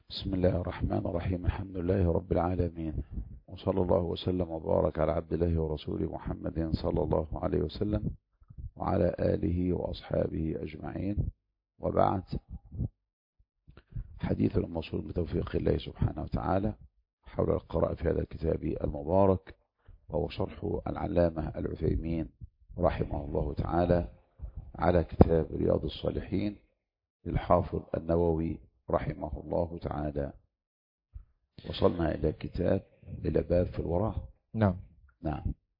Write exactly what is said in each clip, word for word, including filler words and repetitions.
بسم الله الرحمن الرحيم. الحمد لله رب العالمين، وصلى الله وسلم وبارك على عبد الله ورسوله محمد صلى الله عليه وسلم وعلى آله وأصحابه أجمعين، وبعد. حديث الموصول بتوفيق الله سبحانه وتعالى حول القراءة في هذا الكتاب المبارك، وهو شرح العلامة العثيمين رحمه الله تعالى على كتاب رياض الصالحين للحافظ النووي رحمه الله تعالى. وصلنا إلى كتاب إلى باب في الورع. نعم نعم.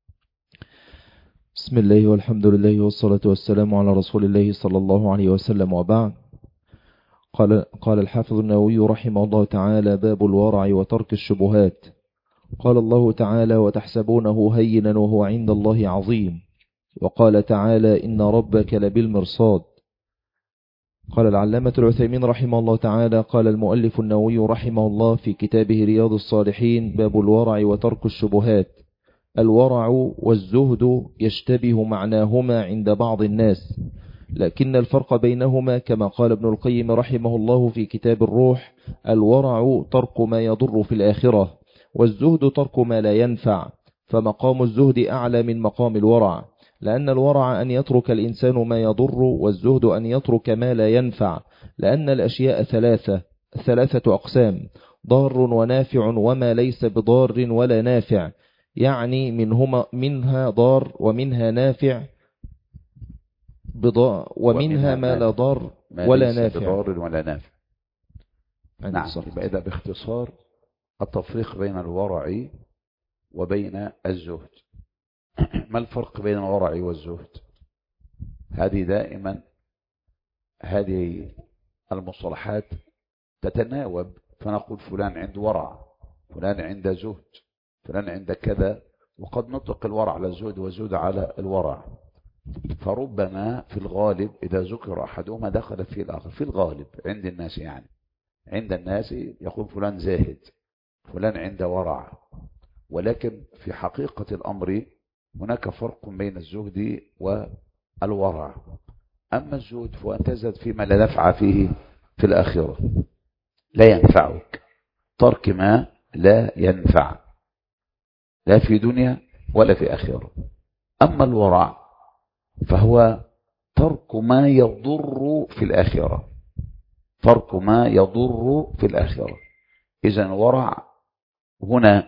بسم الله والحمد لله والصلاة والسلام على رسول الله صلى الله عليه وسلم، وبعد. قال, قال الحافظ النووي رحمه الله تعالى: باب الورع وترك الشبهات. قال الله تعالى: وتحسبونه هينا وهو عند الله عظيم. وقال تعالى: إن ربك لبالمرصاد. قال العلامة العثيمين رحمه الله تعالى: قال المؤلف النووي رحمه الله في كتابه رياض الصالحين: باب الورع وترك الشبهات. الورع والزهد يشتبه معناهما عند بعض الناس، لكن الفرق بينهما كما قال ابن القيم رحمه الله في كتاب الروح: الورع ترك ما يضر في الآخرة، والزهد ترك ما لا ينفع. فمقام الزهد أعلى من مقام الورع، لأن الورع أن يترك الإنسان ما يضر، والزهد أن يترك ما لا ينفع، لأن الأشياء ثلاثة ثلاثة أقسام: ضار ونافع وما ليس بضار ولا نافع، يعني منهما منها ضار ومنها نافع بضار ومنها ما لا ضار ولا نافع. بضار ولا نافع. نعم. يبقى إذا باختصار التفريق بين الورع وبين الزهد. ما الفرق بين الورع والزهد؟ هذه دائما هذه المصطلحات تتناوب، فنقول فلان عنده ورع، فلان عنده زهد، فلان عنده كذا، وقد نطلق الورع على الزهد والزهد على الورع. فربما في الغالب إذا ذكر أحدهما دخل فيه الآخر. في الغالب عند الناس، يعني عند الناس يقول فلان زاهد، فلان عنده ورع، ولكن في حقيقة الأمر هناك فرق بين الزهد والورع. أما الزهد فهو أن تزهد فيما لا نفع فيه في الآخرة، لا ينفعك، ترك ما لا ينفع لا في دنيا ولا في آخرة. أما الورع فهو ترك ما يضر في الآخرة، ترك ما يضر في الآخرة. إذن الورع هنا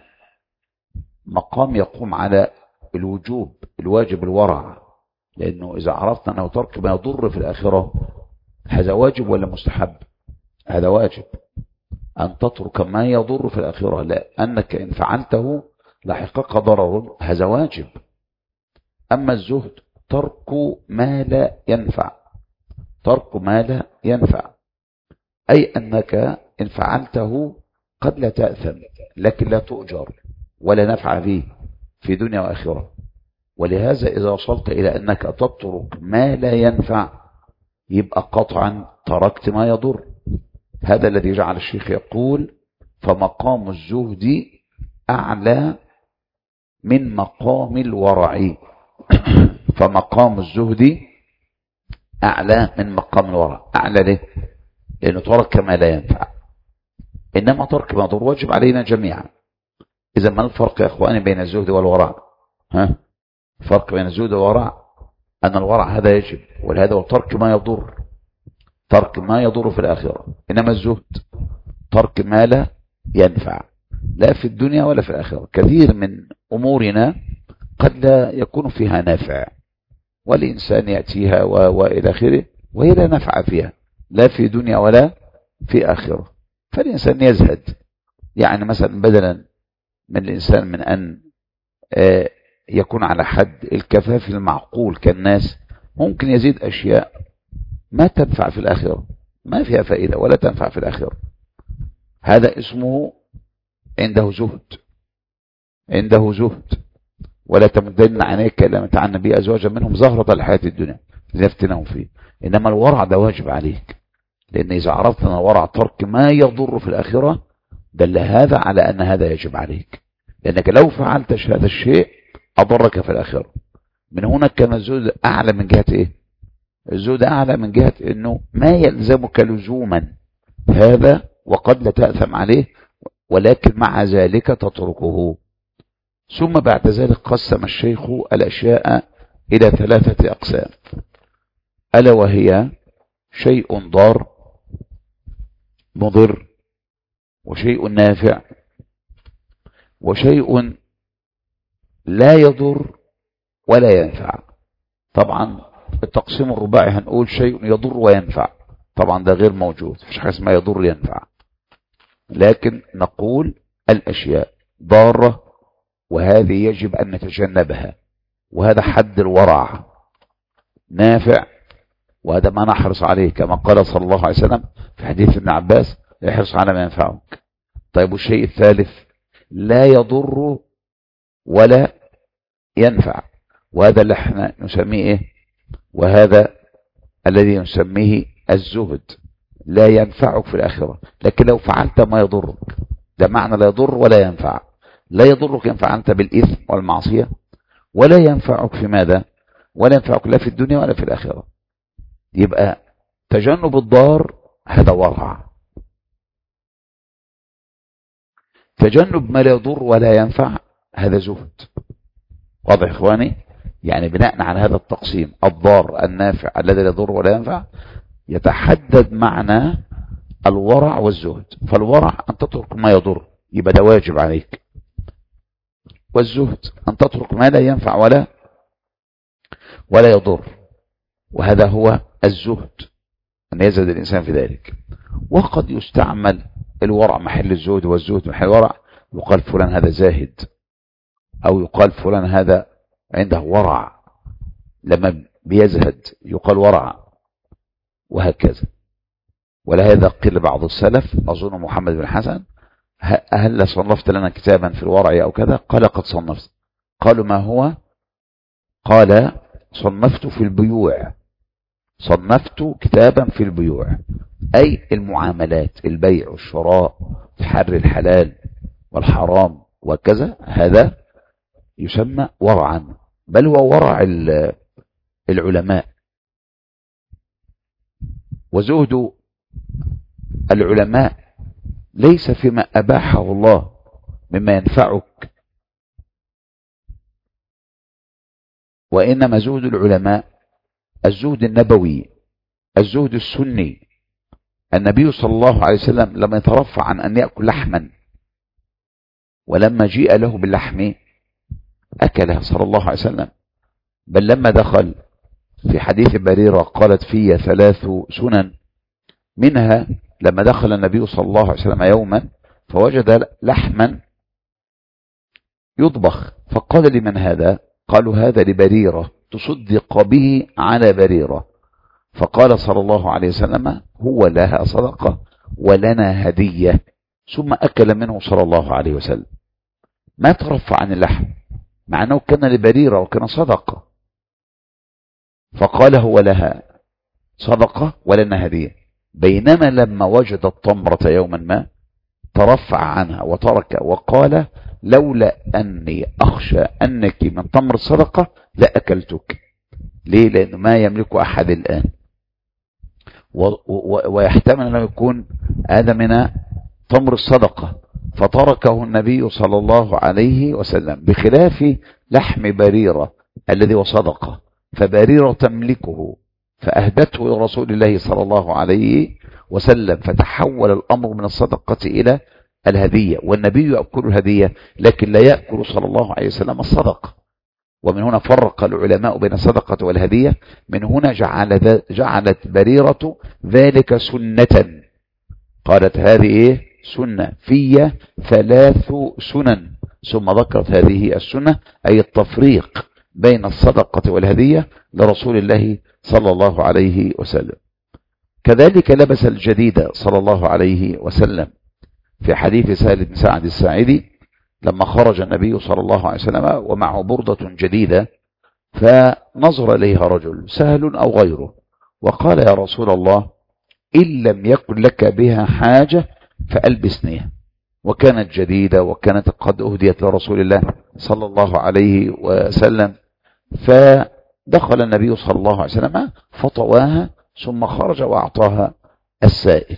مقام يقوم على الوجوب، الواجب الورع، لأنه إذا عرفت أنه ترك ما يضر في الآخرة هذا واجب ولا مستحب؟ هذا واجب، أن تترك ما يضر في الآخرة، لأنك إن فعلته لاحقك ضرر، هذا واجب. أما الزهد ترك ما لا ينفع، ترك ما لا ينفع، أي أنك إن فعلته قد لا تأثم، لكن لا تؤجر ولا نفع فيه في دنيا وآخرة. ولهذا إذا وصلت إلى أنك تترك ما لا ينفع يبقى قطعا تركت ما يضر. هذا الذي جعل الشيخ يقول: فمقام الزهد أعلى من مقام الورع. فمقام الزهد أعلى من مقام الورع. أعلى ليه؟ لأنه ترك ما لا ينفع، إنما ترك ما يضر واجب علينا جميعا. إذا ما الفرق يا أخواني بين الزهد والورع؟ ها؟ الفرق بين الزهد والورع أن الورع هذا يجب، ولهذا هو ترك ما يضر، ترك ما يضر في الآخرة. إنما الزهد ترك ما لا ينفع لا في الدنيا ولا في الآخرة. كثير من أمورنا قد لا يكون فيها نافع، والإنسان يأتيها وإلى آخره وهي لا نفع فيها لا في دنيا ولا في آخرة، فالإنسان يزهد. يعني مثلا بدلا من الإنسان من أن يكون على حد الكفاف المعقول كالناس، ممكن يزيد أشياء ما تنفع في الآخرة، ما فيها فائدة ولا تنفع في الآخرة. هذا اسمه عنده زهد، عنده زهد. ولا تمدن عينيك إلى متاع النبي أزواجا منهم زهرة الحياة الدنيا لنفتنهم فيه. إنما الورع ده واجب عليك، لأن إذا عرفت أن الورع ترك ما يضر في الآخرة دل هذا على أن هذا يجب عليك، لأنك لو فعلت هذا الشيء أضرك في الآخرة. من هنا كان الزهد أعلى من جهة إيه؟ الزهد أعلى من جهة أنه ما يلزمك لزوما، هذا وقد لا تأثم عليه، ولكن مع ذلك تتركه. ثم بعد ذلك قسم الشيخ الأشياء إلى ثلاثة أقسام، ألا وهي شيء ضار مضر، وشيء نافع، وشيء لا يضر ولا ينفع. طبعا التقسيم الرباعي هنقول شيء يضر وينفع، طبعا ده غير موجود، مفيش حاجة اسمها يضر ينفع، لكن نقول الأشياء ضارة وهذه يجب أن نتجنبها، وهذا حد الورع. نافع، وهذا ما نحرص عليه، كما قال صلى الله عليه وسلم في حديث ابن عباس: احرص على ما ينفعك. طيب والشيء الثالث لا يضر ولا ينفع، وهذا اللي احنا نسميه ايه؟ وهذا الذي نسميه الزهد، لا ينفعك في الآخرة، لكن لو فعلت ما يضرك، ده معنى لا يضر ولا ينفع. لا يضرك إن فعلت بالإثم والمعصية، ولا ينفعك في ماذا؟ ولا ينفعك لا في الدنيا ولا في الآخرة. يبقى تجنب الضار هذا ورع، تجنب ما لا يضر ولا ينفع هذا زهد. واضح إخواني؟ يعني بناء على هذا التقسيم الضار النافع الذي لا يضر ولا ينفع يتحدد معنى الورع والزهد. فالورع أن تترك ما يضر، يبقى ده واجب عليك، والزهد أن تترك ما لا ينفع ولا ولا يضر، وهذا هو الزهد، أن يزهد الإنسان في ذلك. وقد يستعمل الورع محل الزهد والزهد محل الورع، يقال فلان هذا زاهد، أو يقال فلان هذا عنده ورع، لما بيزهد يقال ورع، وهكذا. ولهذا قيل بعض السلف، أظن محمد بن حسن: هل صنفت لنا كتابا في الورع أو كذا؟ قال: قد صنفت. قالوا: ما هو؟ قال: صنفت في البيوع، صنفت كتابا في البيوع، أي المعاملات، البيع والشراء، حر الحلال والحرام وكذا، هذا يسمى ورعا، بل هو ورع العلماء. وزهد العلماء ليس فيما أباحه الله مما ينفعك، وإنما زهد العلماء الزهد النبوي، الزهد السني. النبي صلى الله عليه وسلم لما يترفع عن أن يأكل لحما، ولما جيء له باللحم أكله صلى الله عليه وسلم، بل لما دخل في حديث بريرة قالت: في ثلاث سنن، منها لما دخل النبي صلى الله عليه وسلم يوما فوجد لحما يطبخ، فقال: لمن هذا؟ قالوا: هذا لبريرة، تصدق به على بريرة. فقال صلى الله عليه وسلم: هو لها صدقة ولنا هدية. ثم أكل منه صلى الله عليه وسلم، ما ترفع عن اللحم، مع أنه كان لبريرة وكان صدقة، فقال: هو لها صدقة ولنا هدية. بينما لما وجد التمرة يوما ما ترفع عنها وترك، وقال: لولا أني أخشى أنك من تمر الصدقة لأكلتك. ليه؟ لأنه ما يملك أحد الآن، ويحتمل أن يكون هذا من تمر الصدقة، فتركه النبي صلى الله عليه وسلم، بخلاف لحم بريرة الذي هو صدقة، فبريرة تملكه فأهدته لرسول الله صلى الله عليه وسلم، فتحول الأمر من الصدقة إلى الهدية، والنبي يأكل الهدية لكن لا يأكل صلى الله عليه وسلم الصدقة. ومن هنا فرق العلماء بين الصدقة والهدية، من هنا جعل جعلت بريرة ذلك سنة، قالت: هذه إيه؟ سنة، في ثلاث سنن، ثم ذكرت هذه السنة أي التفريق بين الصدقة والهدية لرسول الله صلى الله عليه وسلم. كذلك لبس الجديد صلى الله عليه وسلم في حديث سهل بن سعد الساعدي لما خرج النبي صلى الله عليه وسلم ومعه بردة جديدة، فنظر إليها رجل سهل أو غيره وقال: يا رسول الله، إن لم يكن لك بها حاجة فألبسنيها. وكانت جديدة وكانت قد أهديت لرسول الله صلى الله عليه وسلم، فدخل النبي صلى الله عليه وسلم فطواها ثم خرج وأعطاها السائل.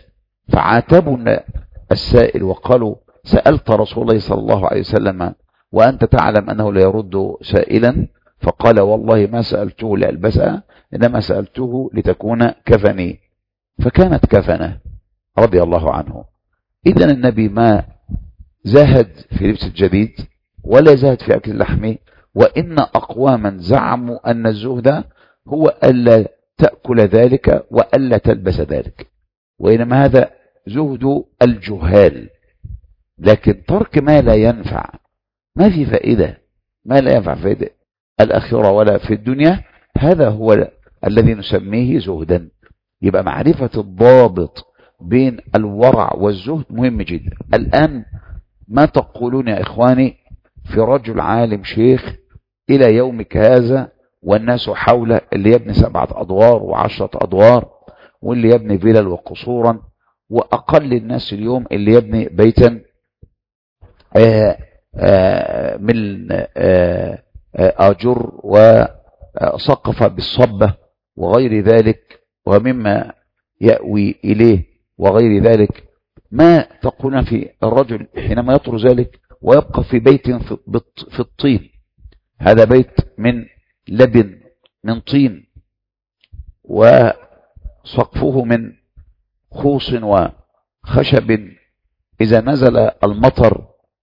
فعاتبوا السائل وقالوا سألت رسول الله صلى الله عليه وسلم وأنت تعلم أنه لا يرد سائلا؟ فقال والله ما سألته لألبسها إنما سألته لتكون كفني، فكانت كفنه رضي الله عنه. إذن النبي ما زاهد في لبس الجديد ولا زاهد في أكل اللحم، وإن أقواما زعموا أن الزهد هو ألا تأكل ذلك وألا تلبس ذلك، وإنما هذا زهد الجهال. لكن ترك ما لا ينفع، ما في فائدة، ما لا ينفع فائدة الآخرة ولا في الدنيا، هذا هو الذي نسميه زهدا. يبقى معرفة الضابط بين الورع والزهد مهم جدا. الآن ما تقولون يا إخواني في رجل عالم شيخ إلى يومك هذا والناس حوله، اللي يبني سبعة أدوار وعشرة أدوار، واللي يبني فيلل وقصورا، وأقل الناس اليوم اللي يبني بيتا آآ آآ من آآ آجر وسقف بالصبة وغير ذلك ومما يأوي إليه وغير ذلك. ما تقولون في الرجل حينما يطر ذلك ويبقى في بيت في الطين؟ هذا بيت من لبن من طين وسقفه من خوص وخشب، إذا نزل المطر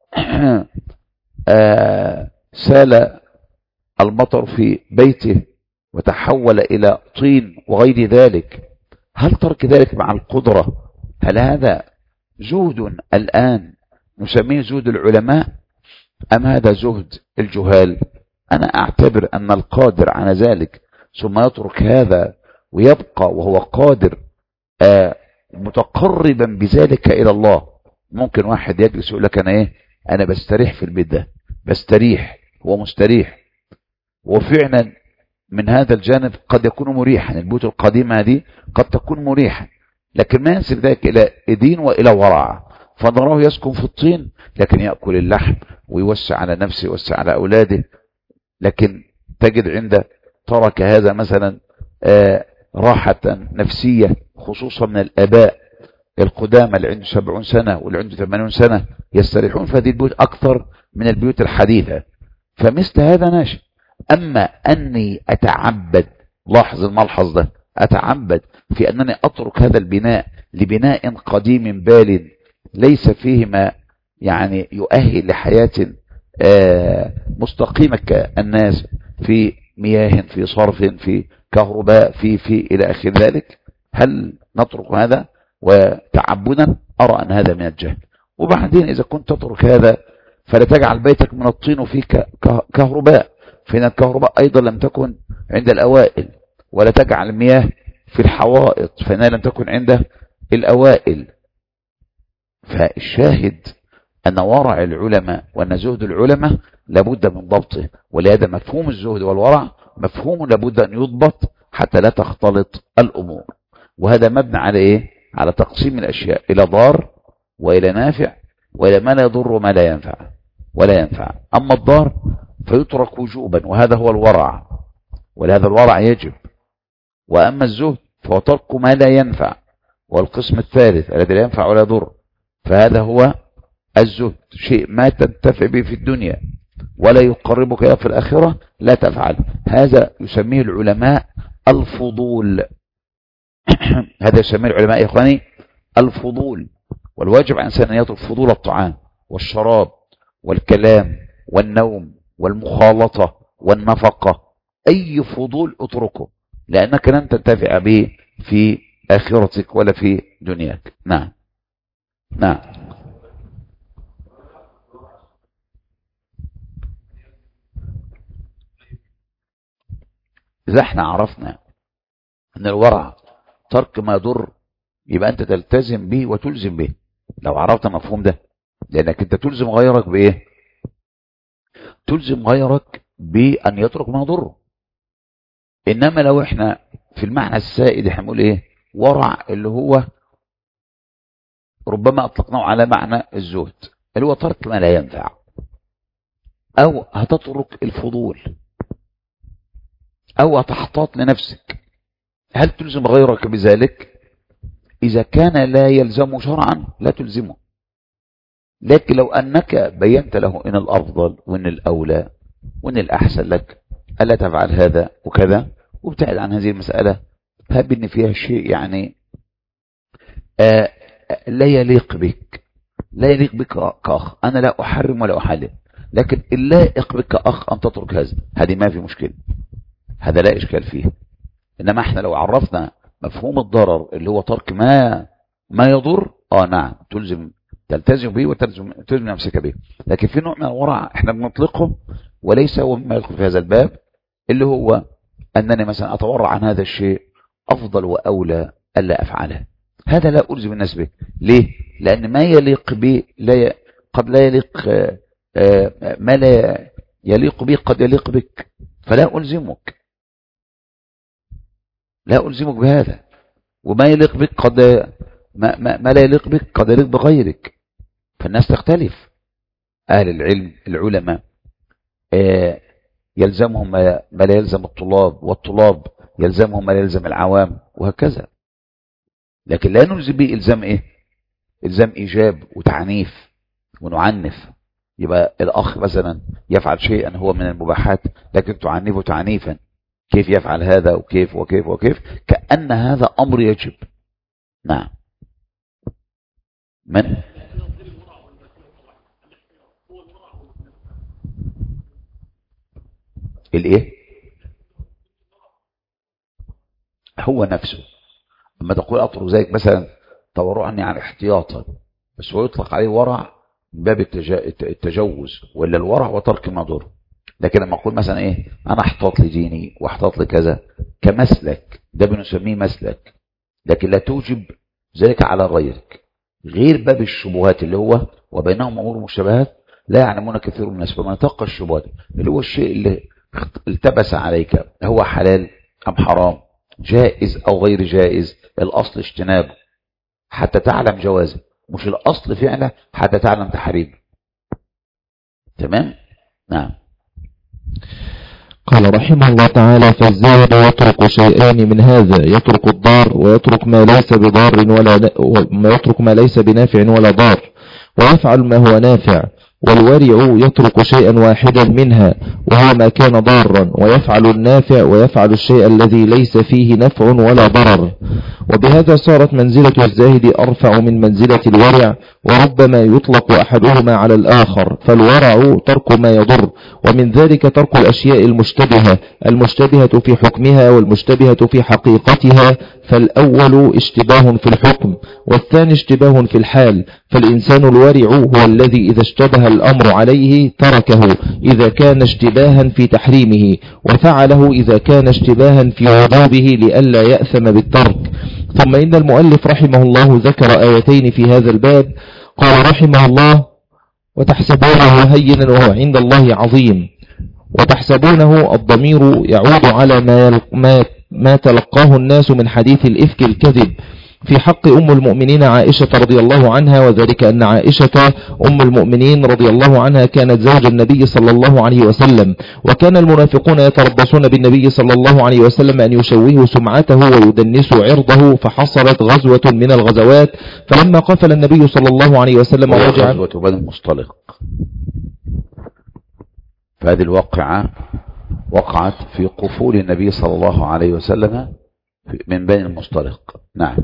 سال المطر في بيته وتحول إلى طين وغير ذلك. هل ترك ذلك مع القدرة هل هذا زهد الآن نسميه زهد العلماء أم هذا زهد الجهال؟ أنا أعتبر أن القادر على ذلك ثم يترك هذا ويبقى وهو قادر آه متقربا بذلك إلى الله. ممكن واحد يجلس يقول لك أنا إيه أنا بستريح في البيت ده، بستريح، هو مستريح، وفعلا من هذا الجانب قد يكون مريحا. البيوت القديمة دي قد تكون مريحا، لكن ما ينسب ذلك إلى دين وإلى ورع. فنراه يسكن في الطين لكن يأكل اللحم ويوسع على نفسه ويوسع على أولاده، لكن تجد عنده ترك هذا مثلا آه راحة نفسية، خصوصا من الآباء القدامى اللي عنده سبعون سنة واللي عنده ثمانون سنة يستريحون في هذه البيوت أكثر من البيوت الحديثة. فمثل هذا ناشئ. أما أني أتعبد، لاحظ الملحظ ده، أتعبد في أنني أترك هذا البناء لبناء قديم بال ليس فيه ما يعني يؤهل لحياة آه مستقيمة كالناس في مياه في صرف في كهرباء في في إلى آخر ذلك، هل نترك هذا وتعبدا؟ أرى أن هذا من الجهل. وبعدين إذا كنت تترك هذا فلا تجعل بيتك من الطين وفيه كهرباء، فإن الكهرباء أيضا لم تكن عند الأوائل، ولا تجعل المياه في الحوائط فإنها لم تكن عند الأوائل. فالشاهد أن ورع العلماء وأن زهد العلماء لابد من ضبطه، ولهذا مفهوم الزهد والورع مفهوم لابد أن يضبط حتى لا تختلط الأمور. وهذا مبنى على إيه؟ على تقسيم الأشياء إلى ضار وإلى نافع وإلى ما لا يضر وما لا ينفع ولا ينفع. أما الضار فيترك وجوبا وهذا هو الورع، ولهذا الورع يجب. وأما الزهد فهو ترك ما لا ينفع، والقسم الثالث الذي لا ينفع ولا يضر، فهذا هو الزهد، شيء ما تنتفع به في الدنيا ولا يقربك إلى في الآخرة لا تفعل. هذا يسميه العلماء الفضول. هذا يسميه العلماء يا إخواني الفضول. والواجب على الإنسان أن يترك فضول الطعام والشراب والكلام والنوم والمخالطة والنفقة. أي فضول اتركه، لأنك لن تنتفع به في آخرتك ولا في دنياك. نعم نعم. إذا احنا عرفنا أن الورع ترك ما يضر يبقى أنت تلتزم به وتلزم به. لو عرفت مفهوم ده، لأنك أنت تلزم غيرك بإيه؟ تلزم غيرك بأن يترك ما يضره. إنما لو احنا في المعنى السائد احنا نقول إيه؟ ورع اللي هو ربما أطلقناه على معنى الزهد اللي هو ترك ما لا ينفع، أو هتترك الفضول، أو هتحتاط لنفسك. هل تلزم غيرك بذلك؟ إذا كان لا يلزم شرعا لا تلزمه. لكن لو أنك بينت له إن الأفضل وإن الأولى وإن الأحسن لك ألا تفعل هذا وكذا، وابتعد عن هذه المسألة، هب إن فيها شيء يعني آه لا يليق بك، لا يليق بك كأخ. أنا لا أحرم ولا أحلل، لكن اللائق بك كأخ أن تترك هذا، هذه ما في مشكلة، هذا لا إشكال فيه. إنما إحنا لو عرفنا مفهوم الضرر اللي هو ترك ما ما يضر، آه نعم تلزم تلتزم به وتلزم تلزم نفسك به. لكن في نوع من الورع إحنا بنطلقه وليس هو مما يدخل في هذا الباب، اللي هو أنني مثلا أتورع عن هذا الشيء أفضل وأولى ألا أفعله. هذا لا ألزم الناس به. ليه؟ لأن ما يليق به لا ي... قد لا يليق ما لا يليق به قد يليق بك، فلا ألزمك لا ألزمك بهذا. وما يليق بك قد ما, ما, ما لا يليق بك قد يليق بغيرك، فالناس تختلف. أهل العلم العلماء يلزمهم ما لا يلزم الطلاب، والطلاب يلزمهم ما لا يلزم العوام، وهكذا. لكن لا نلزم به إلزام إيه؟ إلزام إيجاب وتعنيف ونعنف. يبقى الأخ مثلا يفعل شيئا هو من المباحات لكن تعنفه تعنيفا، كيف يفعل هذا وكيف وكيف وكيف، كأن هذا أمر يجب. نعم. من الايه؟ هو نفسه. اما تقول اترك ذلك مثلا تورعا يعني احتياطا، بس هو يطلق عليه ورع من باب التجوز، ولا الورع وترك ما ضر. لكن لما اقول مثلا ايه، انا احتاط لديني واحتاط لكذا كمسلك، ده بنسميه مسلك، لكن لا توجب ذلك على غيرك. غير باب الشبهات اللي هو وبينهم امور مشتبهات لا يعلمون كثير من الناس، فمن اتقى الشبهات اللي هو الشيء اللي التبس عليك هو حلال ام حرام، جائز او غير جائز، الاصل اجتنابه حتى تعلم جوازه، مش الاصل فعله حتى تعلم تحريمه. تمام. نعم. قال رحمه الله تعالى: فالزاهد يترك شيئين من هذا، يترك الضار ويترك ما ليس بضار ولا ما يترك ما ليس بنافع ولا ضار، ويفعل ما هو نافع. والورع يترك شيئا واحدا منها وهو ما كان ضارا، ويفعل النافع ويفعل الشيء الذي ليس فيه نفع ولا ضرر. وبهذا صارت منزلة الزاهد أرفع من منزلة الورع، وربما يطلق أحدهما على الآخر. فالورع ترك ما يضر، ومن ذلك ترك الأشياء المشتبهة المشتبهة في حكمها والمشتبهة في حقيقتها. فالأول اشتباه في الحكم، والثاني اشتباه في الحال. فالإنسان الورع هو الذي إذا اشتبه الأمر عليه تركه إذا كان اشتباها في تحريمه، وفعله إذا كان اشتباها في وجوبه لئلا يأثم بالترك. ثم إن المؤلف رحمه الله ذكر آيتين في هذا الباب. قال رحمه الله: وتحسبونه هينا وهو عند الله عظيم. وتحسبونه الضمير يعود على ما, ما, ما تلقاه الناس من حديث الإفك الكذب في حق أم المؤمنين عائشة رضي الله عنها، وذلك أن عائشة أم المؤمنين رضي الله عنها كانت زوج النبي صلى الله عليه وسلم، وكان المنافقون يتربصون بالنبي صلى الله عليه وسلم أن يشوهوا سمعته ويدنسوا عرضه. فحصلت غزوة من الغزوات، فلما قفل النبي صلى الله عليه وسلم رجع. غزوة بني المصطلق، فهذه الواقعة وقعت في قفول النبي صلى الله عليه وسلم من بني المصطلق. نعم.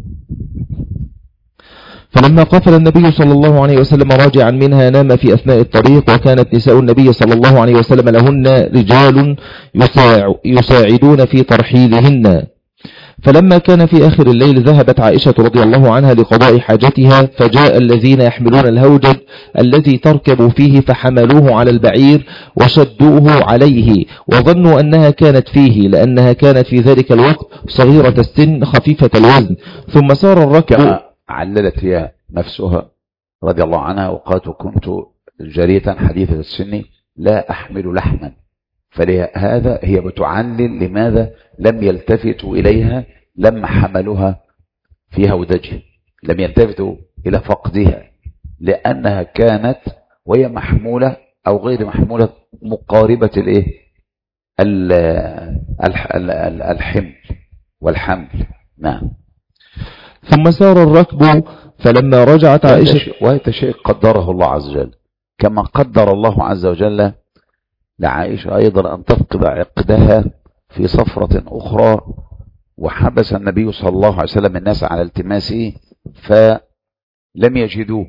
فلما قفل النبي صلى الله عليه وسلم راجعا منها نام في أثناء الطريق، وكانت نساء النبي صلى الله عليه وسلم لهن رجال يساعدون في ترحيلهن. فلما كان في آخر الليل ذهبت عائشة رضي الله عنها لقضاء حاجتها، فجاء الذين يحملون الهوجج الذي تركب فيه فحملوه على البعير وشدوه عليه، وظنوا أنها كانت فيه لأنها كانت في ذلك الوقت صغيرة السن خفيفة الوزن. ثم سار الركب. عللت هي نفسها رضي الله عنها وقالت: كنت جارية حديثة السن لا أحمل لحما. فلهذا هي بتعلل لماذا لم يلتفتوا إليها لما حملوها في هودجها، لم يلتفتوا إلى فقدها، لأنها كانت وهي محمولة أو غير محمولة مقاربة الإيه؟ الحمل والحمل. نعم. ثم سار الركب فلما رجعت عائشة. وهذا شيء قدره الله عز وجل، كما قدر الله عز وجل لعائشة أيضا أن تفقد عقدها في صفرة أخرى، وحبس النبي صلى الله عليه وسلم الناس على التماسه فلم يجدوه،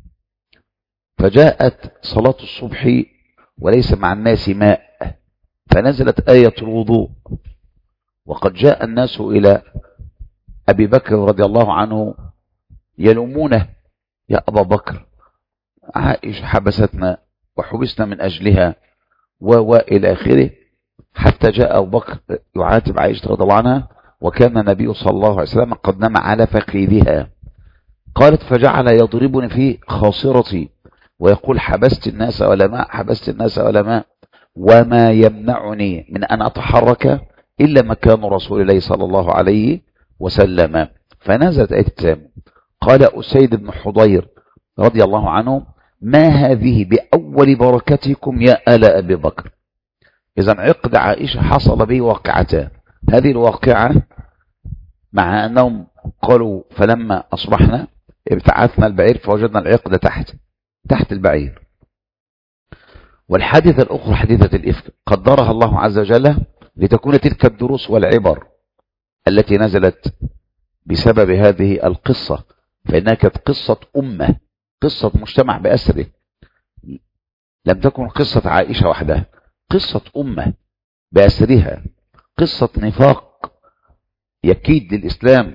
فجاءت صلاة الصبح وليس مع الناس ماء، فنزلت آية الوضوء، وقد جاء الناس إلى أبي بكر رضي الله عنه يلومونه: يا أبا بكر، عائشة حبستنا وحبسنا من أجلها وإلى آخره، حتى جاء أبو بكر يعاتب عائشة رضي الله عنها، وكان النبي صلى الله عليه وسلم قد نام على فخذها. قالت: فجعل يضربني في خاصرتي ويقول: حبست الناس ولا ماء، حبست الناس ولا ماء، وما يمنعني من أن أتحرك إلا مكان رسول الله صلى الله عليه وسلم. فنزلت آية التيمم. قال أسيد بن حضير رضي الله عنه: ما هذه بأول بركتكم يا آل أبي بكر. إذن عقد عائشة حصل به واقعتان. هذه الواقعة مع أنهم قالوا: فلما أصبحنا ابتعثنا البعير فوجدنا العقد تحت تحت البعير. والحادثة الأخرى حادثة الإفك قدرها الله عز وجل لتكون تلك الدروس والعبر التي نزلت بسبب هذه القصة، فإنها كانت قصة أمة، قصة مجتمع بأسره، لم تكن قصة عائشة وحدها، قصة أمة بأسرها، قصة نفاق يكيد للإسلام،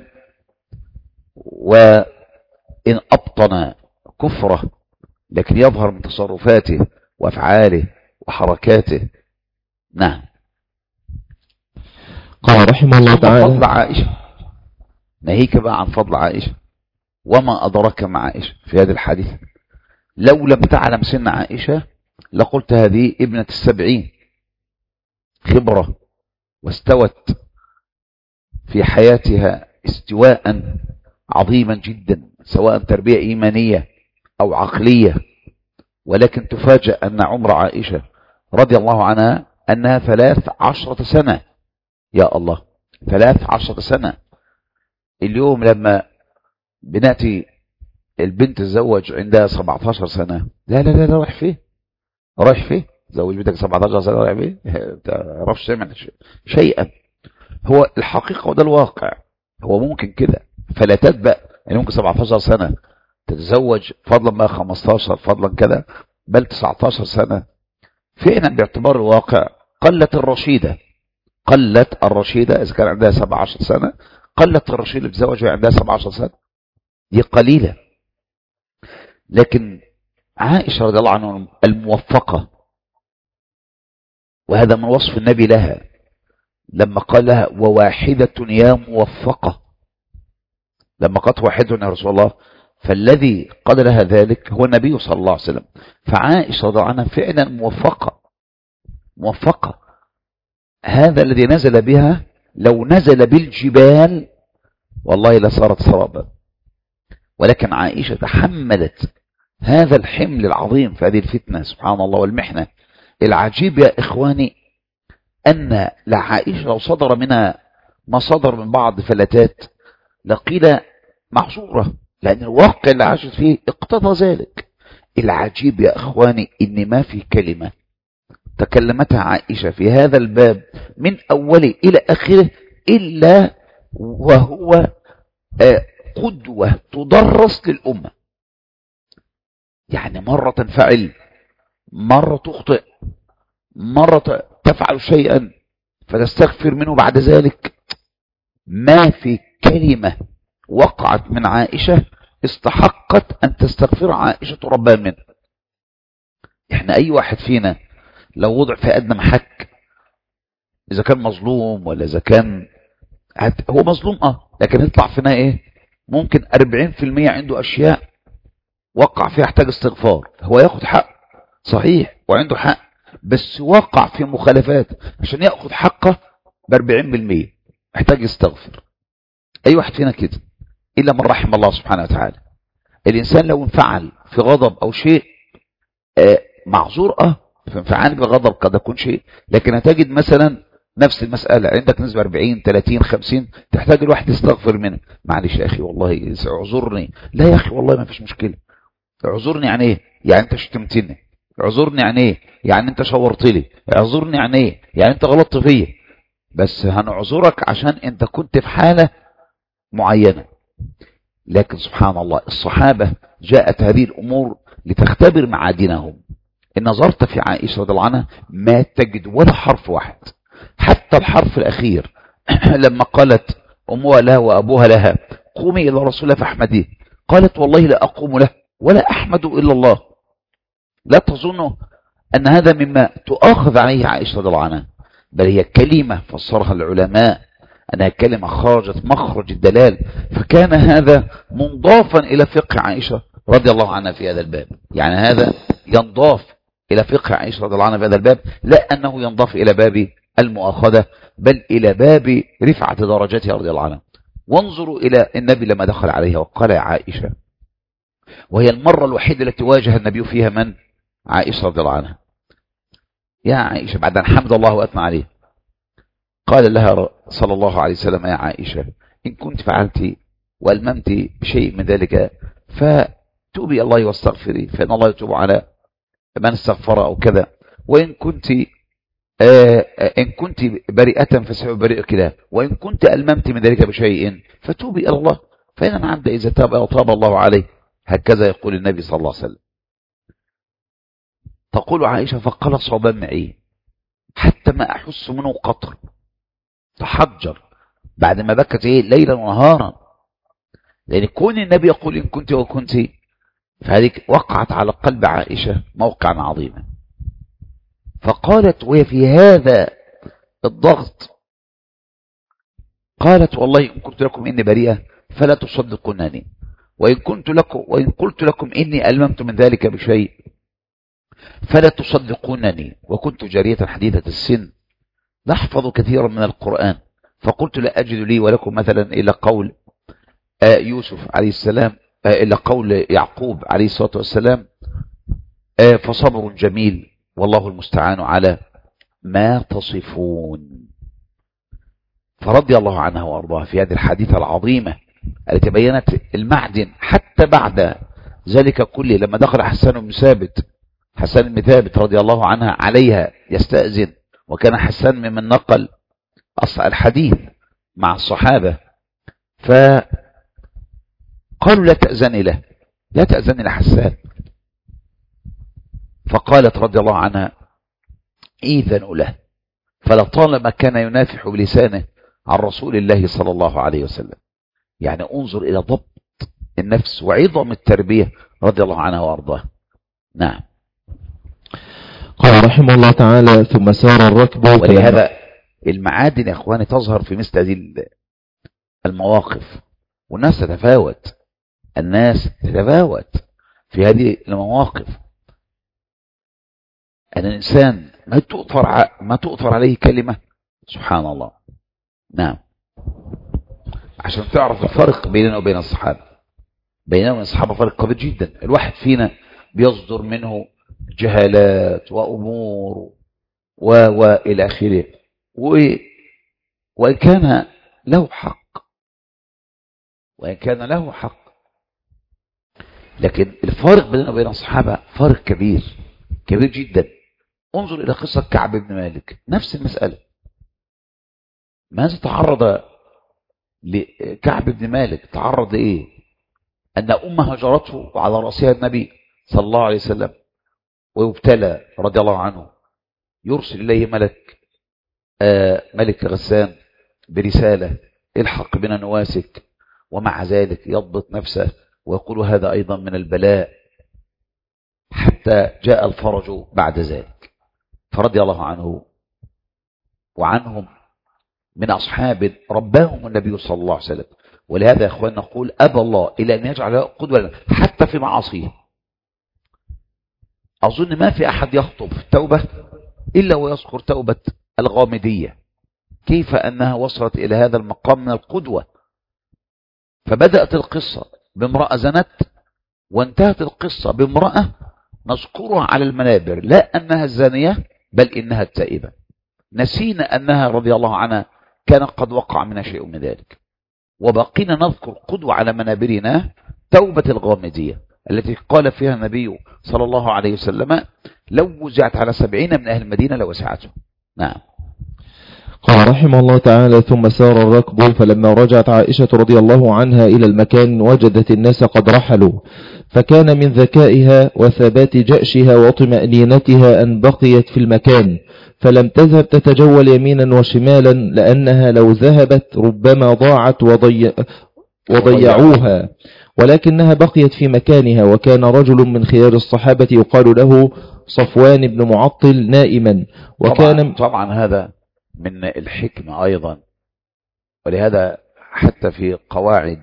وإن أبطن كفره لكن يظهر من تصرفاته وأفعاله وحركاته. نعم. قال رحمه الله تعالى: فضل عائشة، ناهيك بقى عن فضل عائشة وما أدرك مع عائشة في هذا الحديث. لو لم تعلم سن عائشة لقلت هذه ابنة السبعين، خبرة، واستوت في حياتها استواء عظيما جدا، سواء تربية إيمانية أو عقلية. ولكن تفاجأ أن عمر عائشة رضي الله عنها أنها ثلاث عشرة سنة. يا الله، ثلاث عشرة سنة. اليوم لما بناتي البنت تزوج عندها سبعة عشر سنة، لا لا لا, لا رايح فيه رايح فيه زوج بنتك سبعة عشر سنة رايح فيه، ما تعرفش تعمل شيئا. هو الحقيقة وده الواقع، هو ممكن كده، فلا تتبع يعني ممكن سبعة عشر سنة تتزوج، فضلا ما خمستاشر، فضلا كذا، بل تسعة عشر سنة. فعلا باعتبار الواقع قلت الرشيدة، قلت الرشيدة إذا كان عندها سبعة عشر سنة، قلت الرشيدة بتزوج وهي عندها سبعة عشر سنة، دي قليلة. لكن عائشة رضي الله عنها الموفقة، وهذا من وصف النبي لها لما قال لها: وواحدة يا موفقة. لما قالت واحدة يا رسول الله، فالذي قال لها ذلك هو النبي صلى الله عليه وسلم. فعائشة رضي الله عنها فعلا موفقة موفقة. هذا الذي نزل بها لو نزل بالجبال والله لصارت سرابا، ولكن عائشة تحملت هذا الحمل العظيم في هذه الفتنة، سبحان الله، والمحنة. العجيب يا إخواني أن لعائشة لو صدر منها ما صدر من بعض فلتات لقيل معذورة، لأن الواقع اللي عاشت فيه اقتضى ذلك. العجيب يا إخواني إن ما في كلمة تكلمتها عائشة في هذا الباب من أوله إلى آخره إلا وهو قدوة تدرس للأمة. يعني مرة تنفعل، مرة تخطئ، مرة تفعل شيئا فتستغفر منه بعد ذلك. ما في كلمة وقعت من عائشة استحقت أن تستغفر عائشة ربها منه. احنا أي واحد فينا لو وضع في أدنى محك، إذا كان مظلوم ولا إذا كان هو مظلوم اه لكن يطلع فينا ايه؟ ممكن أربعين في المية عنده أشياء وقع فيها يحتاج استغفار. هو ياخد حق صحيح وعنده حق، بس وقع في مخالفات عشان ياخد حقه بأربعين بالمية يحتاج يستغفر. أي واحد فينا كده إلا من رحم الله سبحانه وتعالى. الإنسان لو انفعل في غضب أو شيء آه معذور اه في انفعال بغضب قد يكون شيء، لكن هتجد مثلا نفس المسألة، عندك نسبة أربعين ثلاثين خمسين، تحتاج الواحد يستغفر منه. معلش يا أخي والله اعذرني. لا يا أخي والله ما فيش مشكلة. اعذرني يعني ايه؟ يعني انت شتمتني. اعذرني يعني ايه؟ يعني انت شورت لي. اعذرني يعني ايه؟ يعني انت غلطت فيا. بس هنعذرك عشان انت كنت في حالة معينة. لكن سبحان الله الصحابة جاءت هذه الأمور لتختبر معادنهم. إن نظرت في عائشة رضي الله عنها ما تجد ولا حرف واحد، حتى الحرف الأخير لما قالت أمها لها وأبوها لها قومي إلى رسول الله فاحمديه، قالت والله لا أقوم له ولا أحمد إلا الله. لا تظنوا أن هذا مما تؤاخذ عليه عائشة رضي الله عنها، بل هي كلمة فسرها العلماء أنها كلمة خرجت مخرج الدلال، فكان هذا منضافا إلى فقه عائشة رضي الله عنها في هذا الباب. يعني هذا ينضاف إلى فقه عائشة رضي الله عنها في هذا الباب، لا أنه ينضاف إلى باب المؤاخذة، بل إلى باب رفعة درجاتها رضي الله عنها. وانظروا إلى النبي لما دخل عليها وقال يا عائشة، وهي المرة الوحيدة التي واجه النبي فيها من؟ عائشة رضي الله عنها. يا عائشة، بعد أن حمد الله وأثنى عليه، قال لها صلى الله عليه وسلم يا عائشة إن كنت فعلت وألممت بشيء من ذلك فتوبي الله واستغفري، فإن الله يتوب على من استغفر أو كذا. وإن كنت آه إن كنت بريئة فسيبرئك له، وإن كنت ألممت من ذلك بشيء فتوبي إلى الله، فإن العبد إذا تاب تاب الله عليه. هكذا يقول النبي صلى الله عليه وسلم. تقول عائشة فقال صوبان معي حتى ما أحس منه قطر، تحجر بعد ما بكت إيه ليلا ونهارا، لأن كون النبي يقول إن كنت وكنت، فهذه وقعت على قلب عائشة موقعا عظيما. فقالت وهي في هذا الضغط، قالت والله إن قلت لكم إني بريئة فلا تصدقونني، وإن كنت لكم وإن قلت لكم إني ألممت من ذلك بشيء فلا تصدقونني، وكنت جارية حديثة السن لا أحفظ كثيرا من القرآن، فقلت لا أجد لي ولكم مثلا إلا قول يوسف عليه السلام، إلا قول يعقوب عليه الصلاة والسلام فصبر جميل والله المستعان على ما تصفون. فرضي الله عنها وأرضاها في هذه الحديثة العظيمة التي بينت المعدن. حتى بعد ذلك كله لما دخل حسان بن ثابت حسان بن ثابت رضي الله عنها عليها يستأذن، وكان حسان ممن نقل الحديث مع الصحابة، فقالوا لا تأذن له لا تأذن لحسان، فقالت رضي الله عنها إذن له، فلطالما كان ينافح بلسانه عن رسول الله صلى الله عليه وسلم. يعني انظر إلى ضبط النفس وعظم التربية رضي الله عنها وأرضاه. نعم. قال رحمه الله تعالى ثم سار الركب. ولهذا المعادن يا أخواني تظهر في مثل هذه المواقف، والناس تتفاوت الناس تتفاوت في هذه المواقف. أن الإنسان ما تؤثر ما تؤثر عليه كلمة، سبحان الله. نعم. عشان تعرف الفرق بيننا وبين الصحابة، بيننا وبين الصحابة فرق كبير جدا. الواحد فينا بيصدر منه جهالات وأمور وإلى آخره، وإن كان له حق وإن كان له حق لكن الفارق بيننا وبين الصحابة فرق كبير كبير جدا. انظر إلى قصة كعب بن مالك، نفس المسألة. ماذا تعرض لكعب بن مالك؟ تعرض إيه؟ أن أمه هجرته وعلى رأسها النبي صلى الله عليه وسلم، ويبتلى رضي الله عنه، يرسل إليه ملك آه ملك غسان برسالة الحق بنا نواسك، ومع ذلك يضبط نفسه ويقول هذا أيضا من البلاء، حتى جاء الفرج بعد ذلك. فرضي الله عنه وعنهم من أصحاب رباهم النبي صلى الله عليه وسلم. ولهذا يا أخوان نقول أبى الله إلى أن يجعل قدوة لنا حتى في معاصيه. أظن ما في أحد يخطب في التوبة إلا ويذكر توبة الغامدية، كيف أنها وصلت إلى هذا المقام من القدوة. فبدأت القصة بامرأة زنت، وانتهت القصة بامرأة نذكرها على المنابر لا أنها الزانية بل إنها التائبة. نسينا أنها رضي الله عنها كان قد وقع منها شيء من ذلك. وبقينا نذكر قدوة على منابرنا توبة الغامدية التي قال فيها النبي صلى الله عليه وسلم لو وزعت على سبعين من أهل المدينة لوسعته. نعم. قال رحمه الله تعالى: ثم سار الركب، فلما رجعت عائشة رضي الله عنها إلى المكان وجدت الناس قد رحلوا، فكان من ذكائها وثبات جأشها وطمأنينتها أن بقيت في المكان فلم تذهب تتجول يمينا وشمالا، لأنها لو ذهبت ربما ضاعت وضي... وضيعوها، ولكنها بقيت في مكانها. وكان رجل من خيار الصحابة يقال له صفوان بن معطل نائما، وكان طبعا, طبعا هذا من الحكمة أيضا، ولهذا حتى في قواعد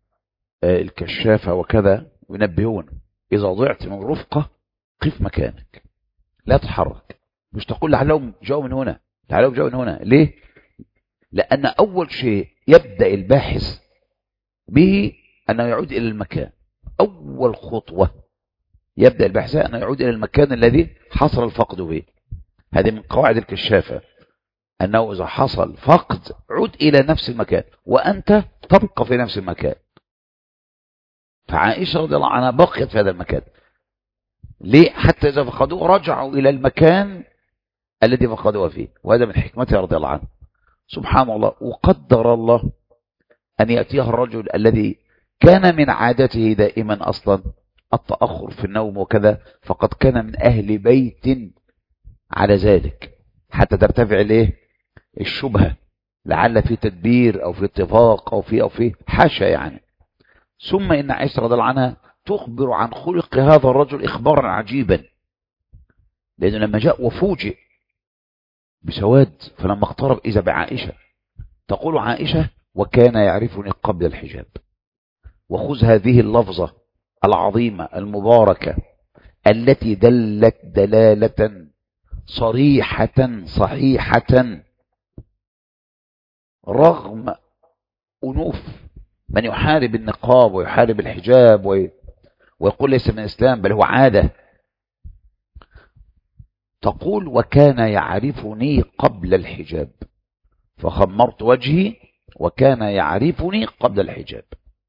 الكشافة وكذا ينبهون إذا ضعت من رفقة قف مكانك لا تحرك، مش تقول لعلهم جاءوا من هنا لعلهم جاءوا من هنا. ليه؟ لأن أول شيء يبدأ الباحث به أنه يعود إلى المكان. أول خطوة يبدأ الباحث أنه يعود إلى المكان الذي حصل الفقد به. هذه من قواعد الكشافة، أنه إذا حصل فقد عد إلى نفس المكان وأنت تبقى في نفس المكان. فعائشة رضي الله عنها بقيت في هذا المكان. ليه؟ حتى إذا فقدوه رجعوا إلى المكان الذي فقدوه فيه، وهذا من حكمته رضي الله عنه. سبحان الله. وقدر الله أن يأتيها الرجل الذي كان من عادته دائما أصلا التأخر في النوم وكذا، فقد كان من أهل بيت على ذلك، حتى ترتفع إليه الشبهة لعل في تدبير أو في اتفاق أو في أو في حاشا يعني. ثم إن عائشة رضي الله عنها تخبر عن خلق هذا الرجل إخبارا عجيبا، لأنه لما جاء وفوجئ بسواد فلما اقترب إذا بعائشة تقول عائشة: وكان يعرفني قبل الحجاب. وخذ هذه اللفظة العظيمة المباركة التي دلت دلالة صريحة صحيحة رغم أنوف من يحارب النقاب ويحارب الحجاب ويقول ليس من الإسلام بل هو عادة. تقول: وكان يعرفني قبل الحجاب فخمرت وجهي، وكان يعرفني قبل الحجاب.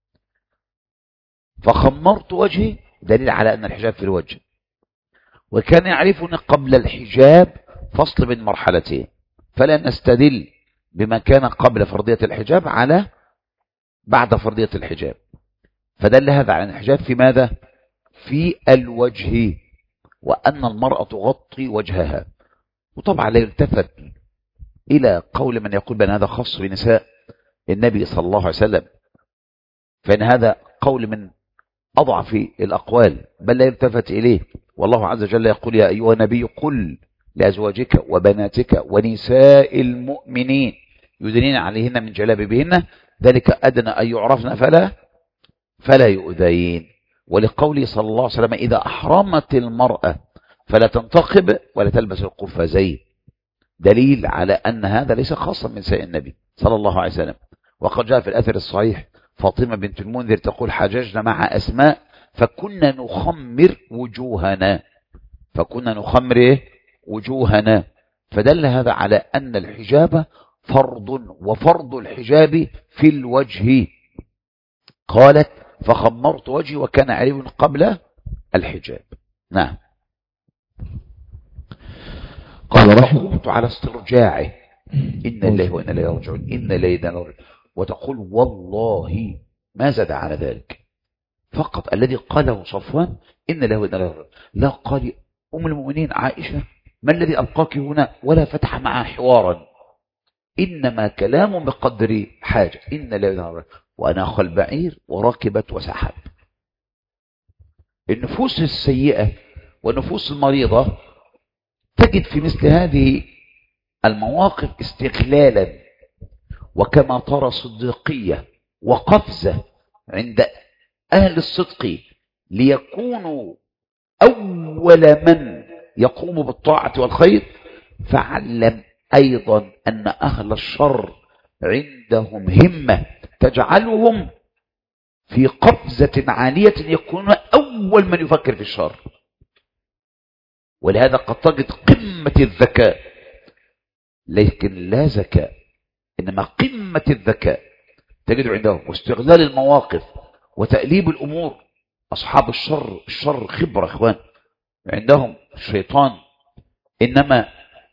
فخمرت وجهي دليل على أن الحجاب في الوجه، وكان يعرفني قبل الحجاب فصل بين مرحلتين، فلا نستدل بما كان قبل فرضية الحجاب على بعد فرضية الحجاب. فدل هذا على الحجاب في ماذا؟ في الوجه، وأن المرأة تغطي وجهها. وطبعا لا يلتفت إلى قول من يقول بأن هذا خاص بنساء النبي صلى الله عليه وسلم، فإن هذا قول من أضعف الأقوال، بل لا يلتفت إليه. والله عز وجل يقول: يا أيها النبي قل لأزواجك وبناتك ونساء المؤمنين يدنين عليهن من جلابيبهن ذلك أدنى أن يعرفن فلا فلا يؤذين. ولقوله صلى الله عليه وسلم: إذا أحرمت المرأة فلا تنتقب ولا تلبس القفازين، دليل على أن هذا ليس خاصا من نساء النبي صلى الله عليه وسلم. وقد جاء في الأثر الصحيح فاطمة بنت المنذر تقول: حججنا مع أسماء فكنا نخمر وجوهنا فكنا نخمر وجوهنا فدل هذا على أن الحجاب فرض، وفرض الحجاب في الوجه. قالت: فخمرت وجهي وكان عريب قبل الحجاب. نعم. قال: رحمت على استرجاعه إن الله وإنا إليه راجعون إن إلينا، وتقول: والله ما زاد على ذلك، فقط الذي قاله صفوان إن الله وإنا إليه راجعون. لا قال أم المؤمنين عائشة ما الذي ألقاك هنا، ولا فتح معها حوارا، إنما كلام بقدر حاجة إن الله وإنا إليه راجعون. وأناخ البعير وركبت وسحب. النفوس السيئة والنفوس المريضة تجد في مثل هذه المواقف استغلالا، وكما ترى صديقية وقفزة عند أهل الصدق ليكونوا أول من يقوم بالطاعة والخير، فعلم أيضا أن أهل الشر عندهم همة تجعلهم في قفزة عالية يكون أول من يفكر في الشر. ولهذا قد تجد قمة الذكاء لكن لا ذكاء، إنما قمة الذكاء تجد عندهم واستغلال المواقف وتقليب الأمور. أصحاب الشر الشر خبرة إخوان، عندهم الشيطان إنما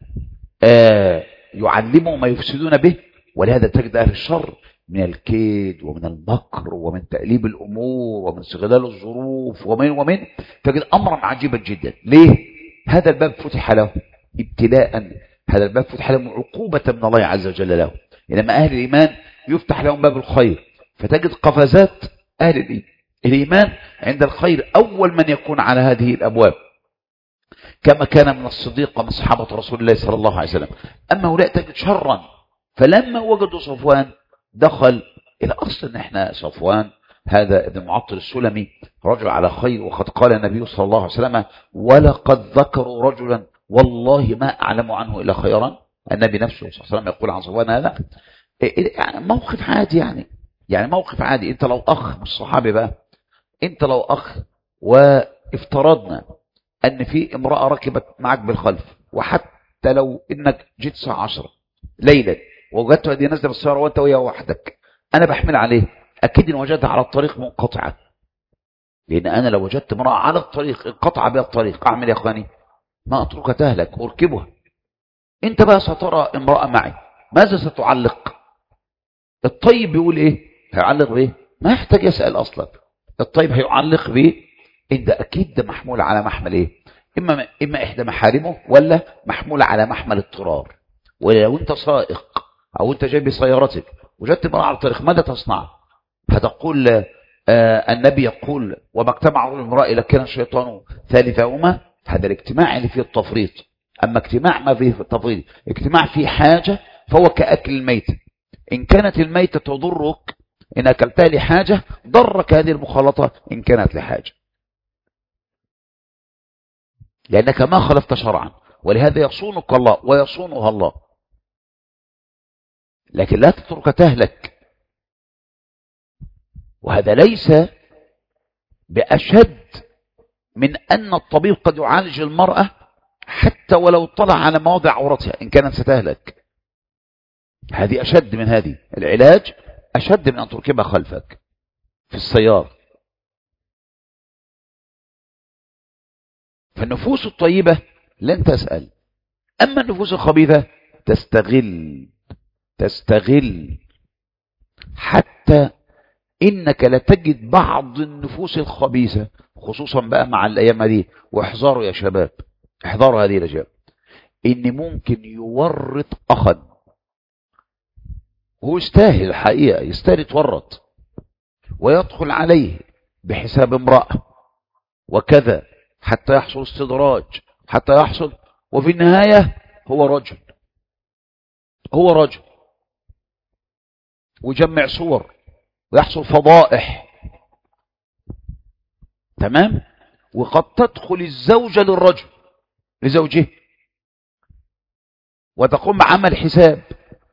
آه يعلموا ما يفسدون به، ولهذا تجد أهل الشر من الكيد ومن المكر ومن تقليب الأمور ومن استغلال الظروف ومن ومن تجد أمرا عجيبا جدا. ليه؟ هذا الباب فتح له ابتلاء، هذا الباب فتح لهم عقوبة من الله عز وجل له. إنما أهل الإيمان يفتح لهم باب الخير، فتجد قفزات أهل الإيمان عند الخير أول من يكون على هذه الأبواب، كما كان من الصديق ومن صحابة رسول الله صلى الله عليه وسلم. أما هؤلاء تجد شرا، فلما وجدوا صفوان دخل إلى أصل إن إحنا صفوان هذا ابن معطل السلمي رجل على خير، وقد قال النبي صلى الله عليه وسلم ولقد ذكروا رجلا والله ما أعلم عنه إلا خيرا. النبي نفسه صلى الله عليه وسلم يقول عن صفوان هذا يعني موقف عادي، يعني يعني موقف عادي. انت لو اخ مش صحابي بقى، انت لو اخ وافترضنا ان في امرأة ركبت معك بالخلف، وحتى لو انك جيت الساعة عشرة ليلا ووجدت هذه نازله بالسيارة وانت وياها وحدك، انا بحمل عليه، اكيد ان وجدتها على الطريق منقطعة، لان انا لو وجدت امرأة على الطريق انقطع بها الطريق اعمل يا اخواني؟ ما اتركها تهلك، اركبها. انت بقى سترى امرأة معي، ماذا ستعلق؟ الطيب بيقول ايه؟ هيعلق بايه؟ ما يحتاج يسأل اصلا. الطيب هيعلق بايه؟ ان ده اكيد ده محمول على محمل ايه؟ اما اما احدى محارمه، ولا محمول على محمل اضطرار. ولو انت سائق او انت جاي بسيارتك وجدت امرأة على الطريق، ماذا تصنع؟ هتقول آه النبي يقول وما اجتمع رجل امرأة الا كان الشيطان ثالثهما. هذا الاجتماع اللي فيه التفريط. اما اجتماع ما فيه التفريط، اجتماع فيه حاجة، فهو كأكل الميتة. إن كانت الميتة تضرك إن أكلتها لحاجة، ضرك هذه المخالطة إن كانت لحاجة، لأنك ما خلفت شرعا، ولهذا يصونك الله ويصونها الله. لكن لا تترك تهلك. وهذا ليس بأشد من أن الطبيب قد يعالج المرأة حتى ولو طلع على مواضع عورتها إن كانت ستهلك. هذه أشد من هذه، العلاج أشد من أن تركبها خلفك في السيارة. فالنفوس الطيبة لن تسأل، أما النفوس الخبيثة تستغل تستغل حتى إنك لتجد بعض النفوس الخبيثة، خصوصا بقى مع الأيام دي. واحذروا يا شباب، احذروا هذه الأشياء، إن ممكن يورط أخا هو يستاهل الحقيقة، يستاهل يتورط، ويدخل عليه بحساب امرأة وكذا حتى يحصل استدراج، حتى يحصل، وفي النهاية هو رجل هو رجل ويجمع صور ويحصل فضائح. تمام. وقد تدخل الزوجة للرجل لزوجه وتقوم بعمل حساب.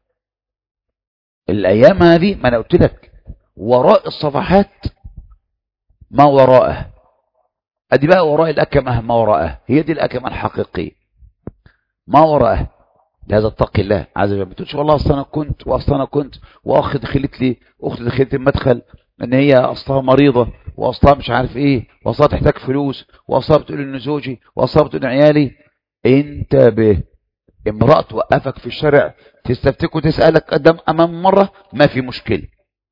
الأيام هذه ما أنا قلت لك وراء الصفحات ما وراءه، أدي بقى وراء الأكمة ما وراءه، هي دي الأكمة الحقيقية ما وراءه. لهذا اتق الله عز وجل. ما تقولش والله أصلا أنا كنت وأصلا أنا كنت وأخ دخلت لي أخت دخلت المدخل إن هي أصلها مريضة وأصلها مش عارف إيه وأصلها تحتاج فلوس وأصلها بتقول إن زوجي وأصلها بتقول إن عيالي. انتبه، امرأة توقفك في الشارع تستفتك وتسألك قدام أمام مرة ما في مشكلة.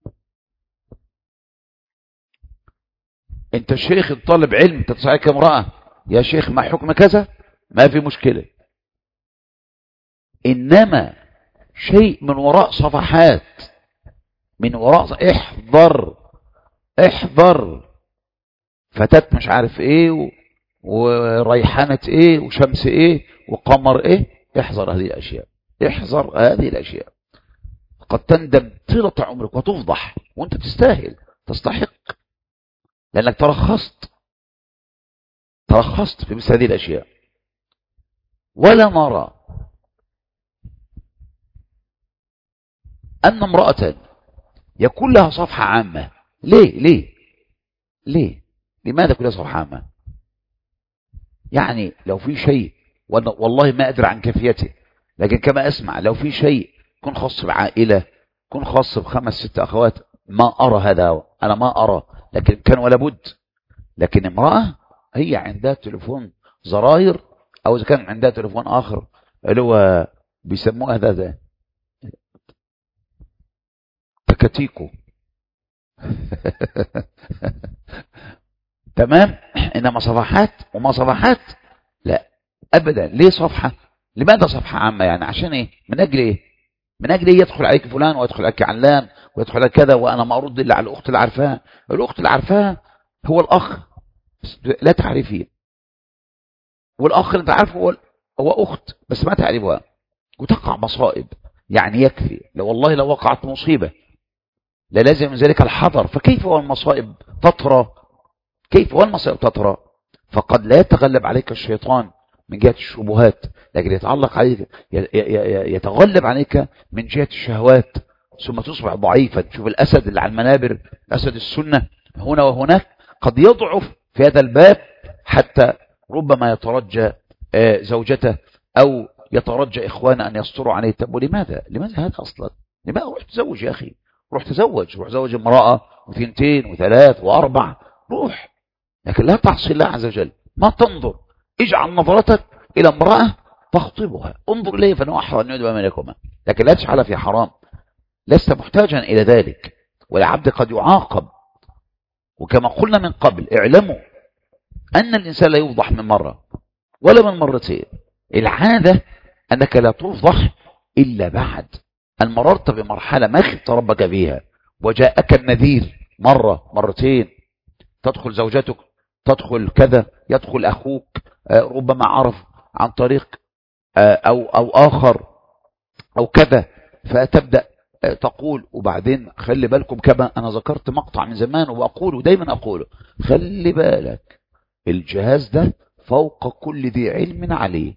انت الشيخ طالب علم تتصعيك امرأة يا شيخ ما حكم كذا ما في مشكلة. إنما شيء من وراء صفحات، من وراء احذر احذر فتاة مش عارف ايه و... وريحانة ايه وشمس ايه وقمر ايه. احذر هذه الاشياء، احذر هذه الاشياء، قد تندم طيلة عمرك وتفضح وانت تستاهل تستحق، لانك ترخصت ترخصت في مثل هذه الاشياء. ولا نرى ان امرأة يكون لها صفحة عامة. ليه ليه ليه لماذا كلها صفحة عامة؟ يعني لو في شيء والله ما أدري عن كيفيته، لكن كما أسمع لو في شيء يكون خاص بعائلة، يكون خاص بخمس ست أخوات، ما أرى هذا، أنا ما أرى، لكن كان ولا بد. لكن امرأة هي عندها تليفون زراير، أو إذا كان عندها تليفون آخر اللي هو بيسموه هذا ده تكتيكو تمام. إنما صفحات وما صفحات لا أبدا. ليه صفحة؟ لماذا صفحة عامة؟ يعني عشان إيه؟ من أجل إيه؟ من أجل إيه؟ يدخل عليك فلان ويدخل عليك علان ويدخل عليك كذا، وأنا ما أرد إلا على الأخت اللي عارفاها. الأخت اللي عارفاها هو الأخ، لا تعرفيه، والأخ اللي تعرفه هو هو أخت بس ما تعرفها، وتقع مصائب. يعني يكفي لو والله لو وقعت مصيبة لا لازم من ذلك الحذر. فكيف والمصائب تطرى؟ كيف والمصائب تطرى؟ فقد لا يتغلب عليك الشيطان من جهة الشبهات، لكن يتعلق عليك يتغلب عليك من جهة الشهوات، ثم تصبح ضعيفا. تشوف الأسد اللي على المنابر، أسد السنة هنا وهناك، قد يضعف في هذا الباب حتى ربما يترجى زوجته أو يترجى إخوانه أن يستروا عليه. طب ولماذا؟ لماذا هذا أصلا؟ لماذا؟ روح تزوج يا أخي، روح تزوج، روح تزوج امرأة وثنتين وثلاث وأربع، روح. لكن لا تعصي الله عز وجل. ما تنظر، اجعل نظرتك إلى امرأة فاخطبها، انظر إليه فإنه أحرى أن يدعو منكما، لكن لا تجعل في حرام. لست محتاجا إلى ذلك، والعبد قد يعاقب. وكما قلنا من قبل، اعلموا أن الإنسان لا يفضح من مرة ولا من مرتين. العادة أنك لا تفضح إلا بعد أن مررت بمرحلة ما خفت ربك فيها وجاءك النذير مرة مرتين. تدخل زوجتك، تدخل كذا، يدخل أخوك، ربما عرف عن طريق أو, أو آخر أو كذا، فتبدأ تقول. وبعدين خلي بالكم، كما أنا ذكرت مقطع من زمان وأقوله دايما، أقوله خلي بالك الجهاز ده فوق كل ذي علم عليه.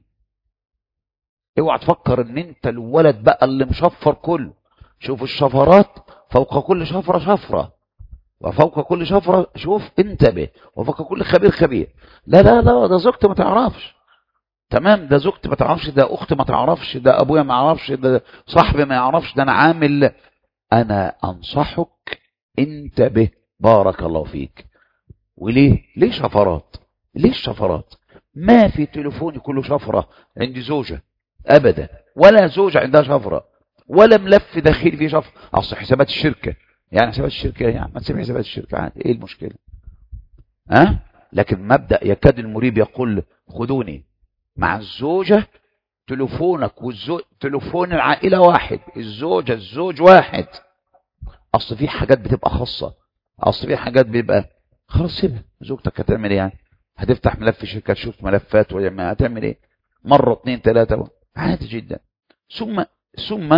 اوعى تفكر ان انت الولد بقى اللي مشفر كله. شوف الشفرات، فوق كل شفرة شفرة، وفوق كل شفرة شوف انتبه، وفوق كل خبير خبير. لا لا لا، ده زوجتي ما تعرفش، تمام، ده زوجتي ما تعرفش، ده اختي ما تعرفش، ده ابويا ما يعرفش، ده صاحبي ما يعرفش، ده انا عامل. انا انصحك انتبه، بارك الله فيك. وليه؟ ليه شفرات؟ ليه الشفرات؟ ما في تليفوني كله شفرة عندي زوجة ابدا، ولا زوجة عندها شفرة، ولا ملف داخلي فيه شفرة. اصل حسابات الشركة، يعني حسابات الشركة يعني ما تسمع حسابات الشركة عادي، ايه المشكلة؟ ها أه؟ لكن مبدأ يكاد المريب يقول خذوني مع الزوجة، تليفونك والزوج، تليفون العائلة واحد، الزوجة الزوج واحد. اصل في حاجات بتبقى خاصة، اصل في حاجات بيبقى خلاص سيبها. زوجتك هتعمل ايه يعني؟ هتفتح ملف شركة تشوف ملفات ولا هتعمل ايه؟ مرة اثنين ثلاثة عادي جدا. ثم ثم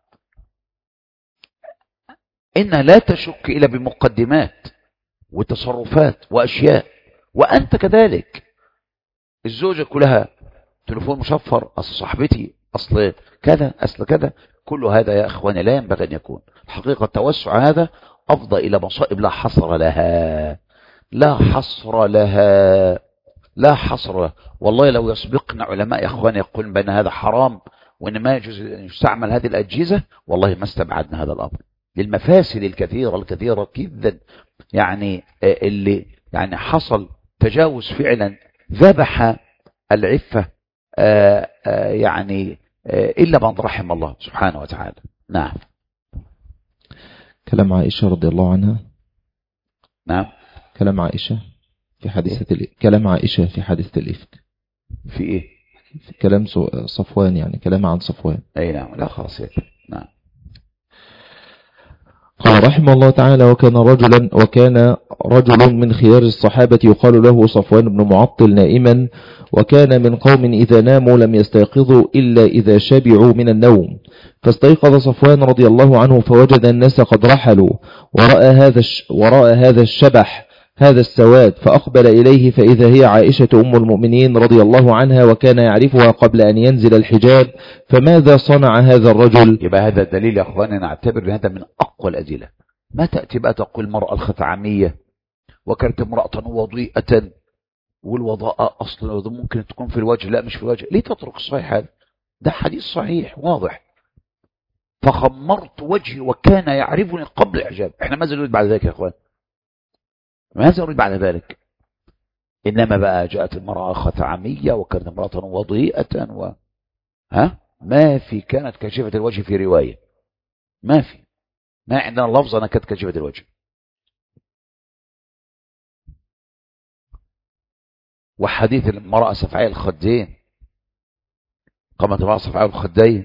إن لا تشك إلا بمقدمات وتصرفات وأشياء، وأنت كذلك. الزوجة كلها تليفون مشفر، أصل صاحبتي، أصل كذا، أصل كذا. كل هذا يا أخواني لا ينبغي أن يكون. الحقيقة التوسع هذا أفضى إلى مصائب لا حصر لها، لا حصر لها، لا حصر لها. والله لو يسبقنا علماء يا أخواني يقولون بأن هذا حرام وإن ما يجوز أن يستعمل هذه الأجهزة، والله ما استبعدنا هذا الأمر للمفاسد الكثيرة الكثيرة جدا. يعني اللي يعني حصل تجاوز فعلا، ذبح العفة يعني إلا من رحم الله سبحانه وتعالى. نعم. كلام عائشة رضي الله عنها. نعم. كلام عائشة في حادثة ال... كلام عائشة في حادثة الإفك. في إيه؟ في كلام صفوان، يعني كلام عن صفوان. أي نعم، لا خاصية. نعم. قال رحمه الله تعالى: وكان رجلا وكان رجل من خيار الصحابة يقال له صفوان بن معطل نائما، وكان من قوم إذا ناموا لم يستيقظوا إلا إذا شبعوا من النوم، فاستيقظ صفوان رضي الله عنه فوجد الناس قد رحلوا، ورأى هذا ورأى هذا الشبح، هذا السواد، فأقبل إليه فإذا هي عائشة أم المؤمنين رضي الله عنها، وكان يعرفها قبل أن ينزل الحجاب. فماذا صنع هذا الرجل؟ يبقى هذا الدليل يا أخواني نعتبر أن هذا من أقوى الأدلة. ما تأتي بقى تقول المرأة الختعامية وكانت امرأة وضيئة، والوضاء أصلا ممكن تكون في الوجه، لا مش في الوجه. ليه تترك الصحيح هذا؟ ده حديث صحيح واضح. فخمرت وجهي وكان يعرفني قبل الحجاب. احنا ماذا نريد بعد ذلك يا اخوان؟ ماذا نريد بعد ذلك؟ انما بقى جاءت المرأة خثعمية وكانت امرأة وضيئة و... ها ما في كانت كاشفة الوجه في رواية، ما في، ما عندنا لفظ أنا كانت كاشفة الوجه. وحديث المرأة سفعاء الخدين، قامت المرأة سفعاء الخدين،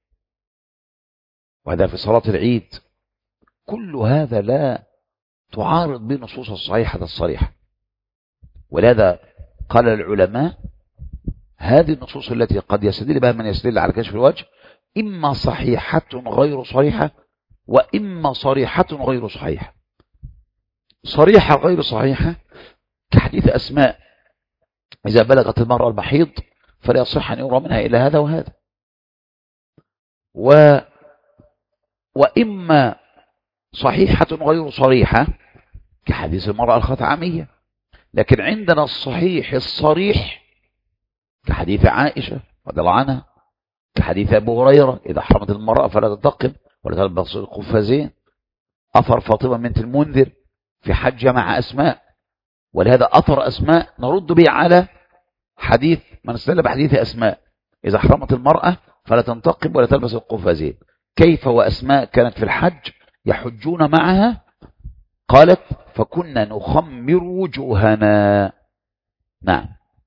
وهذا في صلاة العيد. كل هذا لا تعارض بنصوص الصحيحة الصريحة. ولهذا قال العلماء هذه النصوص التي قد يستدل بها من يستدل على كشف الوجه إما صحيحة غير صريحة وإما صريحة غير صحيحة. صريحة غير صحيحة كحديث أسماء إذا بلغت المرأة المحيض فلا يصح أن يرى منها إلا هذا وهذا. و وإما صحيحة غير صريحة كحديث المرأة الخثعمية. لكن عندنا الصحيح الصريح كحديث عائشة رضي الله عنها، كحديث أبو هريرة إذا حرمت المرأة فلا تنتقب ولا تلبس القفازين، أثر فاطمة بنت المنذر في حجة مع أسماء. ولهذا أثر أسماء نرد به على حديث من استدل بحديث أسماء إذا حرمت المرأة فلا تنتقب ولا تلبس القفازين. كيف وأسماء كانت في الحج يحجون معها؟ قالت فكنا نخمر وجوهنا. نعم.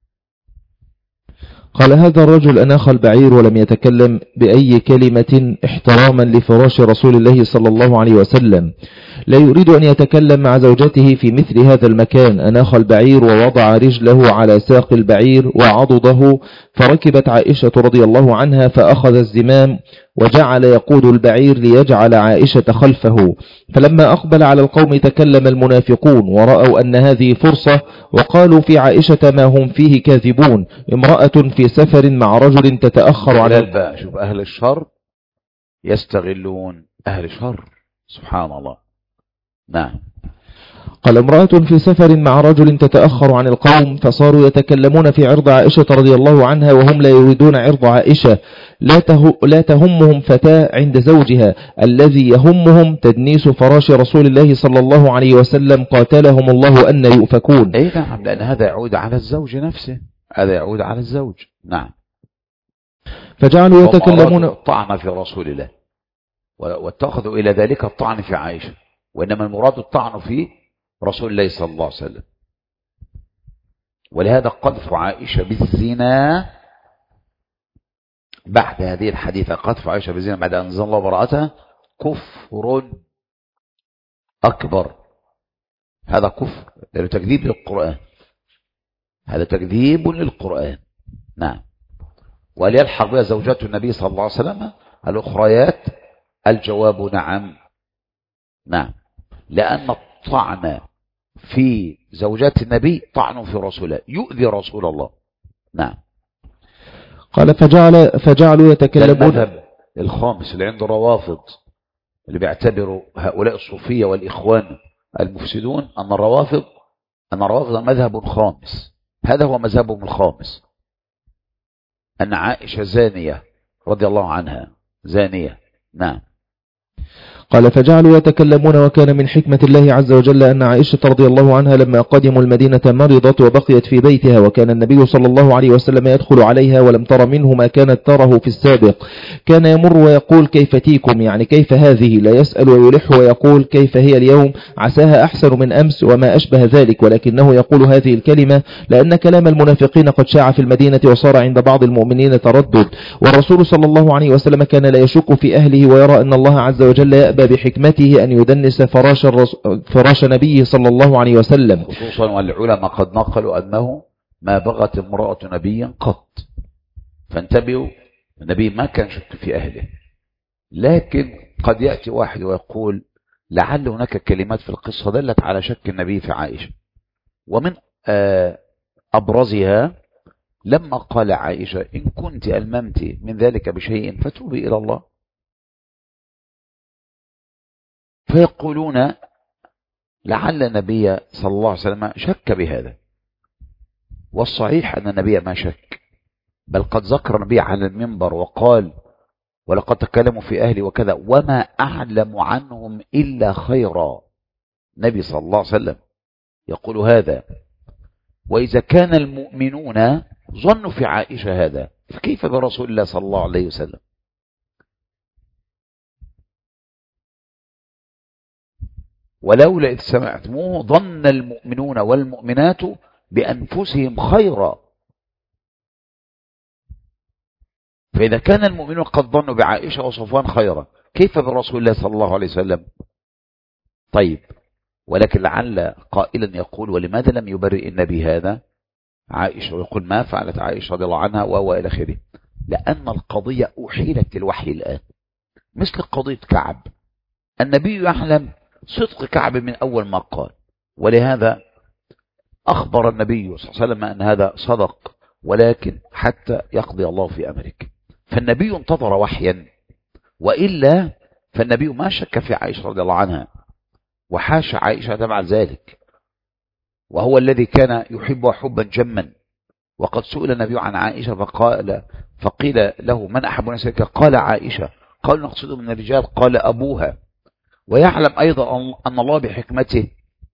قال هذا الرجل أناخ البعير ولم يتكلم بأي كلمة احتراما لفراش رسول الله صلى الله عليه وسلم، لا يريد أن يتكلم مع زوجته في مثل هذا المكان. أناخ البعير ووضع رجله على ساق البعير وعضده، فركبت عائشة رضي الله عنها فأخذ الزمام وجعل يقود البعير ليجعل عائشة خلفه. فلما أقبل على القوم تكلم المنافقون ورأوا أن هذه فرصة وقالوا في عائشة ما هم فيه كاذبون، امرأة في سفر مع رجل تتأخر على الباء. شوف أهل الشر يستغلون أهل الشر، سبحان الله. نعم. قال امرأة في سفر مع رجل تتأخر عن القوم فصاروا يتكلمون في عرض عائشة رضي الله عنها وهم لا يريدون عرض عائشة. لا, ته لا تهمهم فتاة عند زوجها، الذي يهمهم تدنيس فراش رسول الله صلى الله عليه وسلم قاتلهم الله أن يؤفكون. أي نعم، لأن هذا يعود على الزوج نفسه، هذا يعود على الزوج. نعم. فجعلوا يتكلمون الطعن في رسول الله واتخذوا إلى ذلك الطعن في عائشة، وإنما المراد الطعن في رسول الله صلى الله عليه وسلم. ولهذا قذف عائشة بالزنا بعد هذه الحديثة، قذف عائشة بالزنا بعد أن أنزل الله براءتها كفر أكبر. هذا كفر، هذا تكذيب للقرآن، هذا تكذيب للقرآن. نعم. وليلحق بها زوجات النبي صلى الله عليه وسلم الأخريات؟ الجواب نعم. نعم، لأن الطعن في زوجات النبي طعن في رسوله، يؤذي رسول الله. نعم. قال فجعل فجعلوا يتكلمون. المذهب الخامس اللي عنده روافض، اللي بيعتبروا هؤلاء الصوفية والإخوان المفسدون أن الروافض أن الروافض مذهب خامس. هذا هو مذهبهم الخامس، أن عائشة زانية رضي الله عنها، زانية. نعم. قال فجعلوا يتكلمون وكان من حكمة الله عز وجل أن عائشة رضي الله عنها لما قدموا المدينة مرضت وبقيت في بيتها، وكان النبي صلى الله عليه وسلم يدخل عليها ولم تر منه ما كانت تره في السابق. كان يمر ويقول كيف تيكم، يعني كيف هذه، لا يسأل ويلح ويقول كيف هي اليوم، عساها أحسن من أمس وما أشبه ذلك، ولكنه يقول هذه الكلمة لأن كلام المنافقين قد شاع في المدينة وصار عند بعض المؤمنين تردد. والرسول صلى الله عليه وسلم كان لا يشك في أهله ويرى أن الله عز وجل يأبى بحكمته أن يدنس فراش, فراش نبيه صلى الله عليه وسلم. خصوصا والعلماء قد نقلوا أنه ما بغت امرأة نبيا قط. فانتبهوا، النبي ما كان شك في أهله. لكن قد يأتي واحد ويقول لعل هناك كلمات في القصة دلت على شك النبي في عائشة، ومن أبرزها لما قال عائشة إن كنت ألممت من ذلك بشيء فتوبي إلى الله. فيقولون لعل النبي صلى الله عليه وسلم شك بهذا، والصحيح أن النبي ما شك، بل قد ذكر النبي على المنبر وقال ولقد تكلموا في أهلي وكذا وما أعلم عنهم إلا خيرا. النبي صلى الله عليه وسلم يقول هذا. وإذا كان المؤمنون ظنوا في عائشة هذا فكيف برسول الله صلى الله عليه وسلم؟ ولولا إذ سمعتموه ظن المؤمنون والمؤمنات بأنفسهم خيرا. فإذا كان المؤمنون قد ظنوا بعائشة وصفوان خيرا كيف برسول الله صلى الله عليه وسلم؟ طيب، ولكن لعل قائلا يقول ولماذا لم يبرئ النبي هذا عائشة ويقول ما فعلت عائشة رضي الله عنها وهو إلى آخره؟ لأن القضية أحيلت للوحي الآن، مثل قضية كعب. النبي يعلم صدق كعب من أول ما قال، ولهذا أخبر النبي صلى الله عليه وسلم أن هذا صدق، ولكن حتى يقضي الله في أمرك. فالنبي انتظر وحيا، وإلا فالنبي ما شك في عائشة رضي الله عنها، وحاش عائشة تبع ذلك، وهو الذي كان يحبها حبا جما. وقد سئل النبي عن عائشة فقال فقيل له من أحب الناس إليك؟ قال عائشة. قال نقصده من الرجال؟ قال أبوها. ويعلم أيضا أن الله بحكمته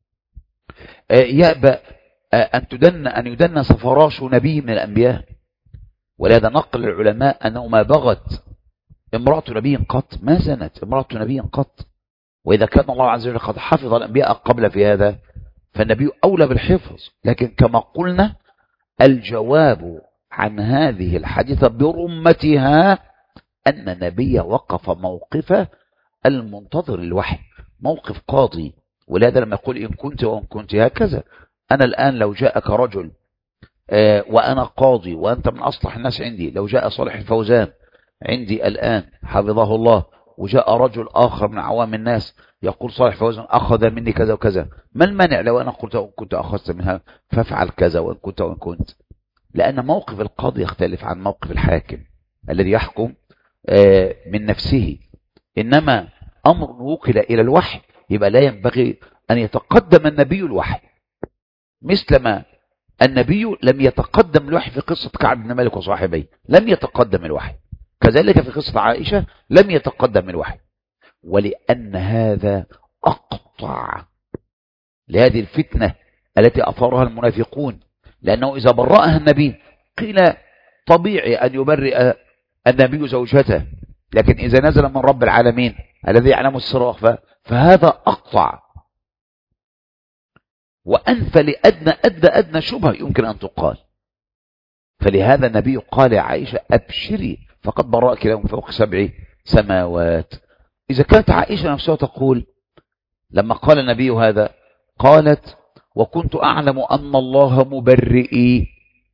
يأبى أن تدن أن يدنس فراش نبي من الأنبياء، ولهذا نقل العلماء أنه ما بغت امرأة نبي قط، ما زنت امرأة نبي قط. وإذا كان الله عز وجل قد حفظ الأنبياء قبل في هذا فالنبي أولى بالحفظ. لكن كما قلنا الجواب عن هذه الحادثة برمتها أن النبي وقف موقف المنتظر الوحي، موقف قاضي. ولهذا لما يقول إن كنت وإن كنت هكذا، أنا الآن لو جاءك رجل آه وأنا قاضي وأنت من أصلح الناس عندي، لو جاء صالح الفوزان عندي الآن حفظه الله وجاء رجل آخر من عوام الناس يقول صالح الفوزان أخذ مني كذا وكذا، ما المانع لو أنا قلت وإن كنت أخذت منها فافعل كذا وإن كنت وإن كنت؟ لأن موقف القاضي يختلف عن موقف الحاكم الذي يحكم آه من نفسه، إنما أمر وكل إلى الوحي يبقى لا ينبغي أن يتقدم النبي الوحي، مثلما النبي لم يتقدم الوحي في قصة كعب بن مالك وصاحبيه، لم يتقدم الوحي. كذلك في قصة عائشة لم يتقدم الوحي، ولأن هذا أقطع لهذه الفتنة التي أثارها المنافقون. لأنه إذا برأها النبي قيل طبيعي أن يبرئ النبي زوجته، لكن إذا نزل من رب العالمين الذي يعلم السر فهذا أقطع وأنفى لأدنى أدنى أدنى شبهة يمكن أن تقال. فلهذا النبي قال يا عائشة أبشري فقد برأك له من فوق سبع سماوات. إذا كانت عائشة نفسها تقول لما قال النبي هذا قالت وكنت أعلم أن الله مبرئي،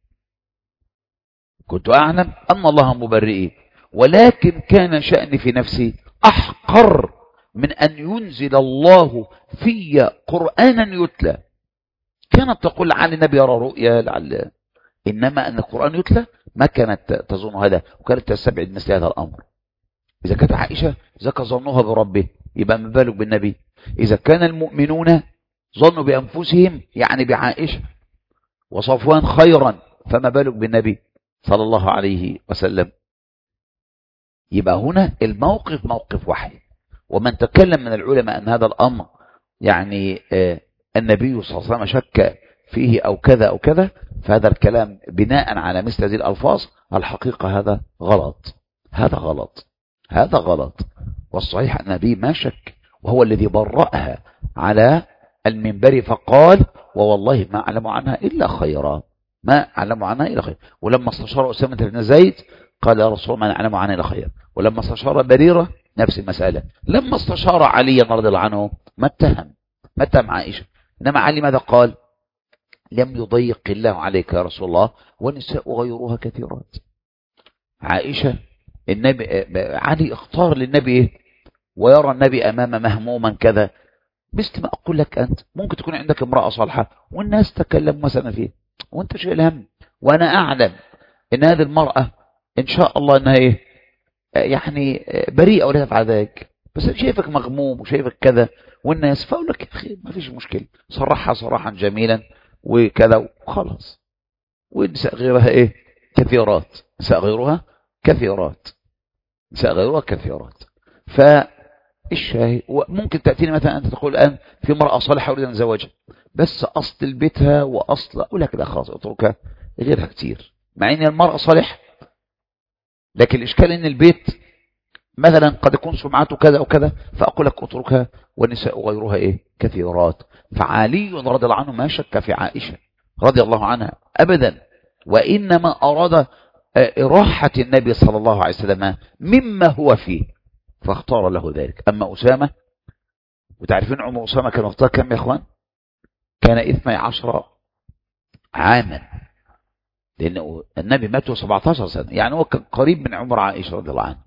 كنت أعلم أن الله مبرئي، ولكن كان شأني في نفسي أحقر من أن ينزل الله في قرآنا يتلى. كانت تقول لعل النبي يرى رؤيا لعل، إنما أن القرآن يتلى ما كانت تظن هذا، وكانت تستبعد مثل هذا الأمر. إذا كانت عائشة ذاك ظنوها بربه يبقى ما بالك بالنبي. إذا كان المؤمنون ظنوا بأنفسهم يعني بعائشة وصفوان خيرا فما بالك بالنبي صلى الله عليه وسلم. يبقى هنا الموقف موقف وحي. ومن تكلم من العلماء أن هذا الأمر يعني آه النبي صلى الله عليه وسلم شك فيه أو كذا أو كذا، فهذا الكلام بناء على مثل هذه الألفاظ الحقيقة هذا غلط، هذا غلط، هذا غلط. والصحيح أن النبي ما شك، وهو الذي برأها على المنبر فقال ووالله ما أعلم عنها إلا خيرا، ما أعلم عنها إلا خير. ولما استشار أسامة بن زيد قال يا رسول الله ما نعلم عنها إلا خير. ولما استشار بريرة نفس المسألة. لما استشار عليا رضي الله عنه ما اتهم ما اتهم عائشة، إنما علي ماذا قال؟ لم يضيق الله عليك يا رسول الله والنساء غيرها كثيرات. عائشة النبي علي اختار للنبي ويرى النبي أمام مهموما كذا، مثل ما أقول لك أنت ممكن تكون عندك امرأة صالحة والناس تكلم مثلا فيه وأنت شيء الهم، وأنا أعلم إن هذه المرأة إن شاء الله أنها إيه يعني بريئة ولا تفعل ذلك، بس أنا شايفك مغموم وشايفك كذا والناس، فأقول لك يا أخي ما فيش مشكلة، صرحها صراحا جميلا وكذا وخلاص، والنساء غيرها إيه كثيرات، نساء غيرها كثيرات، نساء غيرها كثيرات. فالشاهد ممكن تأتيني مثلا أنت تقول الآن في امرأة صالحة أريد أن أتزوجها، بس أصل بيتها وأصل، أقول لك لا خلاص اتركها، غيرها كتير، مع أن المرأة صالحة، لكن الإشكال أن البيت مثلا قد يكون سمعته كذا وكذا، فأقول لك اتركها، والنساء غيرها إيه كثيرات. فعلي رضي الله عنه ما شك في عائشة رضي الله عنها أبدا، وإنما أراد إراحة النبي صلى الله عليه وسلم مما هو فيه فاختار له ذلك. أما أسامة، وتعرفين عمر أسامة كان وقتها كم يا إخوان؟ كان اثني عشر عاما، لأنه النبي مات سبعة عشر سنة، يعني هو كان قريب من عمر عائشة رضي الله عنها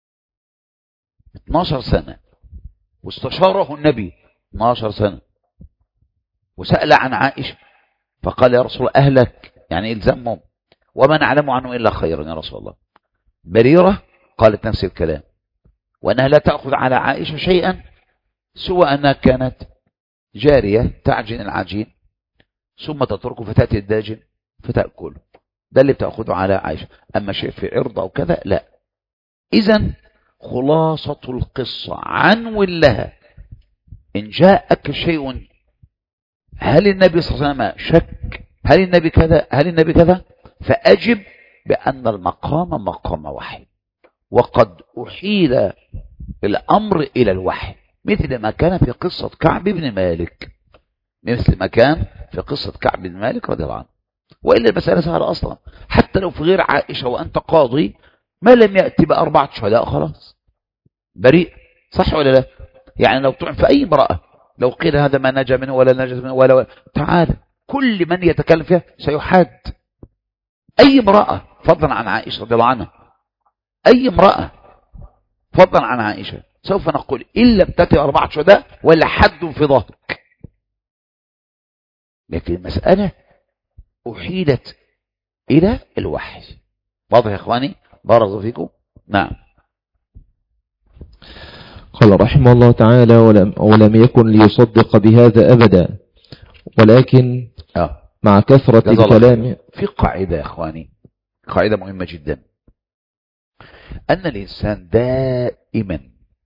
اثناشر سنة، واستشاره النبي اثناشر سنة، وسأل عن عائشة فقال يا رسول الله أهلك، يعني إلزمهم، وما نعلم عنه إلا خيرا يا رسول الله. بريرة قالت نفس الكلام، وأنها لا تأخذ على عائشة شيئا سوى أنها كانت جارية تعجن العجين ثم تتركه فتأتي الداجن فتأكله، ده اللي بتأخذه على عائشة. أما شيء في عرض أو كذا لا. إذن خلاصة القصة عنو لها، إن جاءك شيء هل النبي صلى الله عليه وسلم شك، هل النبي كذا، هل النبي كذا، فأجب بأن المقام مقام وحي، وقد أحيل الأمر إلى الوحي، مثل ما كان في قصة كعب بن مالك، مثل ما كان في قصة كعب بن مالك رضي الله عنه. وإلا المسألة سهلة أصلا، حتى لو في غير عائشة وأنت قاضي ما لم يأتي بأربعة شهداء خلاص بريء، صح ولا لا؟ يعني لو طعن في أي امرأة، لو قيل هذا ما نجا منه ولا نجا منه ولا, ولا تعال، كل من يتكلم فيها سيحاد. أي امرأة فضلا عن عائشة رضي الله عنها، أي امرأة فضلا عن عائشة، سوف نقول إلا بتأتي أربعة شهداء ولا حد في ظهرك. لكن المسألة أحيلت إلى الوحي. واضح يا إخواني؟ بارك الله فيكم. نعم. قال رحمه الله تعالى ولم, ولم يكن ليصدق بهذا أبدا، ولكن آه. مع كثرة الكلام. في قاعدة يا إخواني، قاعدة مهمة جدا، أن الإنسان دائما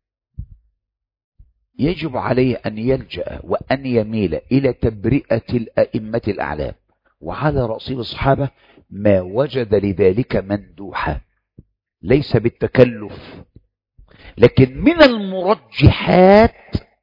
يجب عليه أن يلجأ وأن يميل إلى تبرئة الأئمة الأعلام، وعلى رأسهم الصحابة ما وجد لذلك مندوحا، ليس بالتكلف، لكن من المرجحات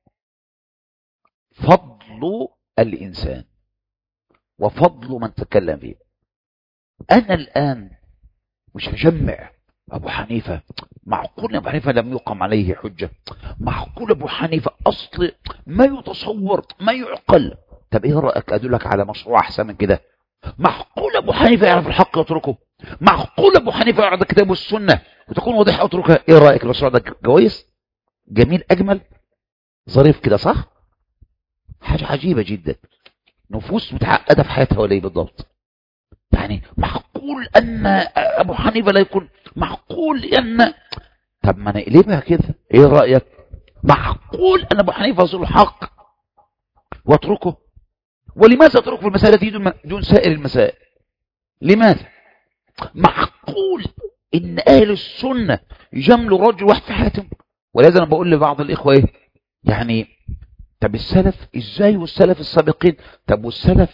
فضل الإنسان وفضل من تكلم فيه. أنا الآن مش هجمع أبو حنيفة، معقول أبو حنيفة لم يقم عليه حجة، معقول أبو حنيفة أصل ما يتصور ما يعقل. طب إيه رأيك أدلك على مشروع أحسن من كده؟ معقول أبو حنيفة يعرف الحق يتركه؟ معقول أبو حنيفة يعرف كتابه السنة وتكون واضحة أتركها؟ إيه رأيك المشروع ده كويس جميل أجمل ظريف كده، صح؟ حاجة عجيبة جدا، نفوس متعقدة في حياتها ولا إيه بالضبط؟ يعني معقول أن أبو حنيفة لا يكون، معقول أن، طب ما نقلبها كده، إيه رأيك؟ معقول أن أبو حنيفة يصل الحق واتركه؟ ولماذا اتركه في المسألة دي دون سائر المسائل؟ لماذا؟ معقول ان اهل السنة يجاملوا رجل واحد في حياتهم؟ ولذا انا بقول لبعض الاخوة ايه يعني، طب السلف ازاي، والسلف السابقين، طب والسلف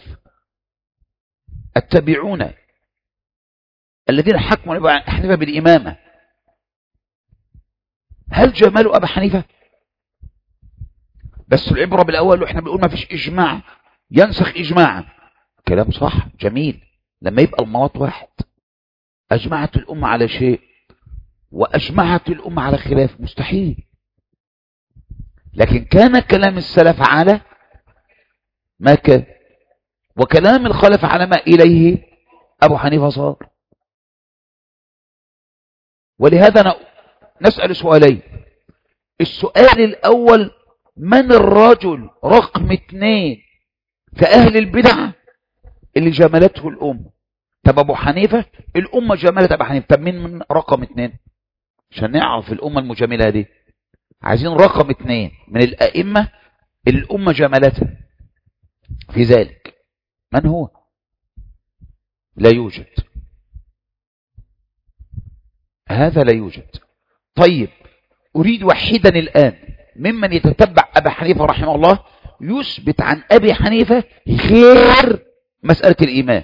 التابعون الذين حكموا ابا حنيفة بالامامة، هل جمالوا ابا حنيفة؟ بس العبرة بالاول، واحنا بنقول ما فيش اجماع ينسخ اجماعا، كلام صح جميل، لما يبقى المواط واحد، أجمعت الأمة على شيء وأجمعت الأمة على خلاف، مستحيل. لكن كان كلام السلف على ما كان، وكلام الخلف على ما إليه أبو حنيفة صار. ولهذا نسأل سؤالين، السؤال الأول، من الرجل رقم اثنين في أهل البدع اللي جملته الأمة؟ طب أبو حنيفة الأمة جملت أبو حنيفة، طب مين من رقم اثنين عشان نعرف الأمة المجملة دي؟ عايزين رقم اثنين من الأئمة الأمة جملتها في ذلك، من هو؟ لا يوجد. هذا لا يوجد. طيب أريد وحيدا الآن ممن يتتبع أبا حنيفة رحمه الله يثبت عن أبي حنيفة غير مسألة الإيمان.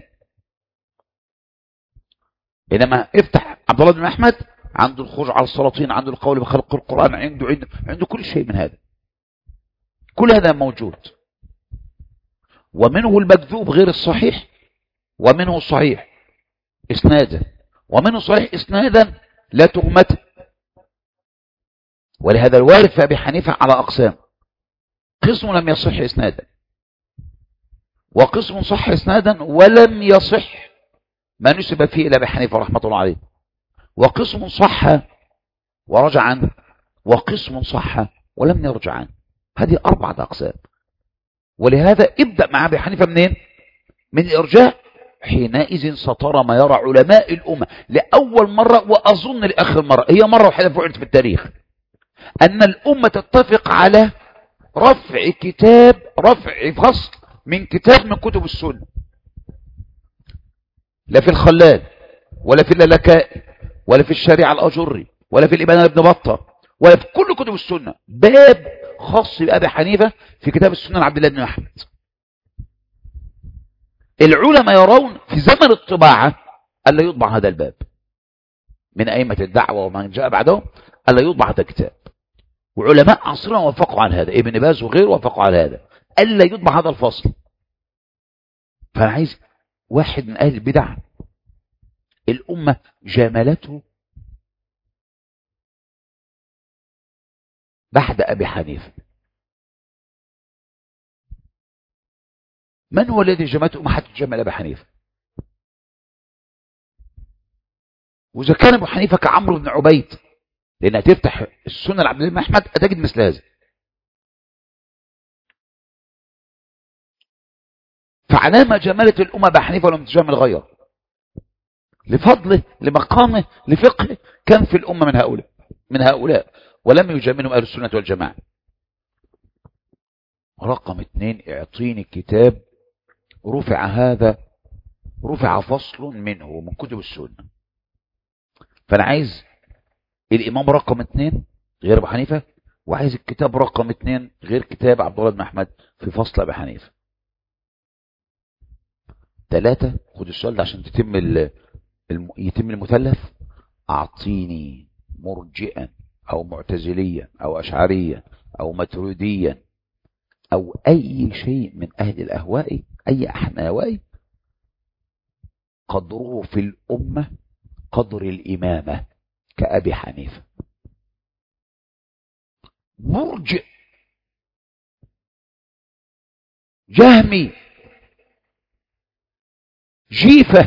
إنما افتح عبد الله بن أحمد، عنده الخروج على السلاطين، عنده القول بخلق القرآن، عنده عنده عنده كل شيء من هذا، كل هذا موجود. ومنه المكذوب غير الصحيح، ومنه الصحيح إسنادا، ومنه صحيح إسنادا لا تهمته. ولهذا الوارد في أبي حنيفة على أقسام: قسم لم يصح إسنادا، وقسم صح إسنادا ولم يصح ما نسب فيه إلى أبي حنيفة رحمة الله عليه، وقسم صح ورجع عنه، وقسم صح ولم يرجع عنه. هذه أربعة أقسام. ولهذا ابدأ مع أبي حنيفة منين؟ من الإرجاء. حينئذ سترى ما يرى علماء الأمة لأول مرة، وأظن لآخر مرة، هي مرة واحدة فعلت في التاريخ، أن الأمة تتفق على رفع كتاب، رفع فصل من كتاب من كتب السنة، لا في الخلال ولا في اللالكائي ولا في الشريعة الأجري ولا في الإبانة ابن بطة ولا في كل كتب السنة، باب خاص بأبي حنيفة في كتاب السنة لعبد الله بن أحمد. العلماء يرون في زمن الطباعة ألا يطبع هذا الباب من أئمة الدعوة ومن جاء بعدهم، ألا يطبع هذا الكتاب. وعلماء عصرنا وافقوا على هذا، ابن باز وغيره وافقوا على هذا، ألا يطبع هذا الفصل. فأنا عايز واحد من أهل البدع الأمة جاملته بعد أبي حنيفة. من هو الذي جاملته أمة حتى تجامل أبي حنيفة؟ وإذا كان أبو حنيفة كعمرو بن عبيد، لأنها تفتح السنة لعبد الله بن أحمد أتجد مثل هذا. فعلامة جمالة الأمة أبي حنيفة ولم تجامل غيره، لفضله، لمقامه، لفقهه، كان في الأمة من هؤلاء من هؤلاء ولم يجاملهم أهل السنة والجماعة. رقم اثنين، اعطيني كتاب رفع هذا، رفع فصل منه من كتب السنة. فأنا عايز الإمام رقم اثنين غير أبو حنيفة، وعايز الكتاب رقم اثنين غير كتاب عبد الله بن أحمد في فصل أبي حنيفة. ثلاثة، خد السؤال ده عشان تتم الم... يتم المثلث. أعطيني مرجئا أو معتزليا أو أشعريا أو ماتريديا أو أي شيء من أهل الأهواء، أي أحناوي قدره في الأمة قدر الإمامة كأبي حنيفة. مرجئ، جهمي، جيفة،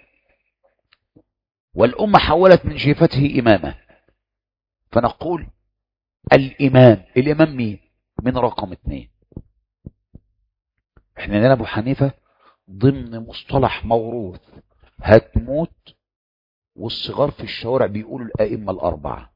والأمة حولت من جيفته إمامة. فنقول الإمام، الإمام مين؟ من رقم اثنين. احنا لنا أبو حنيفة ضمن مصطلح موروث، هتموت والصغار في الشوارع بيقولوا الأئمة الأربعة.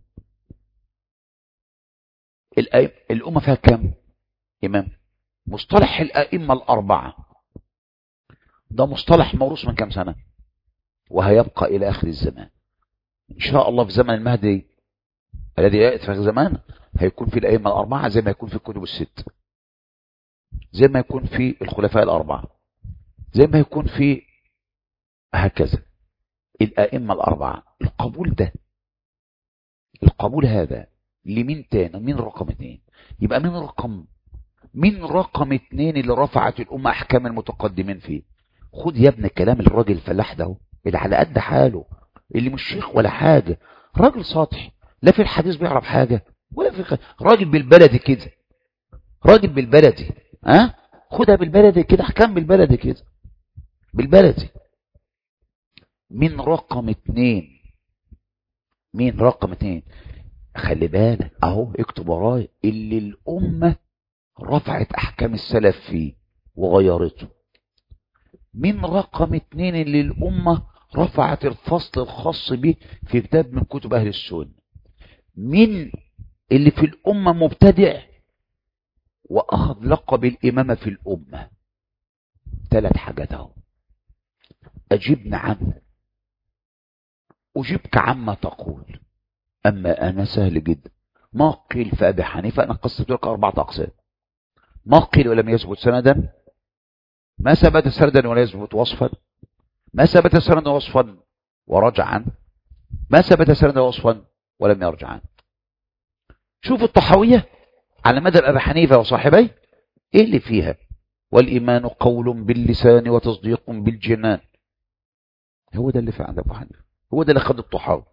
الأمة فيها كم إمام؟ مصطلح الأئمة الأربعة ده مصطلح موروث من كم سنة، وهيبقى إلى آخر الزمان إن شاء الله. في زمن المهدي الذي يأتي في زمان هيكون في الأئمة الأربعة زي ما يكون في الكتب الست، زي ما يكون في الخلفاء الأربعة، زي ما يكون في هكذا الأئمة الأربعة. القبول ده، القبول هذا لمين تاني؟ من رقم اثنين. يبقى من رقم من رقم اثنين اللي رفعت الأمة أحكام المتقدمين فيه. خد يا ابن كلام الراجل الفلاح ده اللي على قد حاله، اللي مش شيخ ولا حاجة، راجل سطحي، لا في الحديث بيعرف حاجة ولا في راجل بالبلدي كده، راجل بالبلدي، ها أه؟ خدها بالبلدي كده، احكام بالبلدي كده، بالبلدي. من رقم اثنين، مين رقم اثنين؟ خلي بالك اهو، اكتب ورايا، اللي الأمة رفعت أحكام السلف فيه وغيرته. من رقم اثنين اللي الأمة رفعت الفصل الخاص به في كتاب من كتب أهل السنة. من اللي في الأمة مبتدع وأخذ لقب الإمامة في الأمة. ثلاث حاجات اهو، أجبنا عنه. أجيبك عما تقول، أما أنا سهل جدا. ما قيل في أبي حنيفة، أنا قصت لك أربعة أقسام. ما قيل ولم يثبت سندا، ما ثبت سردا ولا يثبت وصفا، ما ثبت سردا وصفا ورجعا، ما ثبت سردا وصفا ولم يرجعا. شوف الطحاوية على مذهب أبي حنيفة وصاحبيه إيه اللي فيها؟ والإيمان قول باللسان وتصديق بالجنان. هو ده اللي في عند أبو حنيفة، هو ده اللي خد الطحاوي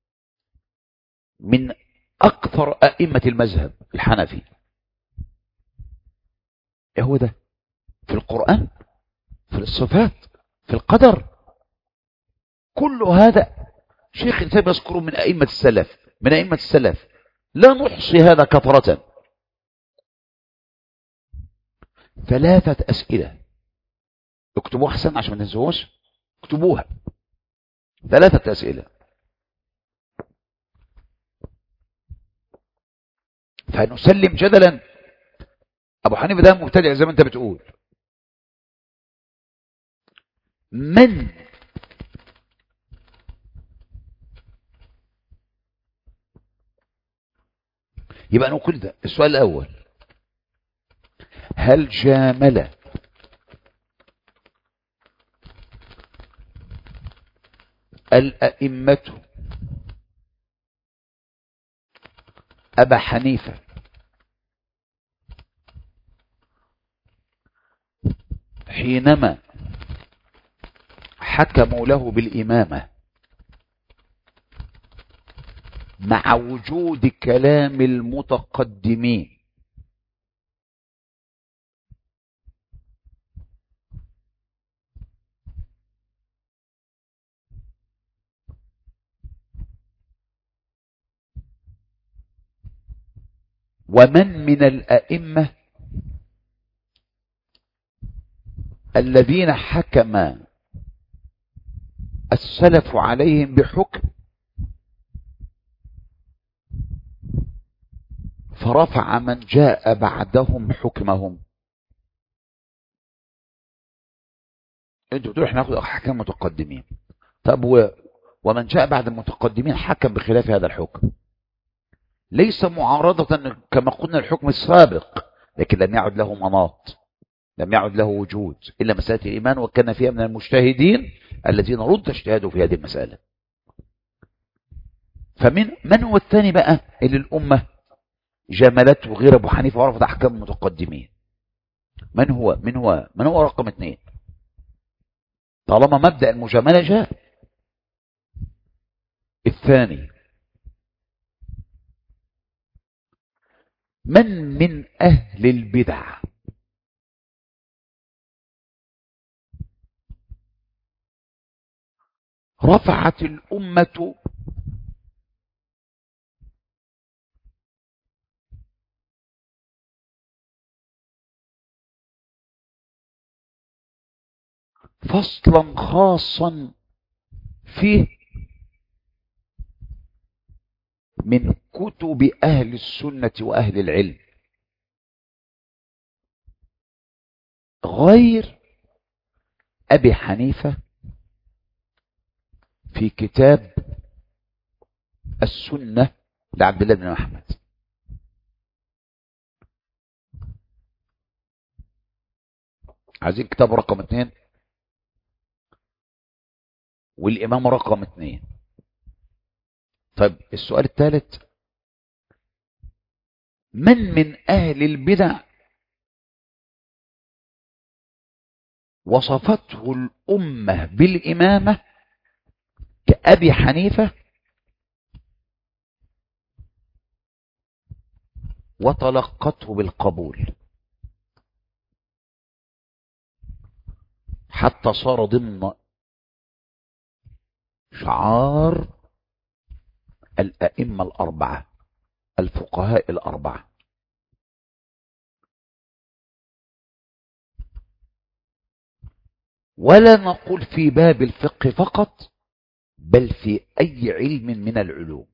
من أكثر أئمة المذهب الحنفي. هو ده في القرآن، في الصفات، في القدر، كل هذا شيخ الإسلام يذكره من أئمة السلف، من أئمة السلف لا نحصي هذا كثرة. ثلاثة أسئلة اكتبوها أحسن عشان ما تنسوهاش، اكتبوها. ثلاثة أسئلة. فنسلم جدلا أبو حنيفة ده مبتدع زي ما أنت بتقول. من يبقى نقول ده السؤال الأول: هل جامل الأئمة أبا حنيفة حينما حكموا له بالإمامة مع وجود كلام المتقدمين ومن من الأئمة الذين حكم السلف عليهم بحكم فرفع من جاء بعدهم حكمهم. انتوا بتقولوا احنا ناخد احكام متقدمين، طب و... ومن جاء بعد المتقدمين حكم بخلاف هذا الحكم، ليس معارضة كما قلنا الحكم السابق، لكن لم يعد له مناط، لم يعد له وجود إلا مسألة الإيمان، وكان فيها من المجتهدين الذين رد اجتهادوا في هذه المسألة. فمن من هو الثاني بقى اللي الأمة جملته غير أبو حنيفة ورفض أحكام المتقدمين؟ من هو من هو من هو رقم اثنين طالما مبدأ المجاملة جاء؟ الثاني: من من أهل البدع رفعت الأمة فصلا خاصا فيه من كتب أهل السنة وأهل العلم غير أبي حنيفة في كتاب السنة لعبد الله بن أحمد؟ عايزين كتاب رقم اثنين والإمام رقم اثنين. طيب السؤال الثالث: من من أهل البدع وصفته الأمة بالإمامة كأبي حنيفة وتلقته بالقبول حتى صار ضمن شعار الأئمة الأربعة الفقهاء الأربعة؟ ولا نقول في باب الفقه فقط، بل في أي علم من العلوم.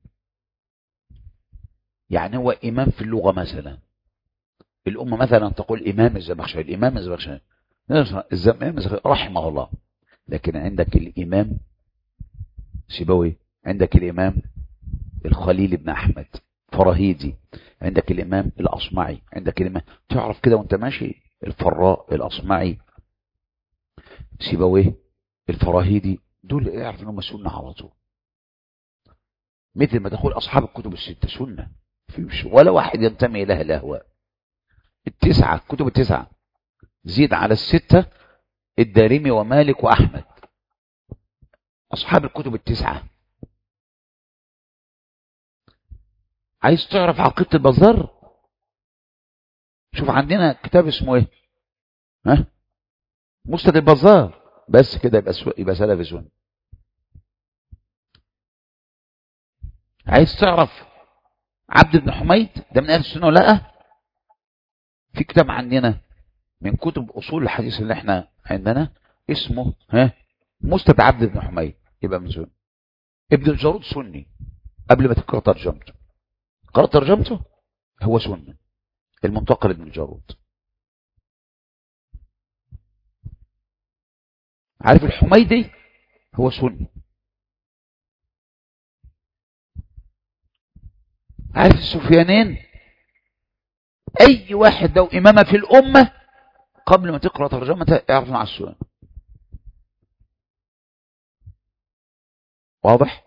يعني هو إمام في اللغة مثلا، الأمة مثلا تقول إمام الزمخشري، الإمام الزمخشري الإمام رحمه الله، لكن عندك الإمام سيبويه عندك الإمام الخليل بن أحمد فرهيدي، عندك الإمام الأصمعي، عندك الإمام تعرف كده وانت ماشي الفراء الأصمعي سيبويه الفراهيدي، دول اعرف انهم سنة على طول. مثل ما تقول أصحاب الكتب الستة سنة، في ولا واحد ينتمي لها الأهواء. التسعة كتب التسعة زيد على الستة الدارمي ومالك وأحمد، أصحاب الكتب التسعة. عايز تعرف عقيدة البزار؟ شوف عندنا كتاب اسمه ايه؟ ها؟ مسند البزار، بس كده يبقى سو... يبقى سلف سنة. عايز تعرف عبد بن حميد ده من أهل السنة ولا لا؟ في كتاب عندنا من كتب أصول الحديث اللي احنا عندنا اسمه ها مسند عبد بن حميد، يبقى من سنة. ابن الجارود سني قبل ما تقرأ ترجمته، قرأ ترجمته هو سنة. المنتقل ابن الجارود، عارف الحميدي هو سني. عارف السفيانين؟ اي واحد لو امامه في الامه قبل ما تقرا ترجمته اعرف على السنن. واضح؟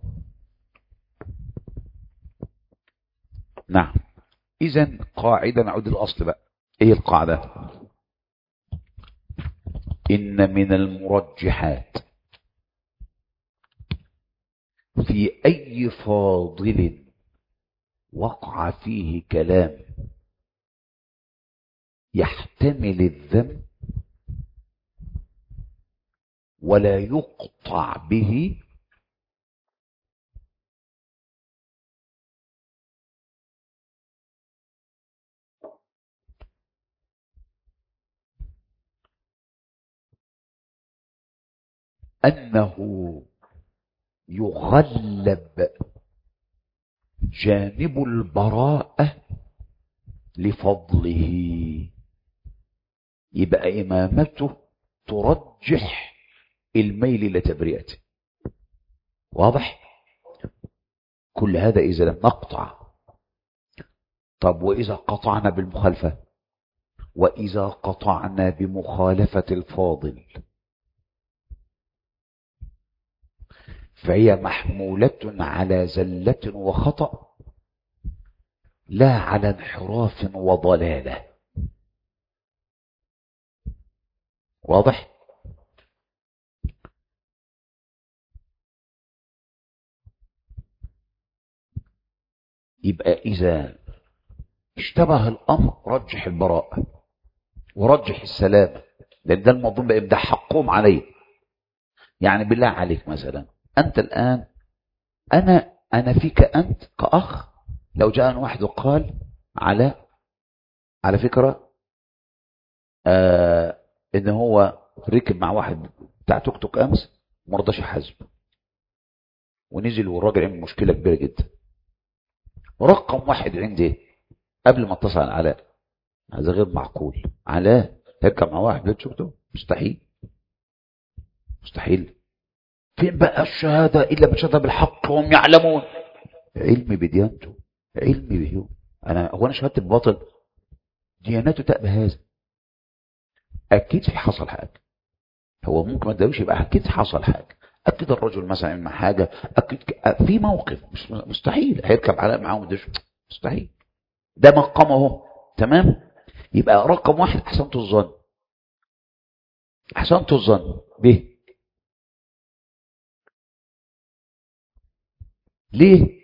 نعم. اذا قاعده، نعود الاصل بقى. ايه القاعده؟ ان من المرجحات في اي فاضل وقع فيه كلام يحتمل الذم ولا يقطع به أنه يغلب جانب البراءة لفضله، يبقى إمامته ترجح الميل لتبرئته. واضح؟ كل هذا إذا لم نقطع. طب وإذا قطعنا بالمخالفة؟ وإذا قطعنا بمخالفة الفاضل فهي محمولة على زلة وخطأ لا على انحراف وضلالة. واضح؟ يبقى إذا اشتبه الأمر رجح البراءة ورجح السلامة، لأن ده الموضوع بقى يبدأ حقهم عليه. يعني بالله عليك مثلا أنت الآن، أنا أنا فيك أنت كأخ، لو جاء واحد وقال على على فكرة آه إن هو ركب مع واحد بتاع توك توك أمس مرضاش يحاسب، ونزل والراجل عمل مشكلة كبيرة جدا. رقم واحد عندي قبل ما اتصل على علاء، هذا غير معقول. علاء يركب مع واحد توك توك؟ مستحيل مستحيل. فين بقى الشهادة إلا بشهادة بالحق وهم يعلمون؟ علم بديانته، علم به. أنا هو أنا شهادة الباطل؟ ديانته تأبى هذا. أكيد في حصل حاجة، هو ممكن ما تدوش، يبقى أكيد حصل حاجة. أكيد الرجل مثلا مع حاجة، أكيد في موقف. مش مستحيل هيركب على معاهم دش، مستحيل. ده مقامه. تمام. يبقى رقم واحد أحسنت الظن، أحسنت الظن به. ليه؟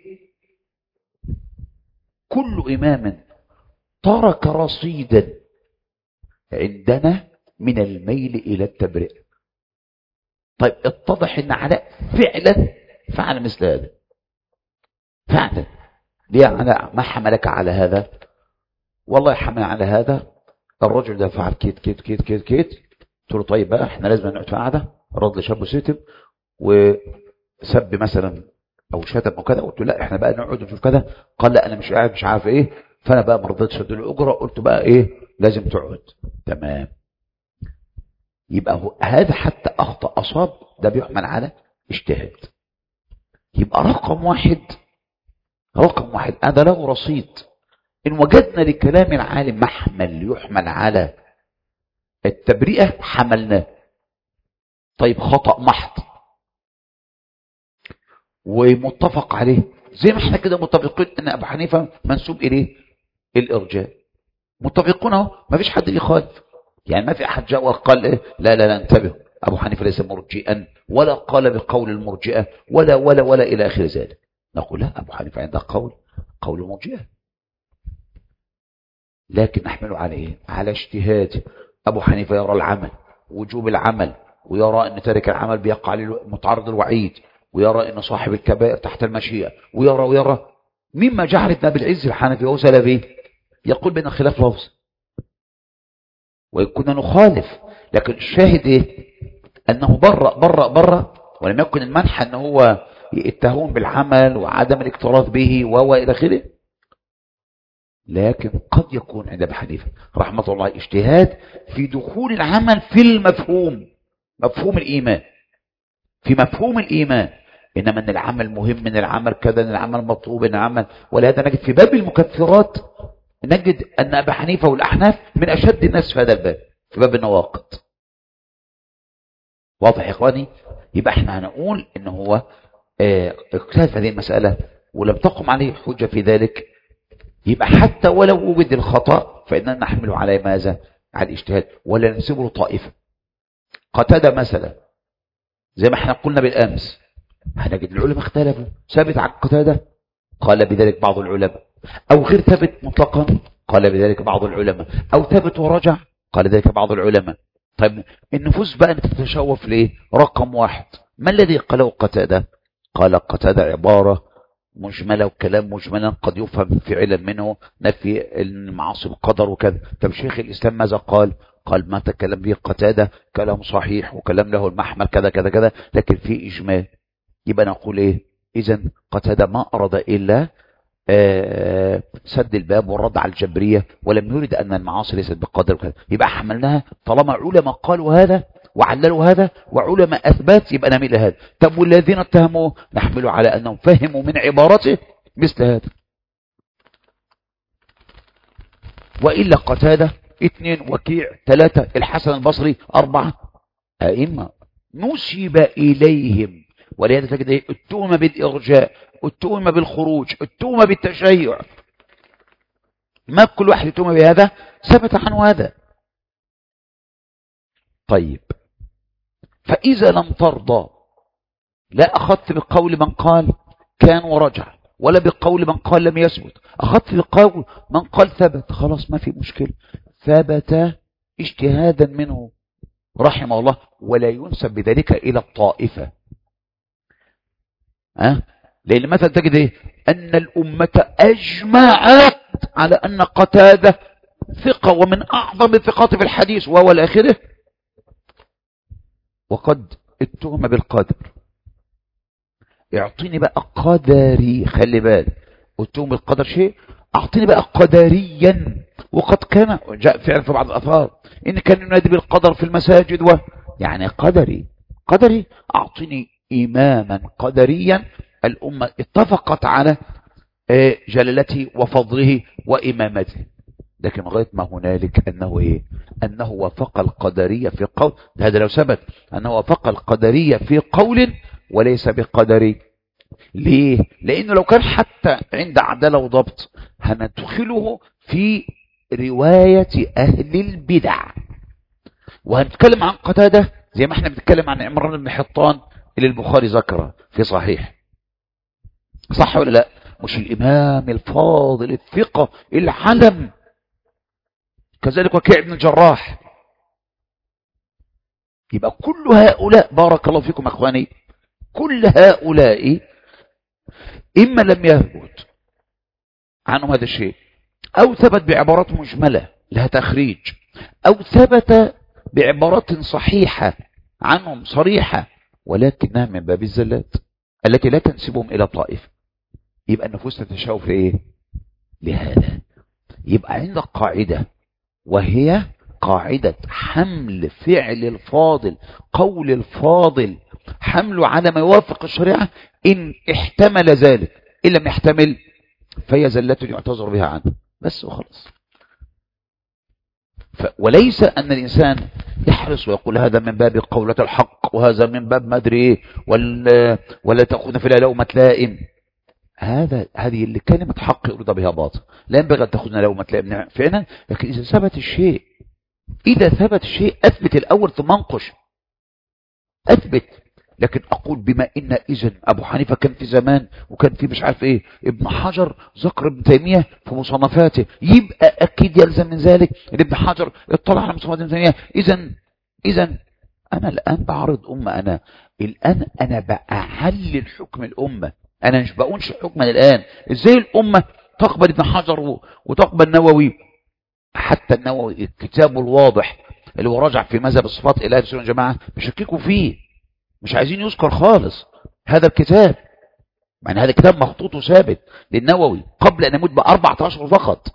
كل إمام ترك رصيدا عندنا من الميل إلى التبرئة. طيب اتضح ان علاء فعلا فعل مثل هذا فعلا. ليه علاء ما حملك على هذا؟ والله حمل على هذا الرجل ده فعل كيت كيت كيت كيت كيت. قلت له طيب بقى احنا لازم نقعد في قعده. رد شاب وسيتم وسب مثلا او شتم او كذا. قلت له لا احنا بقى نقعد نشوف كذا. قال لا انا مش قاعد مش عارف ايه. فانا بقى ما رضيتش ادي له اجره. قلت بقى ايه لازم تقعد. تمام. يبقى هو هذا حتى اخطا اصاب ده بيحمل على اجتهاد. يبقى رقم واحد رقم واحد هذا له رصيد. إن وجدنا لكلام العالم محمل يحمل على التبرئة حملناه. طيب خطأ محض ومتفق عليه، زي ما احنا كده متفقين ان ابو حنيفة منسوب اليه الارجاء، متفقون اهو، ما فيش حد يخالف. يعني ما في احد جاء وقال ايه لا لا لا انتبهوا ابو حنيفة ليس مرجئا ولا قال بقول المرجئة ولا ولا ولا الى اخر ذلك. نقول لا، ابو حنيفة عنده قول قول المرجئة، لكن نحمله على ايه؟ على اجتهاد. ابو حنيفة يرى العمل وجوب العمل، ويرى ان تارك العمل بيقع عليه متعرض الوعيد، ويرى ان صاحب الكبائر تحت المشيئة، ويرى ويرى مما جعل ابن ابي العز الحنفي وهو سلفي يقول بين خلاف لفظ، وإن كنا نخالف، لكن الشاهد ايه؟ انه برأ برأ برأ، ولم يكن المنح ان هو يتهم بالعمل وعدم الاكتراث به وهو الى اخره. لكن قد يكون عند ابي حنيفة رحمة الله اجتهاد في دخول العمل في المفهوم، مفهوم الإيمان، في مفهوم الإيمان، إنما أن العمل مهم، من العمل كذا، أن العمل مطلوب، أن العمل. ولهذا نجد في باب المكفرات نجد أن أبا حنيفة والأحناف من أشد الناس في هذا الباب، في باب النواقض. واضح يا إخواني؟ يبقى احنا هنقول إن هو اختلف هذه المسألة ولم تقم عليه حجة في ذلك، يبقى حتى ولو وجد الخطأ فإننا نحمله على ماذا؟ على الاجتهاد، ولا ننسبه طائفة. قتادة مثلا زي ما احنا قلنا بالأمس، هنجد العلماء اختلفوا، ثابت عن قتادة قال بذلك بعض العلماء، أو غير ثابت مطلقا قال بذلك بعض العلماء، أو ثابت ورجع قال ذلك بعض العلماء. طيب النفوس بقى تتشوف ليه؟ رقم واحد، ما الذي قاله قتادة؟ قال قتادة عبارة مجملة وكلام مجملا قد يفهم فعلا منه نفي المعاصي القدر وكذا. طب شيخ الإسلام ماذا قال؟ قال ما تكلم به قتادة كلام صحيح وكلام له المحمل كذا كذا كذا، لكن في إجمال. يبقى نقول إيه؟ إذن قتادة ما أراد إلا آه سد الباب والرد على الجبرية، ولم يرد أن المعاصي ليست بقدر وكذا. يبقى حملناها طالما علماء قالوا هذا وعللوا هذا وعلماء أثبات، يبقى نميل هذا. طب والذين اتهموه نحمله على أنهم فهموا من عبارته مثل هذا. وإلا قتادة اثنين، وكيع ثلاثة، الحسن البصري أربعة، أئمة نسب إليهم. ولهذا تجد ايه؟ التهمة بالإرجاء، التهمة بالخروج، التهمة بالتشيع، ما كل واحد يتهم بهذا ثبت عنه هذا. طيب فإذا لم ترضى، لا أخذت بقول من قال كان ورجع، ولا بقول من قال لم يثبت، أخذت بقول من قال ثبت، خلاص ما في مشكلة، ثبت اجتهادا منه رحمه الله، ولا ينسب بذلك إلى الطائفة. أه؟ لأن مثلا تجد إيه؟ أن الأمة أجمعت على أن قتادة ثقة ومن أعظم الثقات في الحديث وهو الآخره، وقد اتهم بالقدر. اعطيني بقى قدري، خلي بالك، اتهم بالقدر شيء، اعطيني بقى قدريا. وقد كان جاء فعلا في بعض الأثار إن كان ينادي بالقدر في المساجد، و يعني قدري قدري اعطيني إماما قدريا الأمة اتفقت على جلالته وفضله وإمامته. لكن لغاية ما هنالك أنه إيه؟ أنه وفق القدرية في قول، هذا لو ثبت أنه وفق القدرية في قول وليس بقدري. ليه؟ لأنه لو كان حتى عند عدالة وضبط هندخله في رواية أهل البدع، وهنتكلم عن قتادة زي ما احنا بنتكلم عن عمران بن حطان اللي البخاري ذكره في صحيح، صح ولا لا؟ مش الإمام الفاضل الثقة العلم. كذلك وكيع بن الجراح. يبقى كل هؤلاء بارك الله فيكم أخواني، كل هؤلاء إما لم يثبت عنهم هذا الشيء، أو ثبت بعبارات مجملة لها تخريج، أو ثبت بعبارات صحيحة عنهم صريحة ولكنها من باب الزلات التي لا تنسبهم إلى طائفة. يبقى النفوس تتشاور في إيه؟ لهذا. يبقى عندك قاعدة وهي قاعدة حمل فعل الفاضل قول الفاضل حمله على ما يوافق الشريعة إن احتمل ذلك، إن لم يحتمل فهي زلة يعتذر بها عنه بس وخلاص. وليس أن الإنسان يحرص ويقول هذا من باب قولة الحق وهذا من باب ما أدري إيه ولا, ولا تأخذنا في لومة لائم. هذا هذه اللي كلمة حق يريد بها باطل، لا ينبغي أن تأخذنا لومة لائم فعلا. لكن إذا ثبت الشيء إذا ثبت الشيء أثبت الأول ثم انقش، أثبت. لكن أقول بما إن إذن أبو حنيفة كان في زمان وكان في مش عارف إيه، ابن حجر ذكر ابن تيمية في مصنفاته، يبقى أكيد يلزم من ذلك إن ابن حجر اطلع على مصنفات ابن تيمية. إذن إذن أنا الآن بعرض أمة، أنا الآن أنا بأعلل حكم الأمة، أنا مش بقولش حكما الآن. إزاي الأمة تقبل ابن حجر وتقبل النووي؟ حتى النووي الكتاب الواضح اللي هو راجع في مذهب الصفات إلى أهل السنة والجماعة بيشككوا فيه، مش عايزين يذكر خالص هذا الكتاب، يعني هذا الكتاب مخطوط وثابت للنووي قبل أن يموت بأربعة أشهر فقط.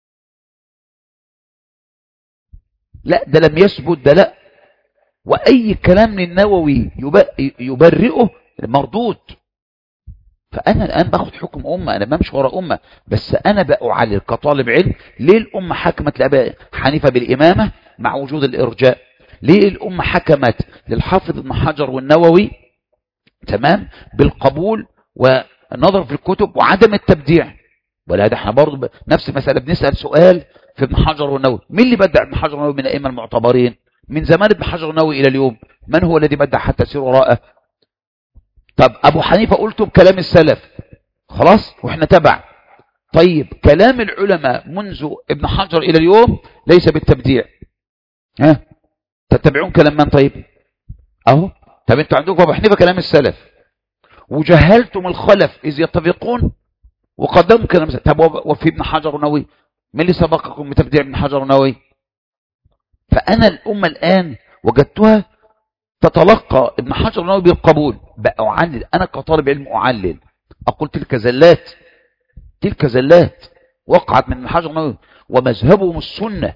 لا ده لم يثبت، ده لا. وأي كلام للنووي يبرئه مردود. فأنا الآن باخد حكم أمة، أنا بمشي وراء أمة، بس أنا بأعلل كطالب علم ليه الأمة حكمت لأبي حنيفة بالإمامة مع وجود الإرجاء، ليه الأمة حكمت للحافظ ابن حجر والنووي تمام بالقبول والنظر في الكتب وعدم التبديع. ولا ده احنا برضه نفس المسألة بنسأل سؤال في ابن حجر والنووي، مين اللي بدع ابن حجر والنووي من الأئمة المعتبرين من زمان ابن حجر والنووي إلى اليوم؟ من هو الذي بدع حتى يسير وراءه؟ طب أبو حنيفة قلته بكلام السلف خلاص وإحنا تبع. طيب كلام العلماء منذ ابن حجر إلى اليوم ليس بالتبديع، ها تتبعون كلام من؟ طيب أهو. طب أنتوا عندكم أبو حنيفة كلام السلف وجهلتم الخلف إذ يتفقون وقدموا كلام السلف. طب وفي ابن حجر والنووي من اللي سبقكم بتبديع ابن حجر والنووي؟ فأنا الأمة الآن وجدتها تتلقى ابن حجر والنووي بالقبول، بقى أعلل أنا كطالب علم أعلل أقول تلك زلات تلك زلات وقعت من ابن حجر والنووي ومذهبهم السنة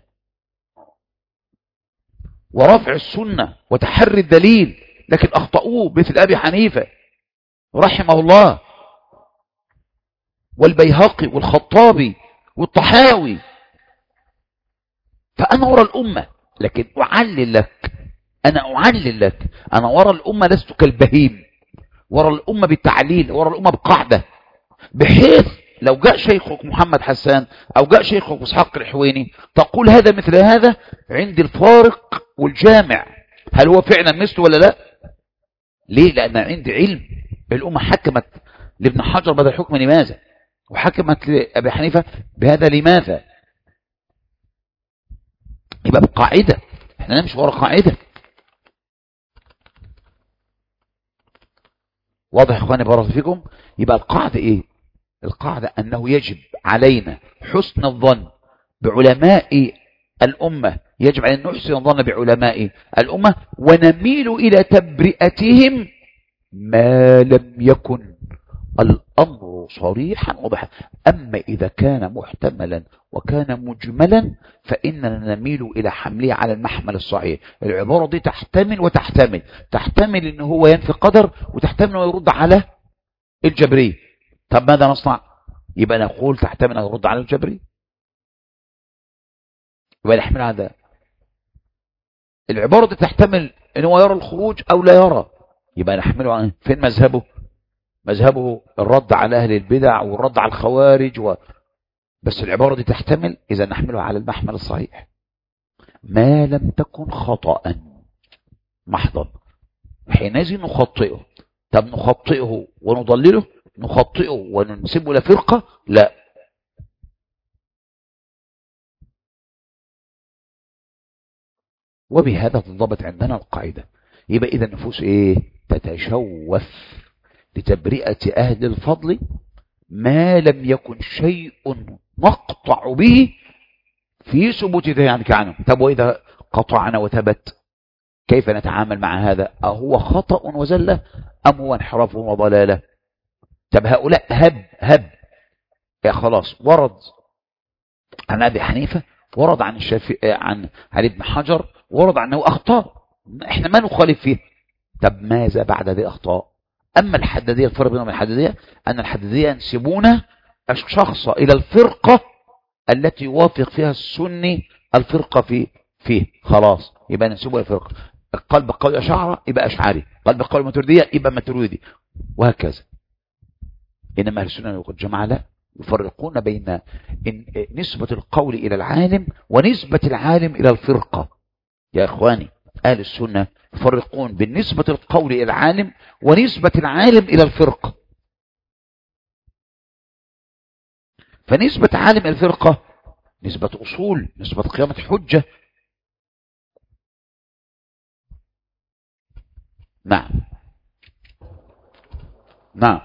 ورفع السنة وتحري الدليل، لكن أخطأوه مثل أبي حنيفة رحمه الله والبيهقي والخطابي والطحاوي. فأنا وراء الأمة لكن أعلل لك، أنا أعلل لك، أنا وراء الأمة لست كالبهيم، وراء الأمة بالتعليل، وراء الأمة بقاعدة، بحيث لو جاء شيخك محمد حسان أو جاء شيخك إسحاق الحويني تقول هذا مثل هذا عندي الفارق والجامع، هل هو فعلا مثله ولا لا؟ ليه؟ لأن عندي علم. الأمة حكمت لابن حجر بهذا الحكم لماذا؟ وحكمت لأبي حنيفة بهذا لماذا؟ يبقى بقاعدة، احنا نمشي وراء قاعدة. واضح يا اخواني بارك فيكم؟ يبقى القاعدة ايه؟ القاعدة انه يجب علينا حسن الظن بعلماء الأمة، يجب علينا نحسن الظن بعلماء الأمة ونميل إلى تبرئتهم ما لم يكن الأمر صريحا واضحا. أما إذا كان محتملا وكان مجملا فإننا نميل إلى حمله على المحمل الصحيح. العبارة دي تحتمل وتحتمل، تحتمل إنه هو ينفي قدر وتحتمل إنه يرد على الجبري. طب ماذا نصنع؟ يبقى نقول تحتمل أن يرد على الجبري، يبقى نحمل على ده. العبارة دي تحتمل إنه هو يرى الخروج أو لا يرى، يبقى نحمله على فين مذهبه؟ مذهبه الرد على أهل البدع والرد على الخوارج و... بس العبارة دي تحتمل إذا نحملها على المحمل الصحيح ما لم تكن خطأ محضا، حينئذ نخطئه. طب نخطئه ونضلله؟ نخطئه وننسبه لفرقة؟ لا. وبهذا تنضبط عندنا القاعدة. يبقى إذا النفوس إيه؟ تتشوف لتبرئة أهل الفضل ما لم يكن شيء نقطع به في ثبوت ذلك عنه. طب وإذا قطعنا وثبت كيف نتعامل مع هذا؟ أهو خطأ وزلة أم هو انحراف وضلالة؟ طب هؤلاء هب هب يا خلاص ورد عن أبي حنيفة ورد عن الشافعي عن علي بن حجر ورد عنه اخطاء احنا ما نخالف فيه. طب ماذا بعد هذه الاخطاء؟ اما الحداديه، الفرق بينهم الحداديه ان الحداديه ينسبون الشخص الى الفرقه التي يوافق فيها السني الفرقه في فيه، خلاص يبقى ننسبه الى الفرقه. قال بقول اشعري يبقى اشعري، قال بقول ماتريديه يبقى ماتريدي، وهكذا. انما اهل السنه والجماعه لا، يفرقون بين نسبه القول الى العالم ونسبه العالم الى الفرقه. يا اخواني اهل السنه يفرقون بين نسبه القول الى العالم ونسبه العالم الى الفرقه. فنسبه عالم الى الفرقه نسبه اصول، نسبه قيامه حجه. نعم نعم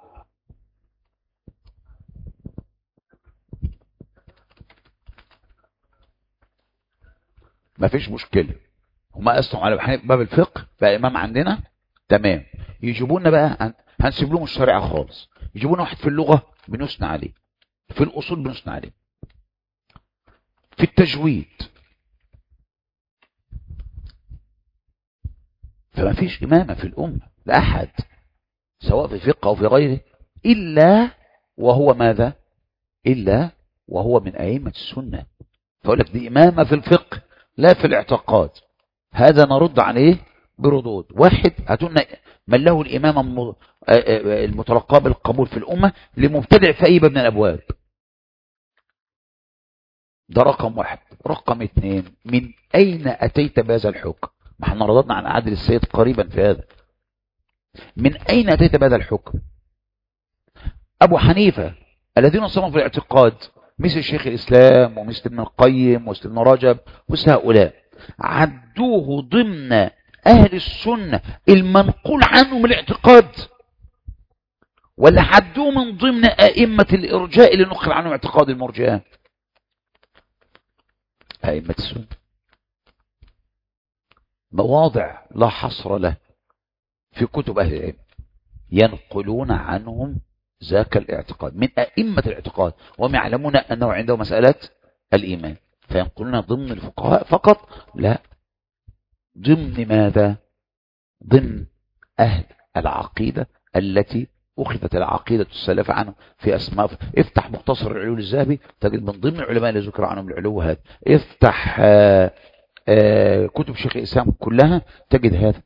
ما فيش مشكله. هما اسلموا على حنيفه باب الفقه بقى امام عندنا، تمام. يجيبونا بقى هنسيب لهم الشريعه خالص، يجيبونا واحد في اللغه بنثنى عليه، في الاصول بنثنى عليه، في التجويد. فما فيش امامه في الامه لاحد سواء في فقه او في غيره الا وهو ماذا؟ الا وهو من ائمه السنه. فاقول لك دي امامه في الفقه لا في الاعتقاد. هذا نرد عليه بردود. واحد هاتونا من له الامامه المتلقاه بالقبول في الامه لمبتدع في اي باب من الابواب. ده رقم واحد. رقم اثنين، من اين اتيت بهذا الحكم؟ ما احنا رددنا عن عادل السيد قريبا في هذا. من اين اتيت بهذا الحكم؟ ابو حنيفه الذين صنفوا في الاعتقاد مثل شيخ الاسلام ومثل ابن القيم ومثل ابن رجب ومثل هؤلاء عدوه ضمن اهل السنه المنقول عنه من الاعتقاد، ولا عدوه من ضمن ائمه الارجاء اللي نقل عنه اعتقاد المرجئه؟ ائمه السنه. مواضع لا حصر له في كتب اهل العلم ينقلون عنهم ذاك الاعتقاد من ائمه الاعتقاد، وهم يعلمون انه عنده مساله الايمان، فينقلون ضمن الفقهاء فقط؟ لا، ضمن ماذا؟ ضمن اهل العقيده التي اخذت العقيده السلف عنه في اسماء. افتح مختصر العلو الذهبي تجد من ضمن العلماء اللي ذكر عنهم العلو هذا. افتح آآ آآ كتب شيخ الاسلام كلها تجد هذا.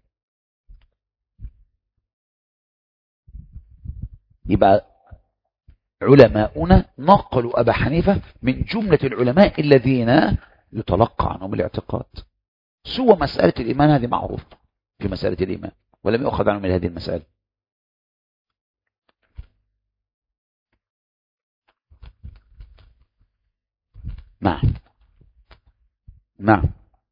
يبقى علماؤنا نقلوا أبا حنيفة من جملة العلماء الذين يتلقى عنهم الاعتقاد. سوى مسألة الإيمان هذه معروفة في مسألة الإيمان، ولم يؤخذ عنهم من هذه المسألة. نعم نعم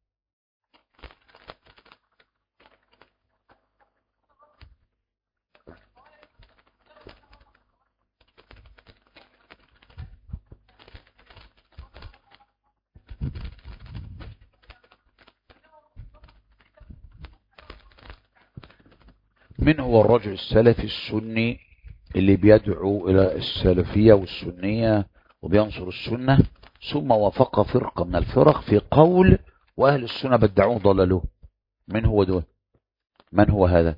من هو الرجل السلفي السني اللي بيدعو إلى السلفية والسنية وبينصر السنة ثم وافق فرقة من الفرق في قول وأهل السنة بدعوه ضللوه؟ من هو دول؟ من هو هذا؟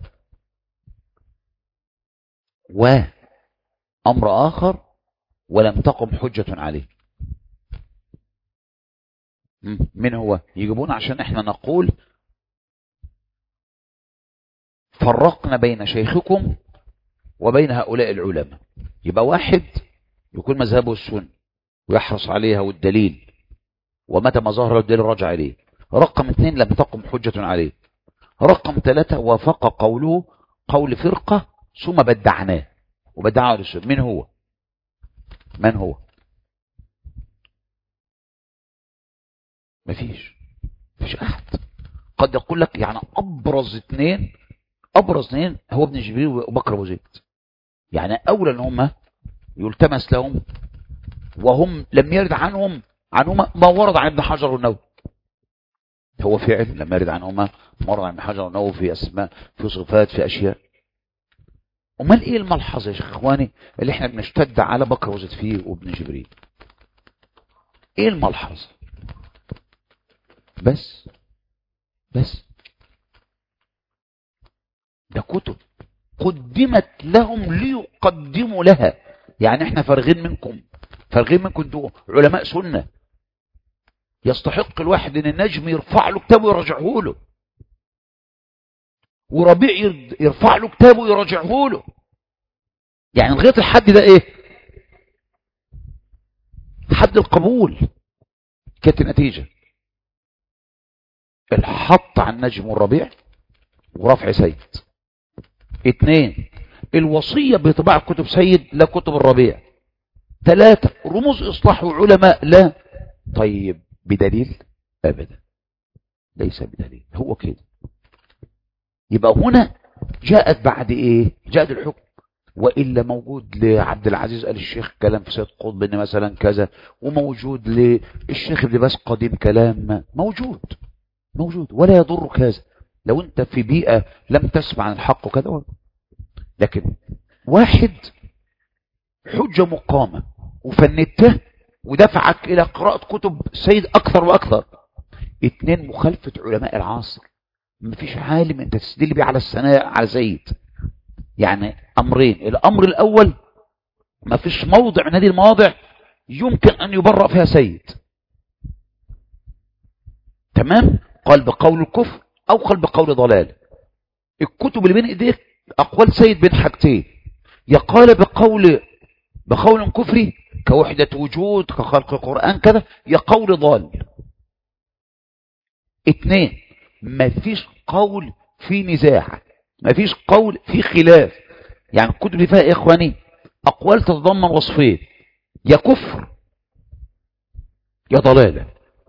وأمر آخر ولم تقم حجة عليه. من هو؟ يجيبون عشان احنا نقول فرقنا بين شيخكم وبين هؤلاء العلماء. يبقى واحد يكون مذهبه السنة ويحرص عليها والدليل، ومتى ما ظهر الدليل رجع عليه. رقم اثنين لم تقم حجة عليه. رقم ثلاثة وافق قوله قول فرقة ثم بدعناه وبدعه للسنة. من هو؟ من هو؟ مفيش مفيش أحد. قد يقول لك يعني أبرز اثنين أبرز اثنين هو ابن جبريل وبكر أبو زيد، يعني أولى أن هم يلتمس لهم، وهم لم يرد عنهم عنهما ما ورد عن ابن حجر والنووي. هو فعل لم يرد عنهما ما ورد عن ابن حجر والنووي في أسماء في صفات في أشياء. امال ايه الملحظ يا شيخ اخواني اللي احنا بنشتد على بكر أبو زيد فيه وابن جبريل؟ ايه الملحظ؟ بس بس ده كتب قدمت لهم ليقدموا لها. يعني احنا فارغين منكم، فارغين منكم انتوا علماء سنة. يستحق الواحد ان النجم يرفع له كتابه ويرجعه له، وربيع يرفع له كتابه ويرجعه له. يعني لغايه الحد ده ايه؟ حد القبول. كانت النتيجة الحط على النجم والربيع ورفع سيد. اثنين، الوصية بطباعة كتب سيد لا كتب الربيع. ثلاثة، رموز إصلاح وعلماء لا. طيب بدليل؟ أبدا، ليس بدليل. هو كده. يبقى هنا جاءت بعد ايه؟ جاءت الحكم. وإلا موجود لعبد العزيز آل الشيخ كلام في سيد قطب ان مثلا كذا، وموجود للشيخ ابن باز قديم كلام، موجود موجود ولا يضرك هذا لو انت في بيئة لم تسمع عن الحق وكذا. لكن واحد حجة مقامة وفندته ودفعك الى قراءة كتب سيد اكثر واكثر. اثنين، مخالفة علماء العصر. مفيش عالم انت تستدل بيه على الثناء على سيد. يعني امرين، الامر الاول مفيش موضع من هذه المواضع يمكن ان يبرأ فيها سيد. تمام؟ قال بقول الكفر او قال بقول ضلال. الكتب اللي بين ايديك اقوال سيد بين حاجتين، يا قال بقول بقول كفري كوحدة وجود كخلق القرآن كذا، يا قول ضال. اثنين، مفيش قول في نزاع، مفيش قول في خلاف. يعني الكتب اللي فيها يا اخواني اقوال تتضمن وصفين، يا كفر يا ضلالة.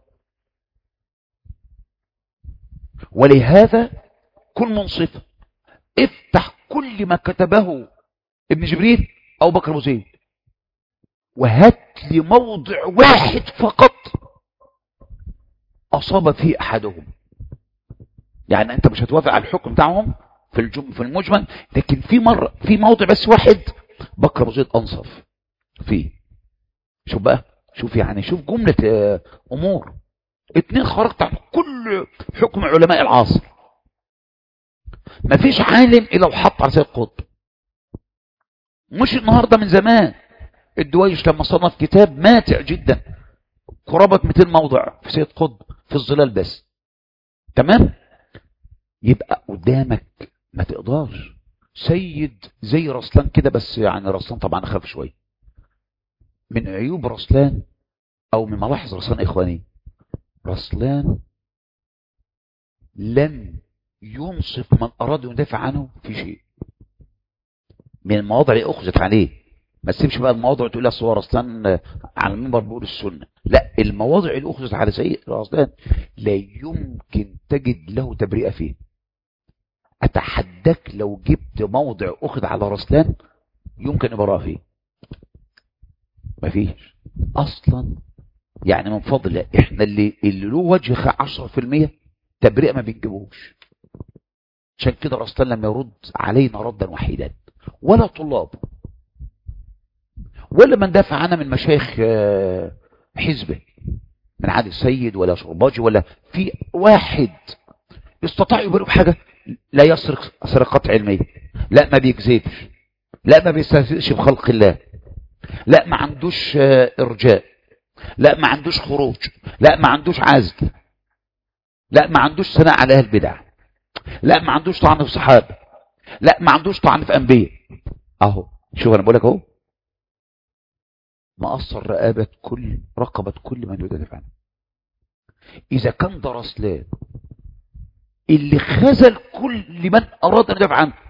ولهذا كل منصف افتح كل ما كتبه ابن جبريل او بكر ابو زيد وهات لي موضع واحد فقط اصاب فيه احدهم. يعني انت مش هتوافق على الحكم بتاعهم في الجم في المجمل، لكن في مره في موضع بس واحد بكر ابو زيد انصف فيه. شوف بقى، شوف يعني شوف جمله امور. اتنين خرجت عن كل حكم علماء العصر. مفيش عالم الا وحط على سيد قطب. مش النهارده، من زمان. الدويش لما صنف كتاب ماتع جدا قرابة مئتين موضع في سيد قطب في الظلال بس. تمام؟ يبقى قدامك ما تقدرش. سيد زي رسلان كده، بس يعني رسلان طبعا اخف شويه. من عيوب رسلان او من ملاحظ رسلان اخواني، رسلان لم ينصف من اراد ان يدافع عنه في شيء. من المواضع اللي اخذت عليه، ما تسيبش بقى المواضع تقول لها صور رسلان على المنبر بيقول السنه، لا، المواضع اللي اخذت على سيد رسلان لا يمكن تجد له تبرئه فيه. اتحداك لو جبت موضع اخذ على رسلان يمكن ابراء فيه، مفيش اصلا. يعني من فضل الله احنا اللي اللي له وجه عشرة في المية تبرئه ما بنجيبوش. عشان كده رسلان لم يرد علينا ردا وحيدا، ولا طلاب ولا من دافع عنه من مشايخ حزبه من عادل السيد ولا شرباجي، ولا في واحد استطاع يبرئ بحاجه. لا يسرق سرقات علميه، لا ما بيكذبش، لا ما بيستهزئش بخلق الله، لا ما عندوش ارجاء، لا ما عندوش خروج، لا ما عندوش عزل، لا ما عندوش ثناء على اهل البدع، لا ما عندوش طعن في صحابه، لا ما عندوش طعن في انبياء. اهو شوف انا بقول لك اهو، مقصر رقبه كل رقبه كل من يدافع عنه. اذا كان ده رسلان اللي خذل كل من اراد ان يدافع عنه.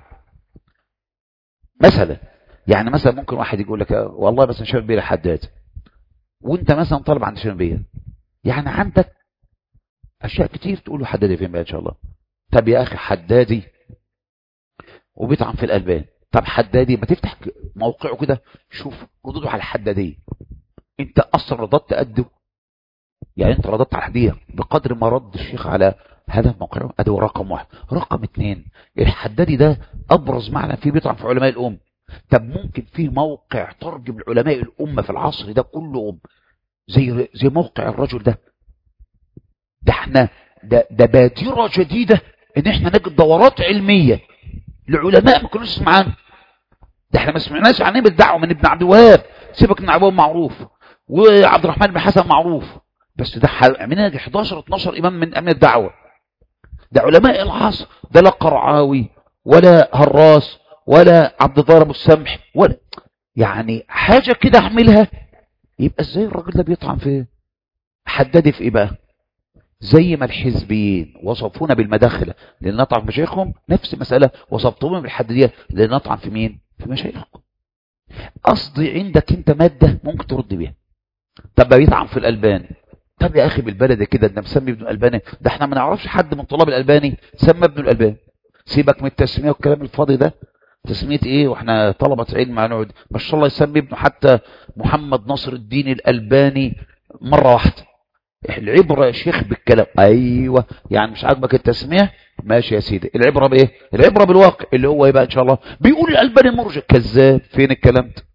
مثلا يعني مثلا ممكن واحد يقول لك والله بس شايف بيه حداد، وانت مثلا طالب عند شنبيه، يعني عندك اشياء كتير تقول له حدادي فين بقى ان شاء الله. طب يا اخي حدادي وبيطعن في الالبان، طب حدادي ما تفتح موقعه كده شوف ردوده على الحداديه. انت اصلا رددت قده، يعني انت رددت على الحديه بقدر ما رد الشيخ على هذا موقعه. ادي رقم واحد. رقم اثنين، الحدادي ده ابرز معنى فيه بيطعن في علماء الامه. طب ممكن فيه موقع ترجم علماء الامه في العصر ده كله زي زي موقع الرجل ده؟ ده احنا ده, ده بادرة جديدة ان احنا نجد دورات علمية لعلماء ما كناش نسمع عنه. ده احنا ما سمعناش عن ايه بالدعوة من ابن عبد الوهاب، سيبك من عبد معروف وعبد الرحمن بن حسن معروف، بس ده عملنا احداشر اتناشر امام من امن الدعوة. ده علماء العصر، ده لا قرعاوي ولا هراس ولا عبد الظاهر ابو السمح ولا يعني حاجة كده اعملها. يبقى ازاي الراجل ده بيطعن في حددي في ايه بقى؟ زي ما الحزبيين وصفونا بالمداخلة لان نطعن في مشايخهم، نفس المسألة وصفتونا بالحددية لان نطعن في مين؟ في مشايخهم. قصدي عندك انت مادة ممكن ترد بيها. طب بيطعن في الألباني، طب يا اخي بالبلد كده انت مسمي ابن الألباني، ده احنا ما نعرفش حد من طلاب الألباني سمى ابن الألباني. سيبك من التسمية والكلام الفاضي ده، تسمية ايه واحنا طلبة علم نقعد ما شاء الله يسمي ابنه حتى محمد ناصر الدين الألباني مرة واحدة. العبرة يا شيخ بالكلام. ايوه يعني مش عاجبك التسمية ماشي يا سيدي، العبرة بايه؟ العبرة بالواقع اللي هو يبقى ان شاء الله بيقول الألباني مرجع. كذاب، فين الكلام ده؟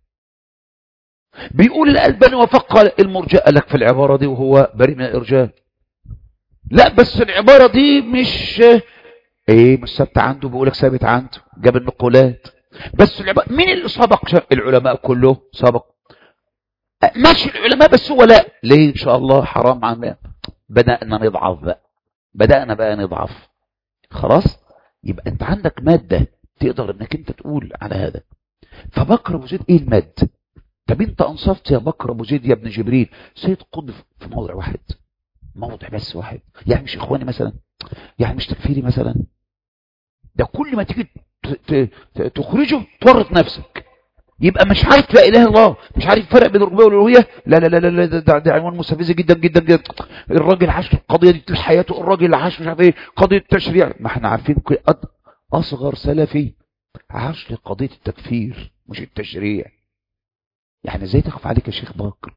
بيقول الألباني وفق المرجع، قال لك في العبارة دي وهو بريء من الإرجاء. لا بس العبارة دي مش ايه مش ثابت عنده، بيقولك ثابت عنده، جاب النقولات. بس العبارة مين اللي سبق؟ العلماء كله سبق. ماشي العلماء بس هو لا. ليه ان شاء الله حرام عن بدأنا نضعف بقى، بدأنا بقى نضعف خلاص. يبقى انت عندك مادة تقدر انك انت تقول على هذا. فبكر ابو زيد ايه المادة؟ طب انت انصفت يا بكر ابو زيد يا ابن جبريل سيد قطب في موضع واحد، موضع بس واحد، يعني مش اخواني مثلا، يعني مش تكفيري مثلا. ده كل ما تيجي تخرجه تورط نفسك. يبقى مش عارف لا اله الا الله، مش عارف الفرق بين الربوبيه والالوهيه. لا لا لا لا ده, ده عنوان مستفز جدا جدا جدا. الراجل عاش القضيه دي طول حياته، الراجل عاش مش عارف ايه قضيه التشريع. ما احنا عارفين اصغر سلفي عاش لقضيه التكفير مش التشريع. يعني ازاي تخف عليك يا شيخ بكر؟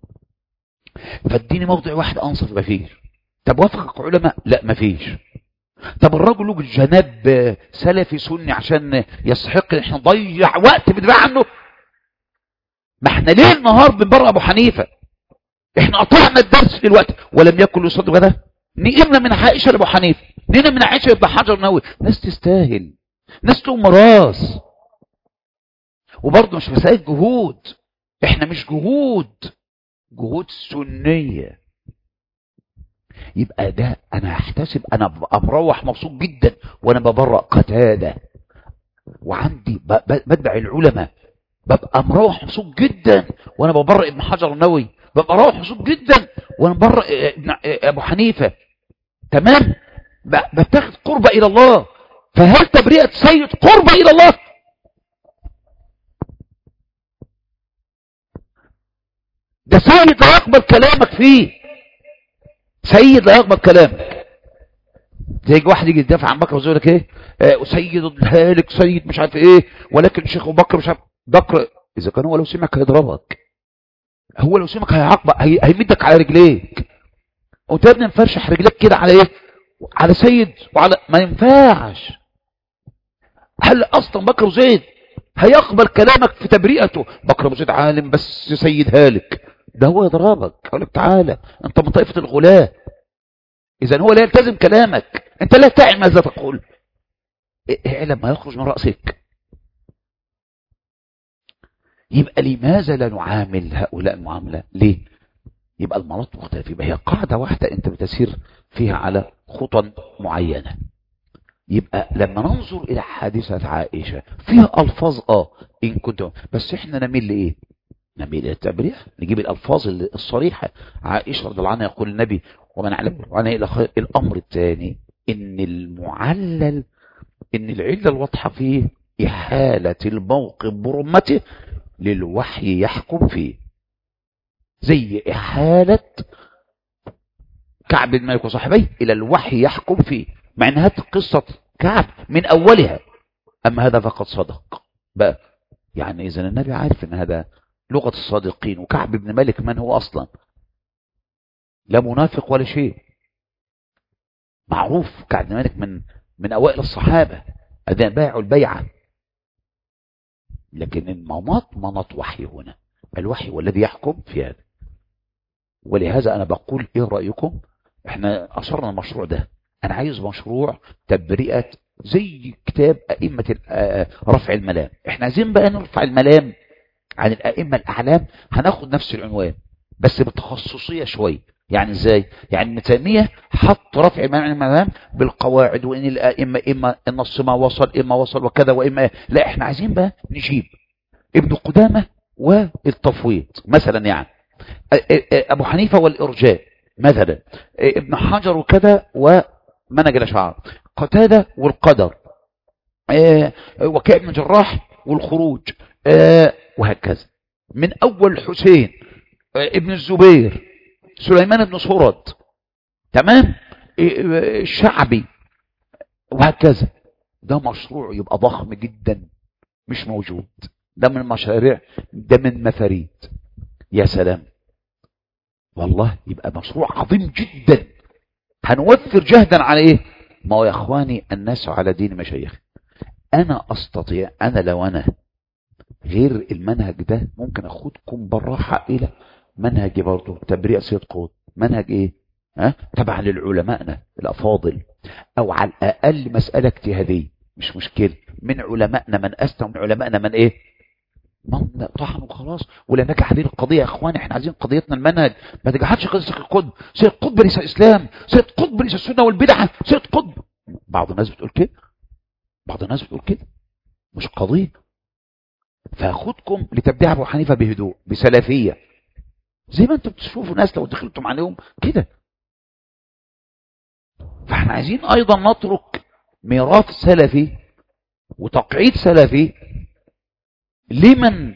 فاديني موضع واحد انصف مفيش. طب وافقك علماء؟ لا مفيش. طب الرجل له جناب سلفي سني عشان يستحق ان احنا نضيع وقت بدفاع عنه؟ ما احنا ليه النهار بنبرأ ابو حنيفه؟ احنا قطعنا الدرس دلوقتي ولم يكن يصدق هذا. نقمنا من عائشه لابو حنيفه، نقمنا من عائشه لابن حجر النووي. ناس تستاهل، ناس تقوم راس. وبرضه مش مسائل جهود، احنا مش جهود، جهود سنيه. يبقى ده انا هحتسب، انا بروح مبسوط جدا وانا ببرأ قتاده وعندي بتبع العلماء، ببقى مروح مبسوط جدا وانا ببرأ ابن حجر النووي، ببقى مروح مبسوط جدا وانا ببرأ ابو حنيفه. تمام، بتاخد قربة الى الله. فهل تبرئة سيد قربة الى الله؟ ده سيد لا يقبل كلامك فيه، سيد لا يقبل كلامك. زي واحد يجي يدافع عن بكر ويقول لك ايه آه سيد الهالك سيد مش عارف ايه، ولكن شيخ ابو بكر مش عارف. بكر اذا كان هو لو سمعك هيضربك، هو لو سمعك هيعاقبك، هي... هيمدك على رجليك. وانت يا ابني مفرشح رجليك كده على ايه؟ على سيد وعلى ما ينفعش. هل اصلا بكر وزيد هيقبل كلامك في تبرئته؟ بكر وزيد عالم بس سيد هالك، ده هو يضربك يقول لك تعالى انت من طائفه الغلاة. اذا هو لا يلتزم كلامك، انت لا تعلم ماذا تقول. اعلم ما يخرج من رأسك. يبقى لماذا لا نعامل هؤلاء المعاملة؟ ليه؟ يبقى المناط مختلف. يبقى هي قاعدة واحدة انت بتسير فيها على خطى معينة. يبقى لما ننظر الى حادثة عائشة فيها الفاظ اه ان كنت، بس احنا نميل لايه؟ نميل الى التبرئة، نجيب الالفاظ الصريحة. عائشة رضي الله عنها يقول النبي ومن علم عنها الى خير. الامر الثاني ان المعلل، ان العلة الواضحة فيه احالة الموقف برمته للوحي يحكم فيه، زي احالة كعب بن مالك وصاحبيه الى الوحي يحكم فيه، مع ان هذه قصة كعب من اولها. اما هذا فقد صدق بقى، يعني اذا النبي عارف ان هذا لغة الصادقين. وكعب بن مالك من هو اصلا؟ لا منافق ولا شيء، معروف كعب بن مالك من من اوائل الصحابة اذا باعوا البيعة. لكن المناط مناط وحي، هنا الوحي والذي يحكم في هذا. ولهذا انا بقول ايه رأيكم احنا اصرنا المشروع ده، انا عايز مشروع تبرئة زي كتاب ائمة رفع الملام. احنا عايزين بقى نرفع الملام عن الائمة الاعلام، هناخد نفس العنوان بس بالتخصصية شوية. يعني ازاي؟ يعني ابن تيمية حط رفع الملام بالقواعد، وان الائمة اما النص ما وصل اما وصل وكذا واما، لا احنا عايزين بقى نجيب ابن قدامة والتفويض مثلا، يعني ابو حنيفة والارجاء مثلا، ابن حجر وكذا ومنهج الاشاعرة، قتادة والقدر، وكيع بن جراح والخروج، وهكذا من اول حسين ابن الزبير، سليمان بن سرد، تمام، الشعبي، وهكذا. ده مشروع يبقى ضخم جدا مش موجود، ده من المشاريع، ده من مفاريد. يا سلام والله، يبقى مشروع عظيم جدا. هنوفر جهدا على ايه؟ ما هو يا اخواني الناس على دين مشايخ. انا استطيع، انا لو انا غير المنهج ده ممكن اخدكم بالراحة الى منهج برضه تبرئة سيد قطب. منهج ايه؟ ها؟ تبع للعلمائنا الافاضل، او على الاقل مسألة اجتهادية مش مشكلة، من علمائنا من استوى، من علمائنا من ايه؟ من طحن وخلاص. ولا نجح هذه القضية يا اخوان، احنا عايزين قضيتنا المنهج، ما تجحدش قضية سيد قطب. سيد قطب ليس اسلام، سيد قطب ليس السنة والبدعة، سيد قطب. بعض الناس بتقول كده، بعض الناس بتقول كده، مش قضية. فاخدكم لتبديع ابو حنيفة بهدوء بسلفية، زي ما انتم بتشوفوا ناس لو دخلتم عليهم كده. فاحنا عايزين ايضا نترك ميراث سلفي وتقعيد سلفي لمن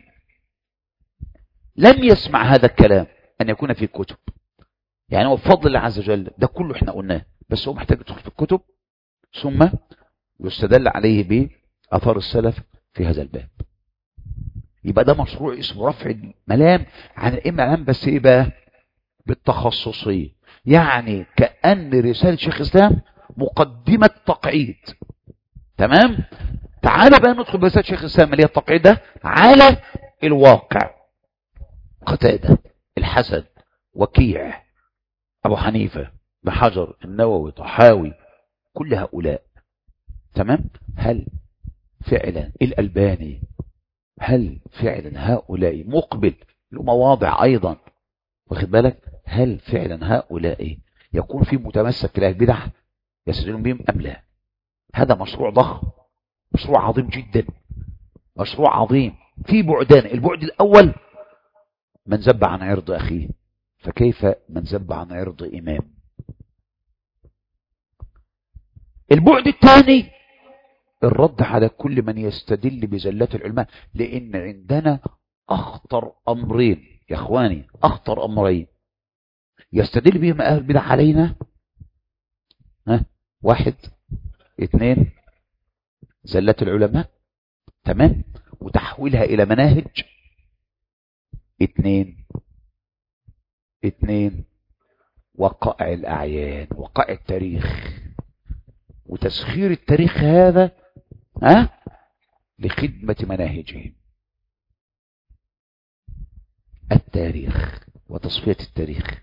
لم يسمع هذا الكلام ان يكون في كتب. يعني هو بفضل الله عز وجل ده كله احنا قلناه، بس هو محتاج يدخل في الكتب ثم يستدل عليه بأثار السلف في هذا الباب. يبقى ده مشروع اسمه رفع الملام عن الائمه العام، بس ايه بقى؟ بالتخصصيه. يعني كأن رسالة شيخ الاسلام مقدمة تقعيد، تمام. تعال بقى ندخل برسالة شيخ الاسلام اللي هي التقعيد ده على الواقع. قتادة، الحسن، وكيع، ابو حنيفة، بحجر، النووي، طحاوي، كل هؤلاء، تمام. هل فعلا الألباني، هل فعلا هؤلاء مقبل لمواضع ايضا، واخد بالك؟ هل فعلا هؤلاء يكون في متمسك له البدع يستدلون بهم ام لا؟ هذا مشروع ضخم، مشروع عظيم جدا، مشروع عظيم في بعدان. البعد الاول من ذب عن عرض اخيه، فكيف من ذب عن عرض امام؟ البعد الثاني الرد على كل من يستدل بزلات العلماء، لان عندنا اخطر امرين يا اخواني، اخطر امرين يستدل بهم اهل البدع علينا. ها؟ واحد، اثنين، زلات العلماء، تمام، وتحويلها الى مناهج. اثنين، اثنين، وقائع الاعيان، وقائع التاريخ، وتسخير التاريخ هذا ها لخدمة مناهجهم. التاريخ وتصفية التاريخ.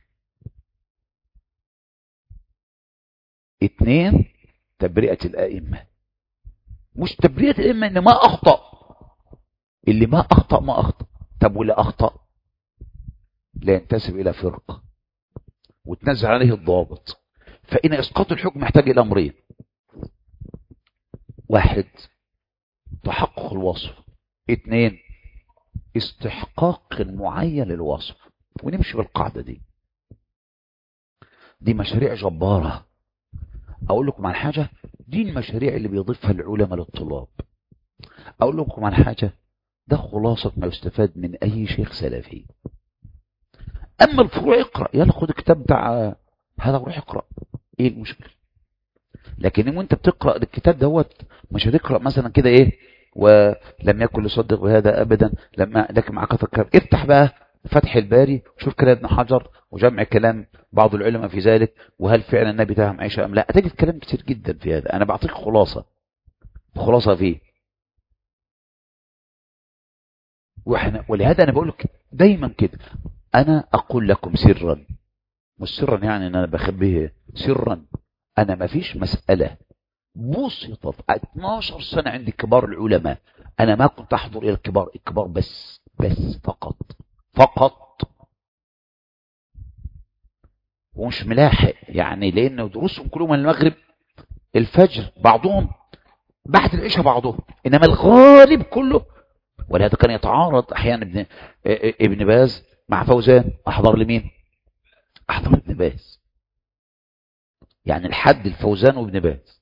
اثنين، تبرئة الائمة. مش تبرئة الائمة ان ما اخطأ، اللي ما اخطأ ما اخطأ. طب واللي اخطأ لا ينتسب الى فرقة وتنزل عليه الضابط. فإن اسقاط الحكم محتاج الى امرين: واحد، تحقق الوصف. اثنين، استحقاق معين للوصف. ونمشي بالقاعدة دي. دي مشاريع جبارة. اقول لكم عن حاجة، دي المشاريع اللي بيضيفها العلماء للطلاب. اقول لكم عن حاجة، ده خلاصة ما يستفاد من اي شيخ سلفي. اما الفروع اقرأ، يلا خد الكتاب بتاع هذا وروح اقرأ، ايه المشكلة؟ لكن وانت بتقرأ الكتاب دوت مش هتقرأ مثلا كده ايه ولم يكن يصدق بهذا ابدا لما لكن مع كثرة الكلام. افتح بقى فتح الباري وشوف كلام ابن حجر وجمع كلام بعض العلماء في ذلك، وهل فعلا النبي تهم عائشة ام لا. هتجد كلام كتير جدا في هذا، انا بعطيك خلاصة خلاصة فيه. وإحنا ولهذا انا بقول لك دايما كده، انا اقول لكم سرا مش سرا يعني ان انا بخبيه سرا، انا ما فيش مسألة بسطت اتناشر سنة عند كبار العلماء انا ما كنت احضر الى الكبار الكبار بس بس فقط فقط، ومش ملاحق يعني، لان دروسهم كلهم من المغرب الفجر، بعضهم بعد العشاء بعضهم، انما الغالب كله. ولهذا كان يتعارض احيانا ابن ابن باز مع فوزان، احضر لمين؟ احضر ابن باز، يعني الحد الفوزان وابن باز.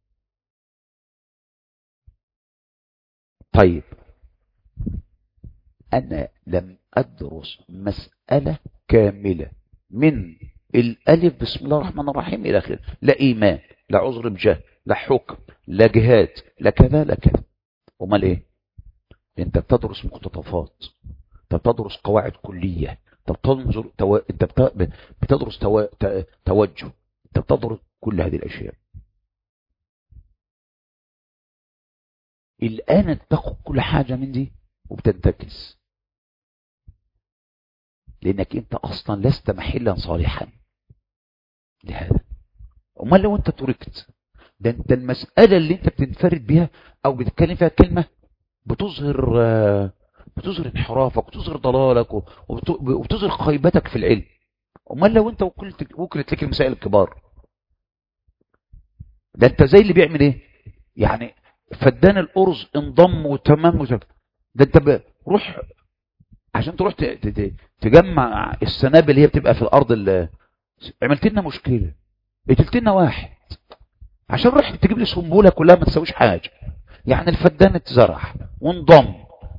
طيب انا لم ادرس مسألة كاملة من الالف بسم الله الرحمن الرحيم الى اخره، لا ايمان لا عذر بجهل لا حكم لا جهاد لا كذا لا كذا. امال ايه؟ انت بتدرس مقتطفات، انت بتدرس قواعد كلية، انت بتنظر تو... انت بت... بتدرس تو... ت... توجه، انت بتدرس كل هذه الاشياء. الان تاخد كل حاجة من دي وبتنتكس، لانك انت اصلا لست محلا صالحا لهذا. امال لو انت تركت، ده انت المسألة اللي انت بتنفرد بها او بتتكلم فيها كلمة بتظهر بتظهر انحرافك وبتظهر ضلالك وبتظهر خيبتك في العلم. امال لو انت وكلت وكلت لك المسائل الكبار، ده انت زي اللي بيعمل ايه يعني، فدان الارز انضم وتمام وزب. ده انت بروح عشان تروح تجمع السنابل اللي هي بتبقى في الارض، اللي عملت لنا مشكله، قتلت لنا واحد عشان رحت تجيب لي سنبوله كلها ما تساويش حاجه. يعني الفدان اتزرع وانضم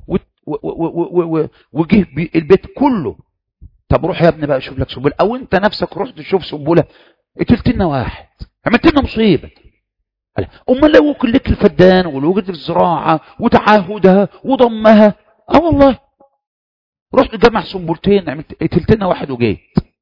وجه البيت كله. طب روح يا ابني بقى شوف لك سنبوله، او انت نفسك رحت تشوف سنبوله، قتلت لنا واحد، عملت لنا مصيبه. امال لو وكل لك الفدان والوجد الزراعه وتعاهدها وضمها، اه والله رحت تجمع سنبولتين عملت قتلت لنا واحد وجيت.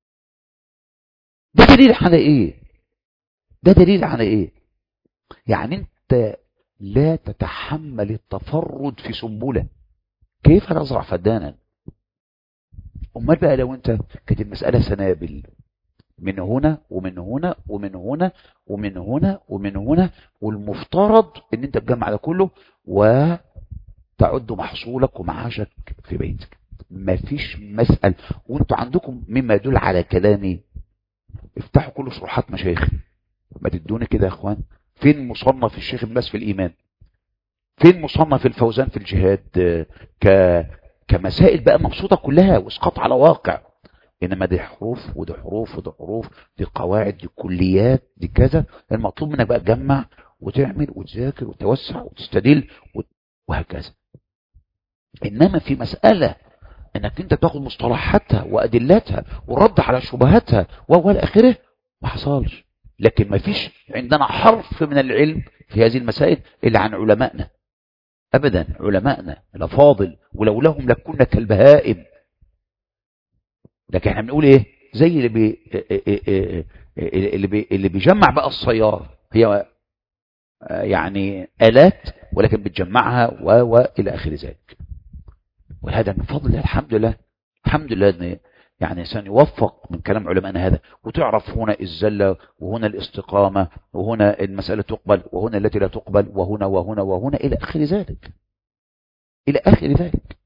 ده دليل على ايه؟ ده دليل على ايه؟ يعني انت لا تتحمل التفرد في سنبله، كيف تزرع فدانا؟ امال بقى لو انت كانت المساله سنابل من هنا ومن هنا ومن هنا ومن هنا ومن هنا، والمفترض ان انت تجمع ده كله وتعد محصولك ومعاشك في بيتك. مفيش مسألة. وانتوا عندكم مما يدل على كلامي، افتحوا كل شروحات مشايخ، ما تدوني كده يا اخوان. فين مصنف الشيخ ابن باز في الايمان؟ فين مصنف الفوزان في الجهاد؟ ك كمسائل بقى مبسوطه كلها واسقاط على واقع. انما دي حروف ودي حروف ودي حروف، دي قواعد، دي كليات، دي كذا. المطلوب منك بقى تجمع وتعمل وتذاكر وتوسع وتستدل وهكذا. انما في مساله انك انت تاخد مصطلحاتها وادلتها والرد على شبهاتها والى اخره، ما حصلش. لكن ما فيش عندنا حرف من العلم في هذه المسائل الا عن علمائنا، ابدا. علمائنا الافاضل ولولاهم لكنا كالبهائم. لكن احنا بنقول ايه؟ زي اللي بي اللي بي اللي بيجمع بقى السيارة، هي يعني آلات ولكن بتجمعها والى اخر ذلك. وهذا من فضل الله، الحمد لله الحمد لله ان يعني انسان يوفق من كلام علمائنا هذا، وتعرف هنا الزلة وهنا الاستقامة وهنا المسألة تقبل وهنا التي لا تقبل وهنا وهنا وهنا الى اخر ذلك الى اخر ذلك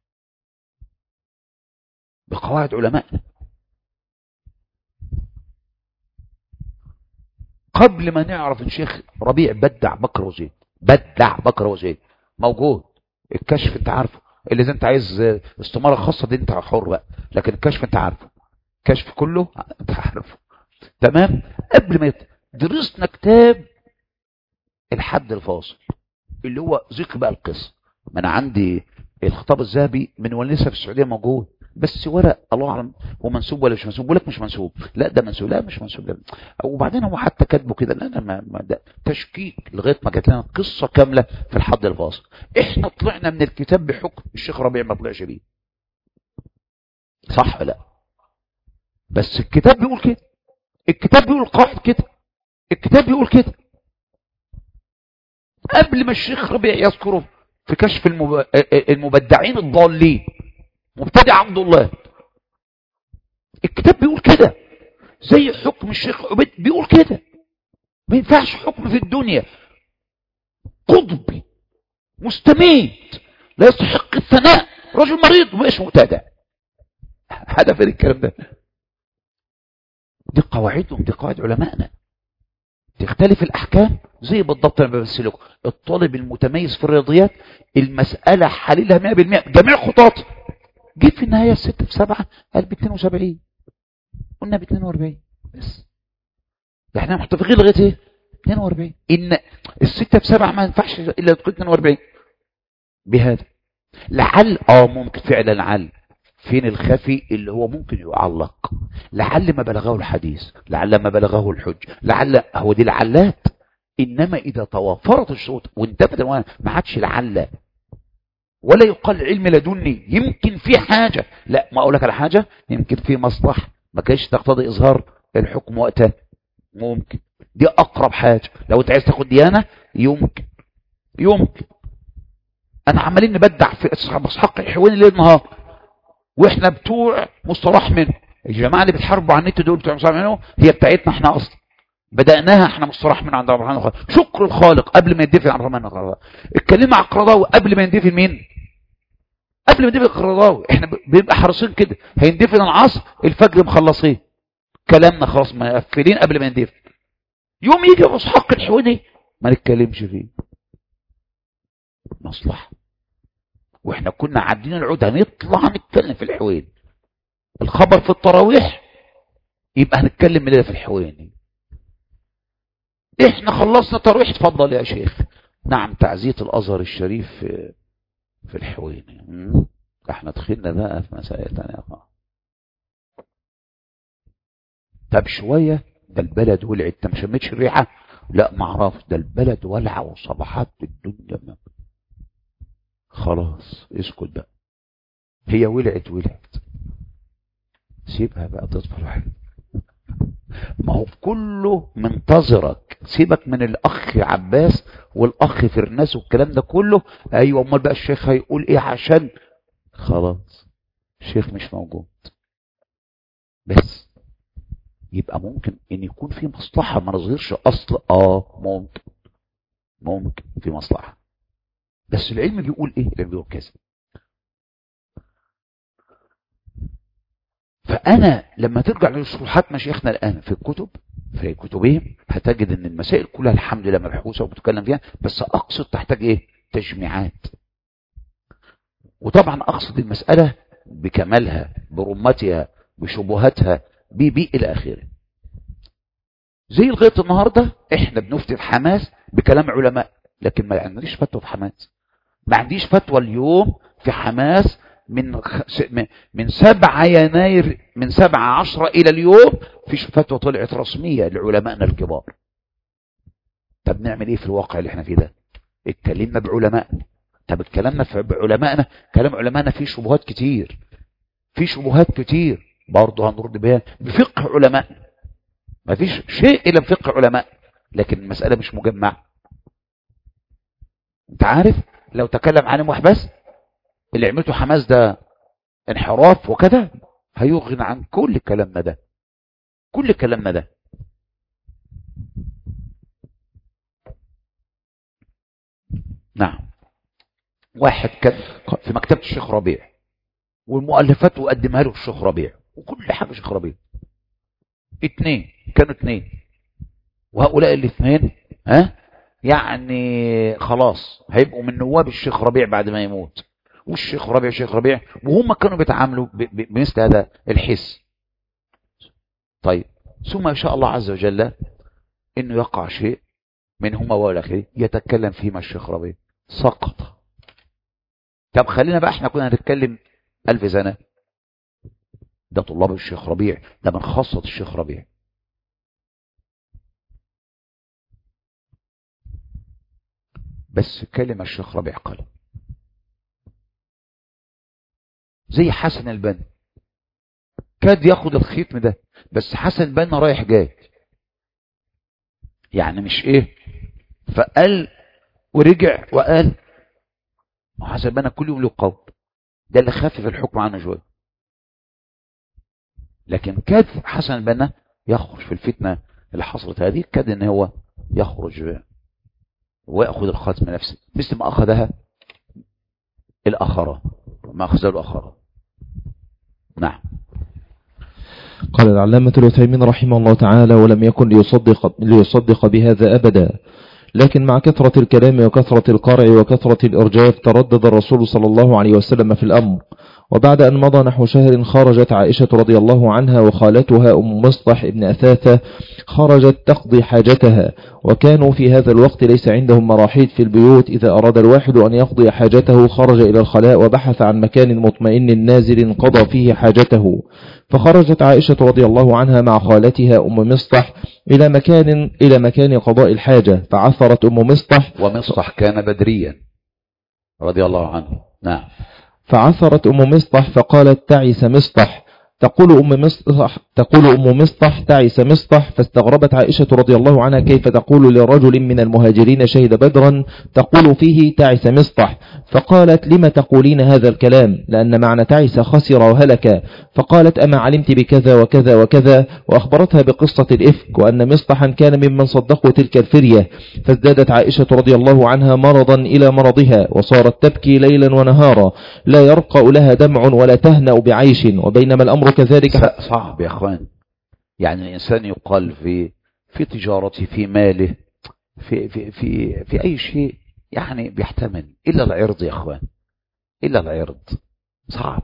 بقواعد علمائنا. قبل ما نعرف الشيخ ربيع بدع بكر وزيد، بدع بكر وزيد موجود. الكشف انت عارفه، اللي اذا انت عايز استمارة خاصة دي انت حر بقى، لكن الكشف انت عارفه، الكشف كله انت عارفه تمام. قبل ما درسنا كتاب الحد الفاصل اللي هو ذكر بقى القصة. ما انا عندي الخطاب الذهبي من ولسه في السعودية موجود، بس ورق الله اعلم هو منسوب ولا مش منسوب. بقول لك مش منسوب، لا ده منسوب، لا مش منسوب، لا. وبعدين هو حتى كاتبه كده، لا انا ما ما ده تشكيك لغايه ما جات لنا قصه كامله في الحد الفاصل. احنا طلعنا من الكتاب بحكم الشيخ ربيع ما طلعش بيه، صح لا؟ بس الكتاب بيقول كده، الكتاب بيقول قاعد كده، الكتاب بيقول كده قبل ما الشيخ ربيع يذكره في كشف المب... المبدعين الضالين مبتدع عبد الله. الكتاب بيقول كده، زي حكم الشيخ عبيد بيقول كده، ما ينفعش حكم في الدنيا قطبي مستميت لا يستحق الثناء، رجل مريض ومش مبتدع. هذا في الكلام ده. دي قواعدهم، دي قواعد علمائنا. تختلف الأحكام زي بالضبط. أنا بمثل لكم الطالب المتميز في الرياضيات المسألة حللها مئة بالمئة جميع خطاط، جيت في النهاية ستة في سبعة قال ب اثنين وسبعين، قلنا ب اثنين وأربعين بس. ده احنا متفقين لغاية ايه؟ اثنين وأربعين. إن الستة في سبعة ما ينفعش إلا تكون اثنين وأربعين بهذا. لعل اه ممكن فعلا لعل فين الخفي اللي هو ممكن يعلق، لعل ما بلغه الحديث، لعل ما بلغه الحج، لعل هو دي العلات. انما اذا توافرت الشروط وانتفت ما عادش لعل، ولا يقال علم لدني يمكن في حاجه. لا، ما اقول لك على حاجه يمكن في مصلحه ما كانش تقتضي اظهار الحكم وقتها، ممكن دي اقرب حاجه. لو انت عايز تاخد ديانه يمكن يمكن انا عمالين نبدع في اسحاق الحويني ليل نهار، واحنا بتوع مصطلح منه. الجماعه اللي بتحاربوا على النت دول بتوع مصطلح منه هي بتاعتنا احنا اصلا، بدأناها احنا مصطلح من عند الرحمن الخالق. شكر الخالق قبل ما يندفن عن الرحمن الخالق. اتكلمنا على القرضاوي قبل ما يندفن مين؟ قبل ما يندفن القرضاوي. احنا بنبقى حريصين كده، هيندفن العصر الفجر مخلصين كلامنا خلاص مقفلين قبل ما يندفن. يوم يجي ابو اسحاق الحويني ما نتكلمش فيه، مصلحه. واحنا كنا عادين العود هنطلع نتكلم في الحويني، الخبر في التراويح يبقى هنتكلم من في الحويني. احنا خلصنا تراويح، اتفضل يا شيخ. نعم، تعزية الازهر الشريف في, في الحويني. احنا دخلنا بقى في مسائل تانية. طب شوية ده البلد ولعت، انت ما شمتش الريحة؟ لا ما اعرفش، ده البلد ولع وصباحات الدنيا ما. خلاص اسكت بقى، هي ولعت ولعت سيبها بقى تطفى واحد. ما هو كله منتظرك، سيبك من الاخ عباس والاخ فرناس والكلام ده كله. ايوه امال بقى الشيخ هيقول ايه؟ عشان خلاص الشيخ مش موجود. بس يبقى ممكن ان يكون في مصلحه ما نظهرش اصل. اه ممكن ممكن في مصلحه، بس العلم بيقول ايه؟ العلم بيقول كذا. فانا لما ترجع لشروحات مشايخنا الان في الكتب في كتبهم هتجد ان المسائل كلها الحمد لله مبحوثه وبتتكلم فيها، بس اقصد تحتاج ايه؟ تجميعات. وطبعا اقصد المساله بكمالها برمتها بشبهاتها بي الى اخره. زي لغايه النهارده احنا بنفتي في حماس بكلام علماء، لكن ما عنديش فتوى في حماس. ما عنديش فتوى اليوم في حماس من من سبعة يناير، من سبعة عشرة الى اليوم فيش فتوى طلعت رسميه لعلمائنا الكبار. طب نعمل ايه في الواقع اللي احنا فيه ده؟ اتكلمنا بعلمائنا. طب اتكلمنا في علمائنا، كلام علمائنا فيه شبهات كتير، فيه شبهات كتير برضه هنرد بها بفقه علمائنا. ما فيش شيء الا بفقه علماء، لكن المساله مش مجمعه. انت عارف لو تكلم عالم واحد بس اللي عملته حماس ده انحراف وكذا هيغني عن كل كلامنا ده، كل كلامنا ده. نعم، واحد كان في مكتبة الشيخ ربيع والمؤلفات وقدمها له الشيخ ربيع وكل حاجة الشيخ ربيع. اتنين كانوا اتنين، وهؤلاء الاثنين ها يعني خلاص هيبقوا من نواب الشيخ ربيع بعد ما يموت. والشيخ ربيع شيخ ربيع وهم كانوا بيتعاملوا بمثل هذا الحس. طيب ثم ان شاء الله عز وجل انه يقع شيء منهما ولا خير يتكلم فيما الشيخ ربيع سقط. طب خلينا بقى احنا كنا هنتكلم ألف سنة. ده طلاب الشيخ ربيع، ده من خاصة الشيخ ربيع. بس كلمة الشيخ ربيع قال زي حسن البنا كاد ياخد الختم ده، بس حسن البنا رايح جاي يعني مش ايه، فقال ورجع وقال حسن البنا كل يوم له قول، ده اللي خفف الحكم عنه شويه. لكن كاد حسن البنا يخرج في الفتنة اللي حصلت هذه، كاد ان هو يخرج ويأخذ الخاتم نفسه مثل ما أخذها الآخرة ما أخذها الآخرة. نعم. قال العلامة العثيمين رحمه الله تعالى: ولم يكن ليصدق, ليصدق بهذا أبدا، لكن مع كثرة الكلام وكثرة القرع وكثرة الإرجاف تردد الرسول صلى الله عليه وسلم في الأمر. وبعد أن مضى نحو شهر خرجت عائشة رضي الله عنها وخالتها أم مصطح ابن أثاثة خرجت تقضي حاجتها، وكانوا في هذا الوقت ليس عندهم مراحيض في البيوت، إذا أراد الواحد أن يقضي حاجته خرج إلى الخلاء وبحث عن مكان مطمئن نازل قضى فيه حاجته. فخرجت عائشة رضي الله عنها مع خالتها أم مصطح إلى مكان إلى مكان قضاء الحاجة، فعثرت أم مصطح، ومصطح كان بدريا رضي الله عنه. نعم. فعثرت أم مصطح فقالت: تعس مصطح. تقول أم مصطح تقول أم مصطح تعس مصطح، فاستغربت عائشة رضي الله عنها كيف تقول لرجل من المهاجرين شهد بدرا تقول فيه تعس مصطح، فقالت: لما تقولين هذا الكلام؟ لأن معنى تعس خسر وهلك. فقالت: أما علمت بكذا وكذا وكذا، وأخبرتها بقصة الإفك وأن مصطحا كان ممن صدقوا تلك الفرية. فازدادت عائشة رضي الله عنها مرضا إلى مرضها، وصارت تبكي ليلا ونهارا لا يرقى لها دمع ولا تهنأ بعيش. وبينما الأمر كذلك صعب يا أخوان، يعني الإنسان يقال في في تجارته في ماله في في في في أي شيء يعني بيحتمل إلا العرض يا أخوان، إلا العرض صعب،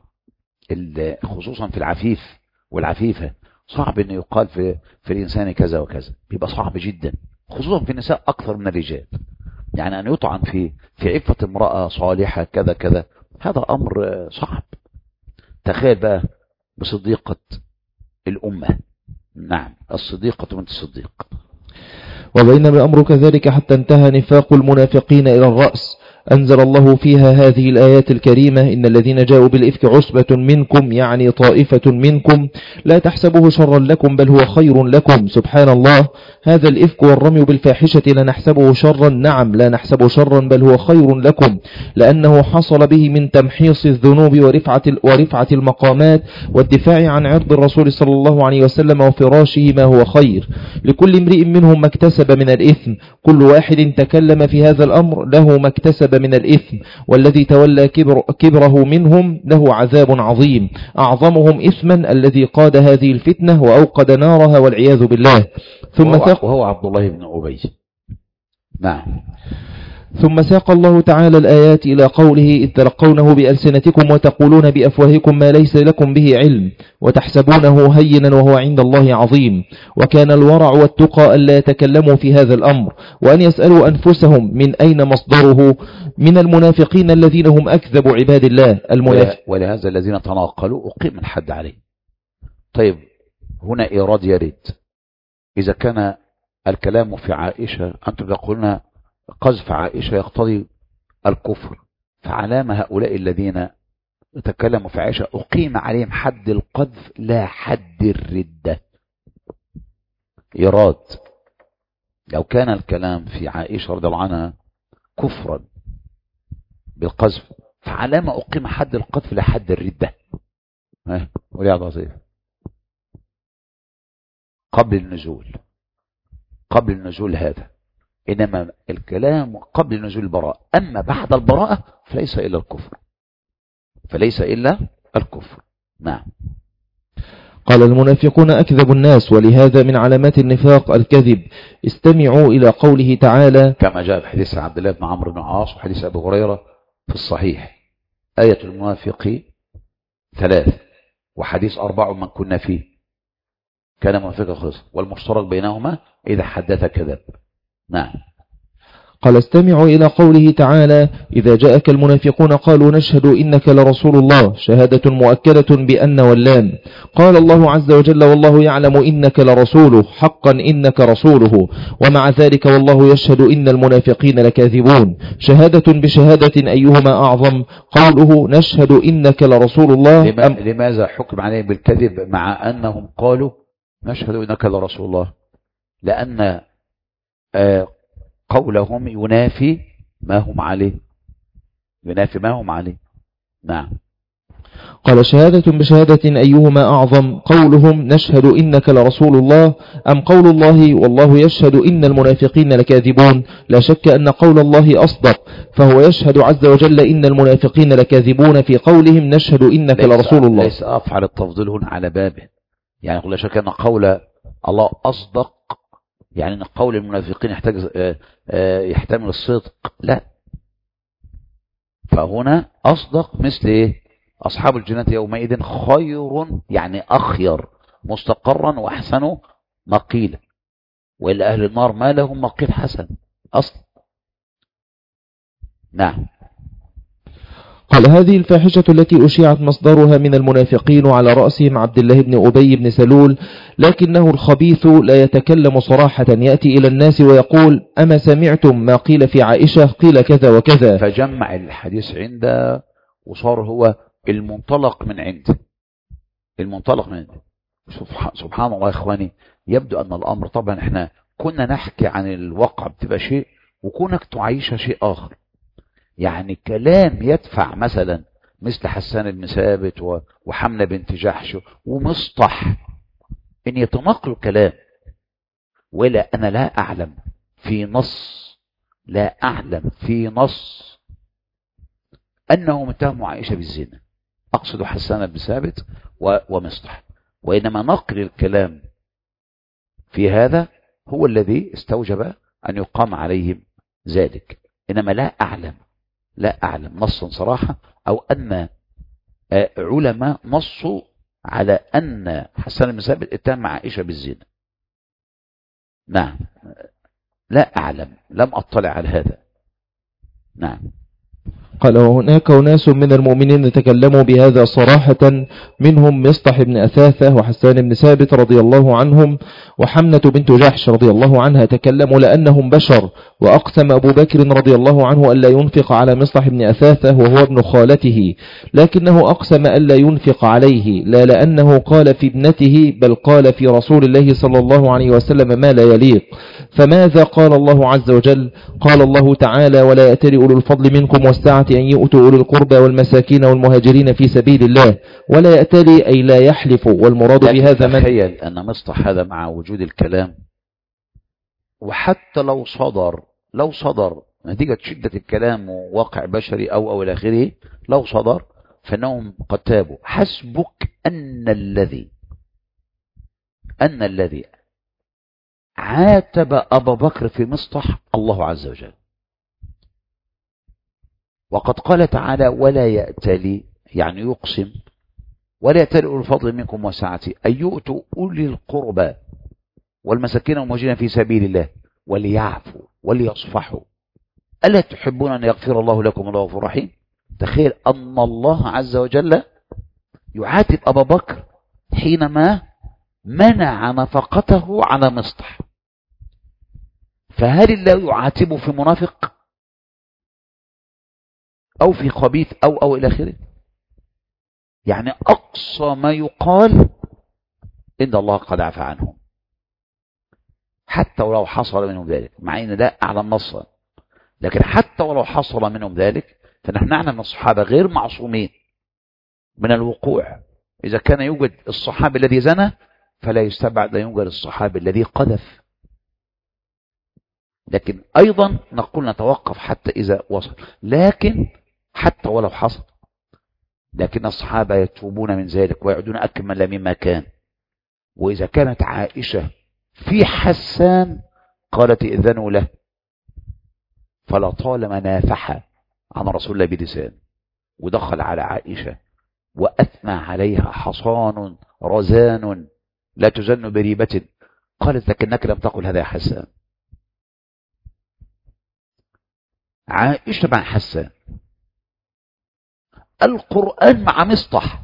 خصوصا في العفيف والعفيفة صعب أن يقال في في الإنسان كذا وكذا، بيبقى صعب جدا، خصوصا في النساء أكثر من الرجال. يعني أن يطعن في في عفة امرأة صالحة كذا كذا، هذا أمر صعب. تخيل بقى بصديقة الأمة. نعم، الصديقة بنت الصديق. وبينما الأمر كذلك حتى انتهى نفاق المنافقين إلى الرأس، أنزل الله فيها هذه الآيات الكريمة: إن الذين جاءوا بالإفك عصبة منكم، يعني طائفة منكم، لا تحسبوه شرا لكم بل هو خير لكم. سبحان الله، هذا الإفك والرمي بالفاحشة لا نحسبه شرا، نعم لا نحسبه شرا بل هو خير لكم، لأنه حصل به من تمحيص الذنوب ورفعة, ورفعة المقامات والدفاع عن عرض الرسول صلى الله عليه وسلم وفراشه ما هو خير. لكل امرئ منهم ما اكتسب من الإثم، كل واحد تكلم في هذا الأمر له ما اكتسب من الإثم، والذي تولى كبر كبره منهم له عذاب عظيم، أعظمهم إثما الذي قاد هذه الفتنة وأوقد نارها والعياذ بالله. ثم وهو, وهو عبد الله بن أبي. نعم. ثم ساق الله تعالى الآيات إلى قوله: إذ تلقونه بألسنتكم وتقولون بأفواهكم ما ليس لكم به علم وتحسبونه هينا وهو عند الله عظيم. وكان الورع والتقى ألا يتكلموا في هذا الأمر، وأن يسألوا أنفسهم من أين مصدره، من المنافقين الذين هم أكذب عباد الله. المنافق ولهذا الذين تناقلوا أقيم الحد عليه. طيب هنا إيراد يريد، إذا كان الكلام في عائشة أنتم تقولون قذف عائشة يقتضي الكفر، فعلام هؤلاء الذين تكلموا في عائشة أقيم عليهم حد القذف لا حد الردة. إيراد، لو كان الكلام في عائشة رضي الله عنها كفرا بالقذف فعلام أقيم حد القذف لا حد الردة. ها ولي عبد العزيز قبل النزول قبل النزول هذا، إنما الكلام قبل نزول البراءة، أما بعد البراءة فليس إلا الكفر فليس إلا الكفر. نعم. قال: المنافقون أكذب الناس، ولهذا من علامات النفاق الكذب. استمعوا إلى قوله تعالى كما جاء في حديث عبد الله بن عمرو بن العاص وحديث أبي هريرة في الصحيح: آية المنافق ثلاث، وحديث أربع من كنا فيه كان منافقا خلص، والمشترك بينهما إذا حدث كذب. نعم. قال: استمعوا إلى قوله تعالى: إذا جاءك المنافقون قالوا نشهد إنك لرسول الله، شهادة مؤكدة بأن واللام. قال الله عز وجل: والله يعلم إنك لرسوله، حقا إنك رسوله، ومع ذلك والله يشهد إن المنافقين لكاذبون. شهادة بشهادة أيهما أعظم؟ قوله نشهد إنك لرسول الله. أم لماذا حكم عليهم بالكذب مع أنهم قالوا نشهد إنك لرسول الله؟ لأن آه قولهم ينافي ما هم عليه ينافي ما هم عليه. نعم. قال شهادة بشهادة أيهما أعظم، قولهم نشهد إنك لرسول الله، أم قول الله والله يشهد إن المنافقين لكاذبون؟ لا شك أن قول الله أصدق، فهو يشهد عز وجل إن المنافقين لكاذبون في قولهم نشهد إنك ليس لرسول الله. ليس أفعل التفضيل هنا على بابه، يعني لا شك أن قول الله أصدق يعني أن قول المنافقين يحتاج يحتمل الصدق، لا، فهنا أصدق مثل إيه؟ أصحاب الجنة يومئذ خير يعني أخير مستقرا وأحسن مقيلا، وإلا أهل النار ما لهم مقيل حسن أصلا. نعم. قال هذه الفاحشة التي أشيعت مصدرها من المنافقين وعلى رأسهم عبد الله بن أبي بن سلول، لكنه الخبيث لا يتكلم صراحة، يأتي إلى الناس ويقول أما سمعتم ما قيل في عائشة؟ قيل كذا وكذا، فجمع الحديث عنده وصار هو المنطلق من عنده، المنطلق من عنده. سبحان الله يا إخواني، يبدو أن الأمر طبعا احنا كنا نحكي عن الواقع بتبقى شيء وكونك تعيش شيء آخر، يعني كلام يدفع مثلا مثل حسان بن ثابت وحملة بنت جحش ومصطح إن يتنقلوا كلام، ولا أنا لا أعلم في نص لا أعلم في نص أنه متهم عائشة بالزنا، أقصد حسان بن ثابت ومصطح، وإنما نقل الكلام في هذا هو الذي استوجب أن يقام عليهم ذلك، إنما لا أعلم لا أعلم نصا صراحة أو أن علماء نصوا على أن حسان بن ثابت اتهم عائشة بالزنا. نعم، لا أعلم، لم أطلع على هذا. نعم. قال وهناك أناس من المؤمنين تكلموا بهذا صراحة، منهم مصطح بن أثاثة وحسان بن ثابت رضي الله عنهم، وحمنة بنت جحش رضي الله عنها تكلموا لأنهم بشر، وأقسم أبو بكر رضي الله عنه ألا ينفق على مصطح بن أثاثة وهو ابن خالته، لكنه أقسم ألا ينفق عليه، لا لأنه قال في ابنته بل قال في رسول الله صلى الله عليه وسلم ما لا يليق. فماذا قال الله عز وجل؟ قال الله تعالى ولا يأتل أولو الفضل منكم والسعة أن يؤتوا أولي القربى والمساكين والمهاجرين في سبيل الله، ولا يأتلي أي لا يحلف، والمراد بهذا من تخيل أن مصطح هذا مع وجود الكلام، وحتى لو صدر لو صدر نتيجة شدة الكلام وواقع بشري أو أو إلى آخره، لو صدر فإنهم قد تابوا. حسبك أن الذي أن الذي عاتب أبا بكر في مصطح الله عز وجل، وقد قال تعالى ولا يأتلي يعني يقسم، ولا يأتلي أولي الفضل منكم وسعة أن يؤتوا أولي القربى والمساكين والمهاجرين في سبيل الله وليعفوا وليصفحوا ألا تحبون أن يغفر الله لكم والله غفور رحيم. تخيل أن الله عز وجل يعاتب أبا بكر حينما منع نفقته على مصطح، فهل الله يعاتبه في منافق أو في خبيث أو أو إلى آخره؟ يعني أقصى ما يقال إن الله قد عفى عنهم، حتى ولو حصل منهم ذلك، مع أن لا أعلم نصا، لكن حتى ولو حصل منهم ذلك فنحن نعلم أن الصحابة غير معصومين من الوقوع. إذا كان يوجد الصحابي الذي زنى فلا يستبعد أن يوجد الصحابي الذي قذف، لكن أيضا نقول نتوقف حتى إذا وصل، لكن حتى ولو حصل لكن الصحابة يتوبون من ذلك ويعودون أكمل مما كان. وإذا كانت عائشة في حسان قالت إذنوا له، فلطالما نافح عن رسول الله بلسان ودخل على عائشة وأثنى عليها حصان رزان لا تزن بريبة، قالت لكنك لم تقل هذا يا حسان. عائشة مع حسان، القرآن مع مصطح،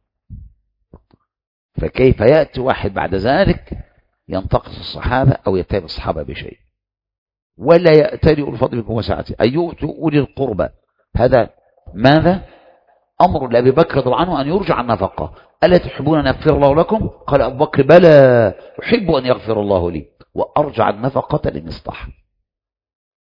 فكيف يأتي واحد بعد ذلك ينتقص الصحابة أو يتهم الصحابة بشيء؟ ولا يأتلي أولي الفضل منكم وسعة أن يؤتوا أولي القربى، هذا ماذا؟ أمر لأبي بكر رضي الله عنه أن يرجع النفقة. ألا تحبون أن يغفر الله لكم؟ قال أبو بكر بلى أحب أن يغفر الله لي، وأرجع النفقة لمصطح.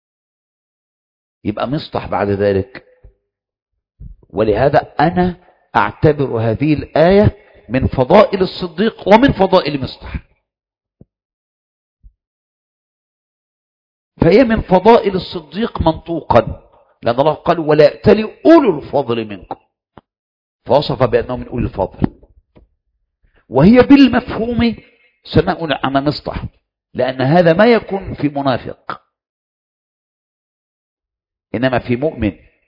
يبقى مصطح بعد ذلك. ولهذا أنا أعتبر هذه الآية من فضائل الصديق ومن فضائل مصطح، فهي من فضائل الصديق منطوقا، لأن الله قال ولا يأتل أولو الفضل منكم، فوصف بأنه من أولي الفضل. وهي بالمفهوم سماء على مصطح، لأن هذا ما يكون في منافق، إنما في مؤمن.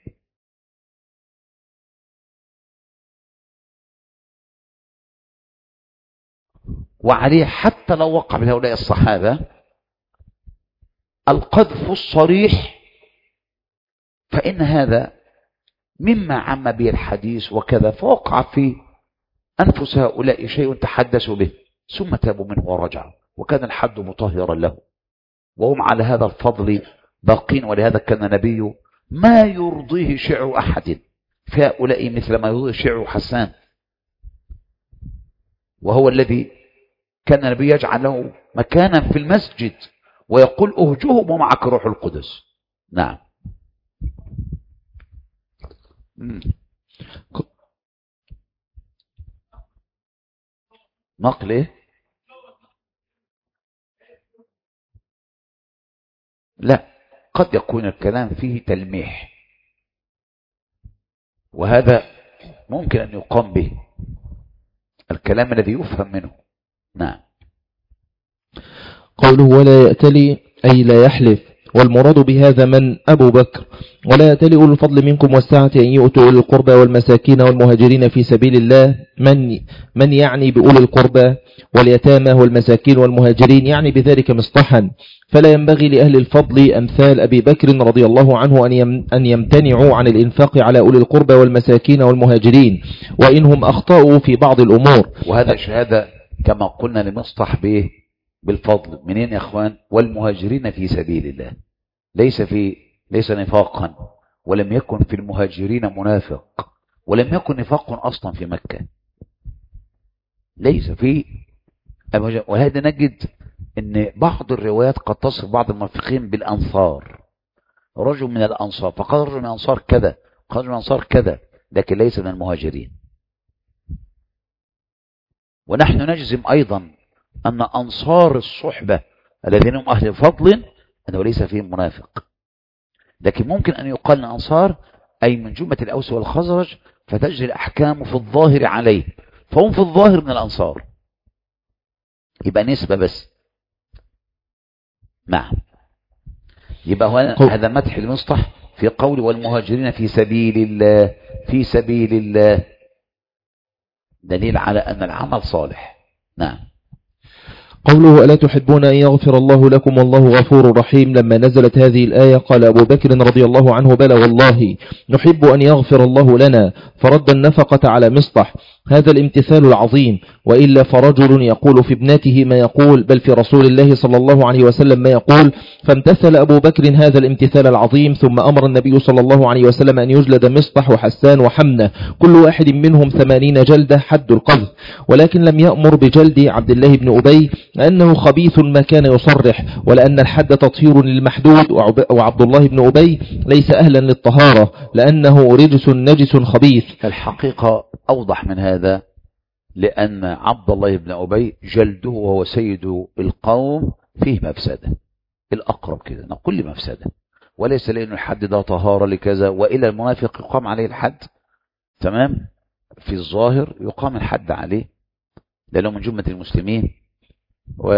وعليه حتى لو وقع من هؤلاء الصحابة القذف الصريح فإن هذا مما عم به الحديث وكذا، فوقع في أنفس هؤلاء شيء تحدثوا به ثم تابوا منه ورجعوا، وكان الحد مطهرا له، وهم على هذا الفضل باقين. ولهذا كان النبي ما يرضيه شيع أحد في هؤلاء مثل ما يرضيه شيع حسان، وهو الذي كان النبي يجعل له مكانا في المسجد ويقول أهجهم ومعك روح القدس. نعم. نقل ايه؟ لا، قد يكون الكلام فيه تلميح، وهذا ممكن أن يقام به الكلام الذي يفهم منه. نعم. قوله ولا يأتلي أي لا يحلف، والمراد بهذا من أبو بكر. ولا يأتلي أولو الفضل منكم والسعة أن يؤتوا أولي القربى والمساكين والمهاجرين في سبيل الله. من من يعني بأولي القربى واليتامى والمساكين والمهاجرين يعني بذلك مصطحا، فلا ينبغي لأهل الفضل أمثال أبي بكر رضي الله عنه أن يمتنعوا عن الإنفاق على أولي القربى والمساكين والمهاجرين وإنهم أخطأوا في بعض الأمور. وهذا شهادة كما قلنا لمصطح به بالفضل. منين يا أخوان؟ والمهاجرين في سبيل الله، ليس في ليس نفاقا، ولم يكن في المهاجرين منافق، ولم يكن نفاق أصلا في مكة، ليس في. وهذا نجد ان بعض الروايات قد تصف بعض المنافقين بالأنصار، رجل من الأنصار، فقال رجل من الأنصار كذا، قال رجل من الأنصار كذا، لكن ليس من المهاجرين. ونحن نجزم أيضا أن أنصار الصحبة الذين هم أهل فضل أنه ليس فيهم منافق، لكن ممكن أن يقال الأنصار أي من جملة الأوس والخزرج، فتجري الأحكام في الظاهر عليه، فهم في الظاهر من الأنصار، يبقى نسبة بس. نعم. يبقى هذا مدح المصطح في قول والمهاجرين في سبيل الله، في سبيل الله دليل على أن العمل صالح. نعم. قوله ألا تحبون أن يغفر الله لكم والله غفور رحيم، لما نزلت هذه الآية قال أبو بكر رضي الله عنه بلى والله نحب أن يغفر الله لنا، فرد النفقة على مصطح. هذا الامتثال العظيم، وإلا فرجل يقول في ابنته ما يقول، بل في رسول الله صلى الله عليه وسلم ما يقول. فامتثل أبو بكر هذا الامتثال العظيم، ثم أمر النبي صلى الله عليه وسلم أن يجلد مصطح وحسان وحمنة كل واحد منهم ثمانين جلدة حد القذف، ولكن لم يأمر بجلد عبد الله بن أبي لأنه خبيث ما كان يصرح، ولأن الحد تطهير للمحدود، وعبد الله بن أبي ليس أهلا للطهارة لأنه رجس نجس خبيث. الحقيقة أوضح من هذا، لأن عبد الله بن أبي جلده وهو سيد القوم فيه مفسدة، الأقرب كده نقول مفسدة، وليس لأن الحد ده طهارة لكذا، وإلى المنافق يقام عليه الحد، تمام، في الظاهر يقام الحد عليه لأنه من جملة المسلمين. و...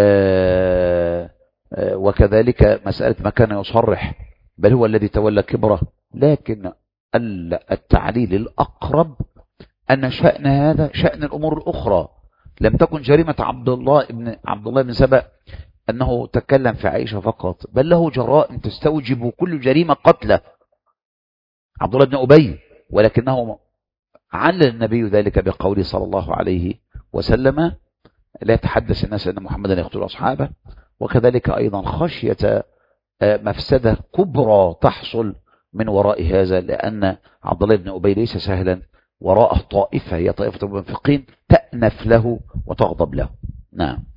وكذلك مسألة ما كان يصرح بل هو الذي تولى كبره، لكن التعليل الأقرب أن شأن هذا شأن الأمور الأخرى. لم تكن جريمة عبد الله بن عبد الله بن سبأ أنه تكلم في عائشة فقط، بل له جرائم تستوجب كل جريمة قتله عبد الله بن أبي، ولكنه علل النبي ذلك بقوله صلى الله عليه وسلم لا يتحدث الناس أن محمدا يقتل أصحابه. وكذلك أيضا خشية مفسدة كبرى تحصل من وراء هذا، لأن عبد الله بن أبي ليس سهلا، وراءه طائفة هي طائفة المنافقين تأنف له وتغضب له. نعم.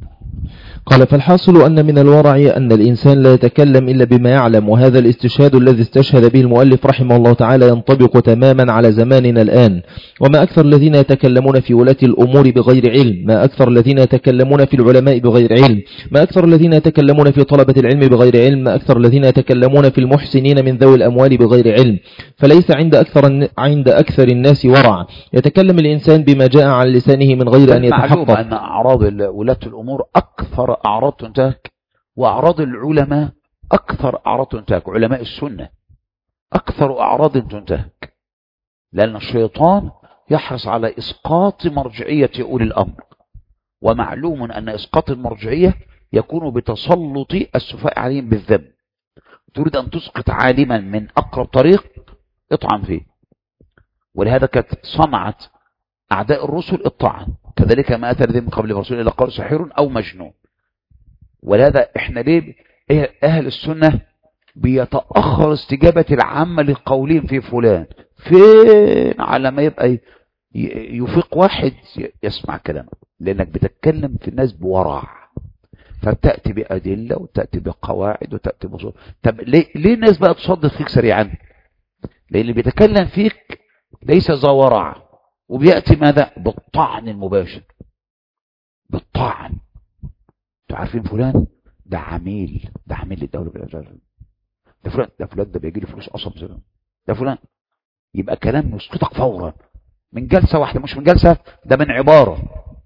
قال فالحاصل أن من الورع أن الإنسان لا يتكلم إلا بما يعلم، وهذا الاستشهاد الذي استشهد به المؤلف رحمه الله تعالى ينطبق تماما على زماننا الآن. وما أكثر الذين يتكلمون في ولاة الأمور بغير علم، ما أكثر الذين يتكلمون في العلماء بغير علم، ما أكثر الذين يتكلمون في طلبة العلم بغير علم، ما أكثر الذين يتكلمون في المحسنين من ذوي الأموال بغير علم. فليس عند أكثر, عند أكثر الناس ورع، يتكلم الإنسان بما جاء على لسانه من غير أن يتحقق. معلوم أن أعراض ولاة الأمور أكثر أعراض تنتهك، وأعراض العلماء أكثر أعراض تنتهك، علماء السنة أكثر أعراض تنتهك، لأن الشيطان يحرص على إسقاط مرجعية أولي الأمر، ومعلوم أن إسقاط المرجعية يكون بتسلط السفهاء عليهم بالذنب. تريد أن تسقط عالما من أقرب طريق اطعن فيه، ولهذا كانت صنعت أعداء الرسل الطعن، كذلك ما أتى الذين من قبل الرسول إلا قال ساحر أو مجنون. ولهذا إحنا ليه أهل السنة بيتأخر استجابة العامة لقولهم في فلان، فين على ما يبقى يفيق واحد يسمع كلامه، لأنك بتتكلم في الناس بورع، فتأتي بأدلة وتأتي بقواعد وتأتي بصور. طب ليه, ليه الناس بقى تصدق فيك سريعا؟ لأن اللي بيتكلم فيك ليس ذا ورع، وبيأتي ماذا؟ بالطعن المباشر، بالطعن. تعرفين فلان ده عميل، ده عميل للدولة، ده فلان ده فلان ده بيجي له فلوس أصلا، ده فلان، يبقى كلام يسقطك فورا من جلسة واحدة، مش من جلسة، ده من عبارة،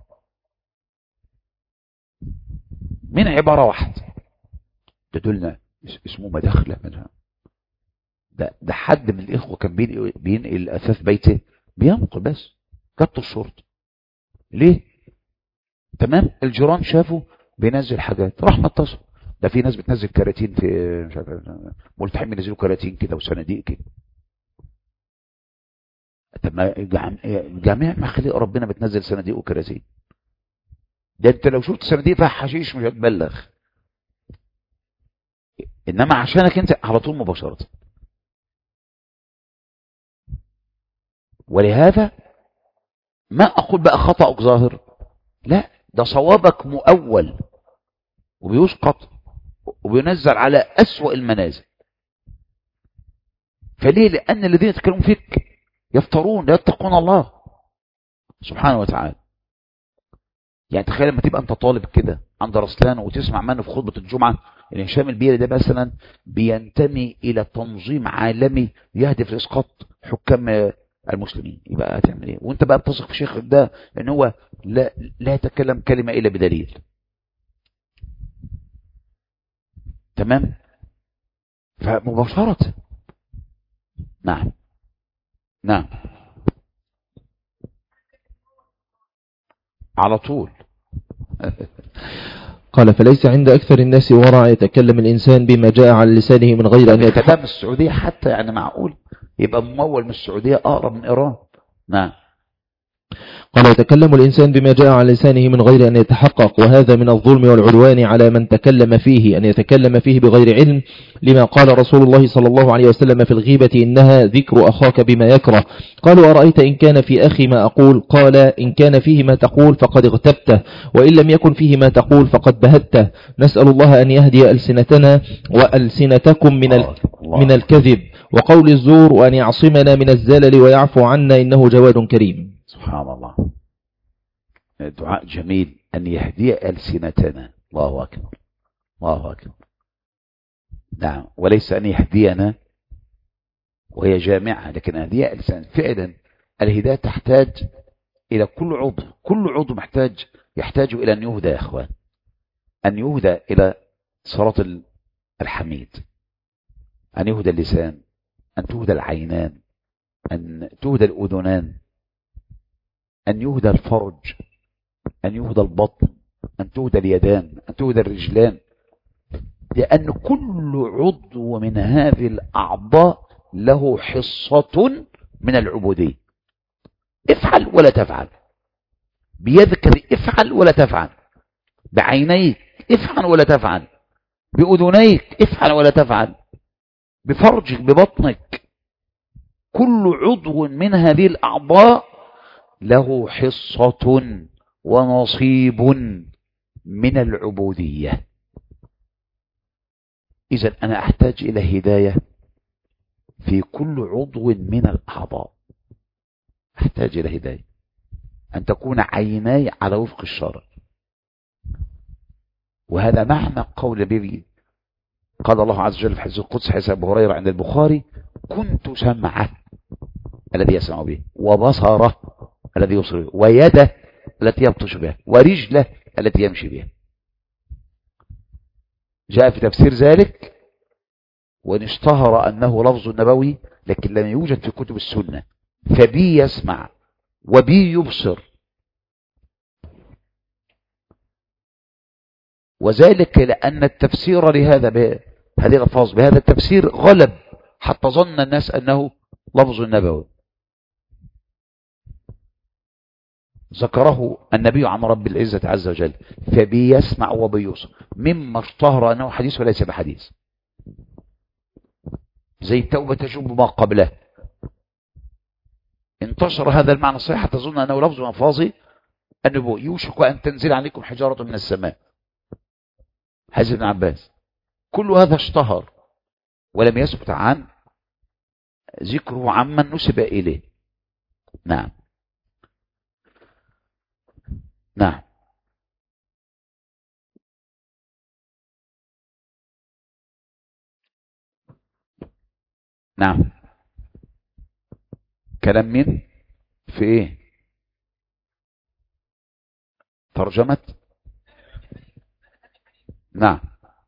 من عبارة واحدة تدلنا اسمه مداخلة منها. ده ده حد من الإخوة كان بينقل أثاث بيته بينقل بس كتر الشرطة. ليه؟ تمام، الجيران شافوا بينزل حاجات، راح متصل، ده في ناس بتنزل كراتين في مش عارف ملتحين بينزلوا كراتين كده وصناديق كده. طب ما جميع مخالق ربنا بتنزل صناديق وكراتين، ده انت لو شفت صناديق فيها حشيش مش هتبلغ، انما عشانك انت على طول مباشرة. ولهذا ما اقول بقى خطأك ظاهر، لا، ده صوابك مؤول وبيسقط وبينزل على أسوأ المنازل. فليه؟ لأن الذين يتكلمون فيك يفترون لا يتقون الله سبحانه وتعالى. يعني تخيل لما تبقى انت طالب كده عند رسلان وتسمع منه في خطبة الجمعة ان هشام البيري ده مثلا بينتمي الى تنظيم عالمي يهدف لإسقاط حكام المسلمين، يبقى هتعمل ايه؟ وانت بقى بتثق في شيخ ده ان هو لا, لا يتكلم كلمة الا بدليل. تمام، فمباشرة نعم نعم على طول. قال فليس عند أكثر الناس ورع، يتكلم الإنسان بما جاء على لسانه من غير أن يتحقق. كلام السعودية حتى يعني معقول يبقى ممول من السعودية أقرب من إيران. نعم. قال يتكلم الإنسان بما جاء على لسانه من غير أن يتحقق، وهذا من الظلم والعدوان على من تكلم فيه، أن يتكلم فيه بغير علم، لما قال رسول الله صلى الله عليه وسلم في الغيبة إنها ذكر أخاك بما يكره. قالوا أرأيت إن كان في أخي ما أقول؟ قال إن كان فيه ما تقول فقد اغتبته، وإن لم يكن فيه ما تقول فقد بهته. نسأل الله أن يهدي ألسنتنا وألسنتكم من, ال... من الكذب وقول الزور، وأن يعصمنا من الزلل ويعفو عنا إنه جواد كريم. سبحان الله، دعاء جميل، أن يهدي ألسنتنا. الله أكبر الله أكبر. نعم، وليس أن يهدينا وهي جامعة، لكن هدي ألسن. فعلا الهداية تحتاج إلى كل عضو، كل عضو محتاج يحتاج إلى أن يهدى يا أخوان، أن يهدى إلى صراط الحميد، أن يهدى اللسان، أن تهدى العينان، أن تهدى الأذنان، أن يهدى الفرج، أن يهدى البطن، أن تهدى اليدان، أن تهدى الرجلان، لأن كل عضو من هذه الأعضاء له حصة من العبودية. افعل ولا تفعل، بيدك افعل ولا تفعل، بعينيك افعل ولا تفعل، بأذنيك افعل ولا تفعل، بفرجك، ببطنك، كل عضو من هذه الأعضاء له حصة ونصيب من العبودية. إذن أنا أحتاج إلى هداية في كل عضو من الأعضاء، أحتاج إلى هداية أن تكون عيناي على وفق الشرع. وهذا معنى قول بيبي قال الله عز وجل في حديث القدس حديث أبي هريرة عند البخاري: كنت سمعه الذي يسمع به، وبصره الذي يبصر به، ويده التي يبطش بها، ورجله التي يمشي بها. جاء في تفسير ذلك وإن اشتهر أنه لفظ نبوي لكن لم يوجد في كتب السنة، فبي يسمع وبي يبصر. وذلك لأن التفسير لهذا بهذه الألفاظ بهذا التفسير غلب حتى ظن الناس أنه لفظ نبوي. ذكره النبي عن رب العزة عز وجل: فبي يسمع وبي يبصر، مما اشتهر أنه حديث وليس بحديث، زي التوبة تجوب ما قبله. انتشر هذا المعنى الصحيح حتى تظن أنه لفظ من ألفاظ النبوة: يوشك أن تنزل عليكم حجارة من السماء، حديث ابن عباس. كل هذا اشتهر ولم يثبت عن ذكره عمن نسب إليه. نعم نعم نعم. كلام من في ايه؟ ترجمة. نعم.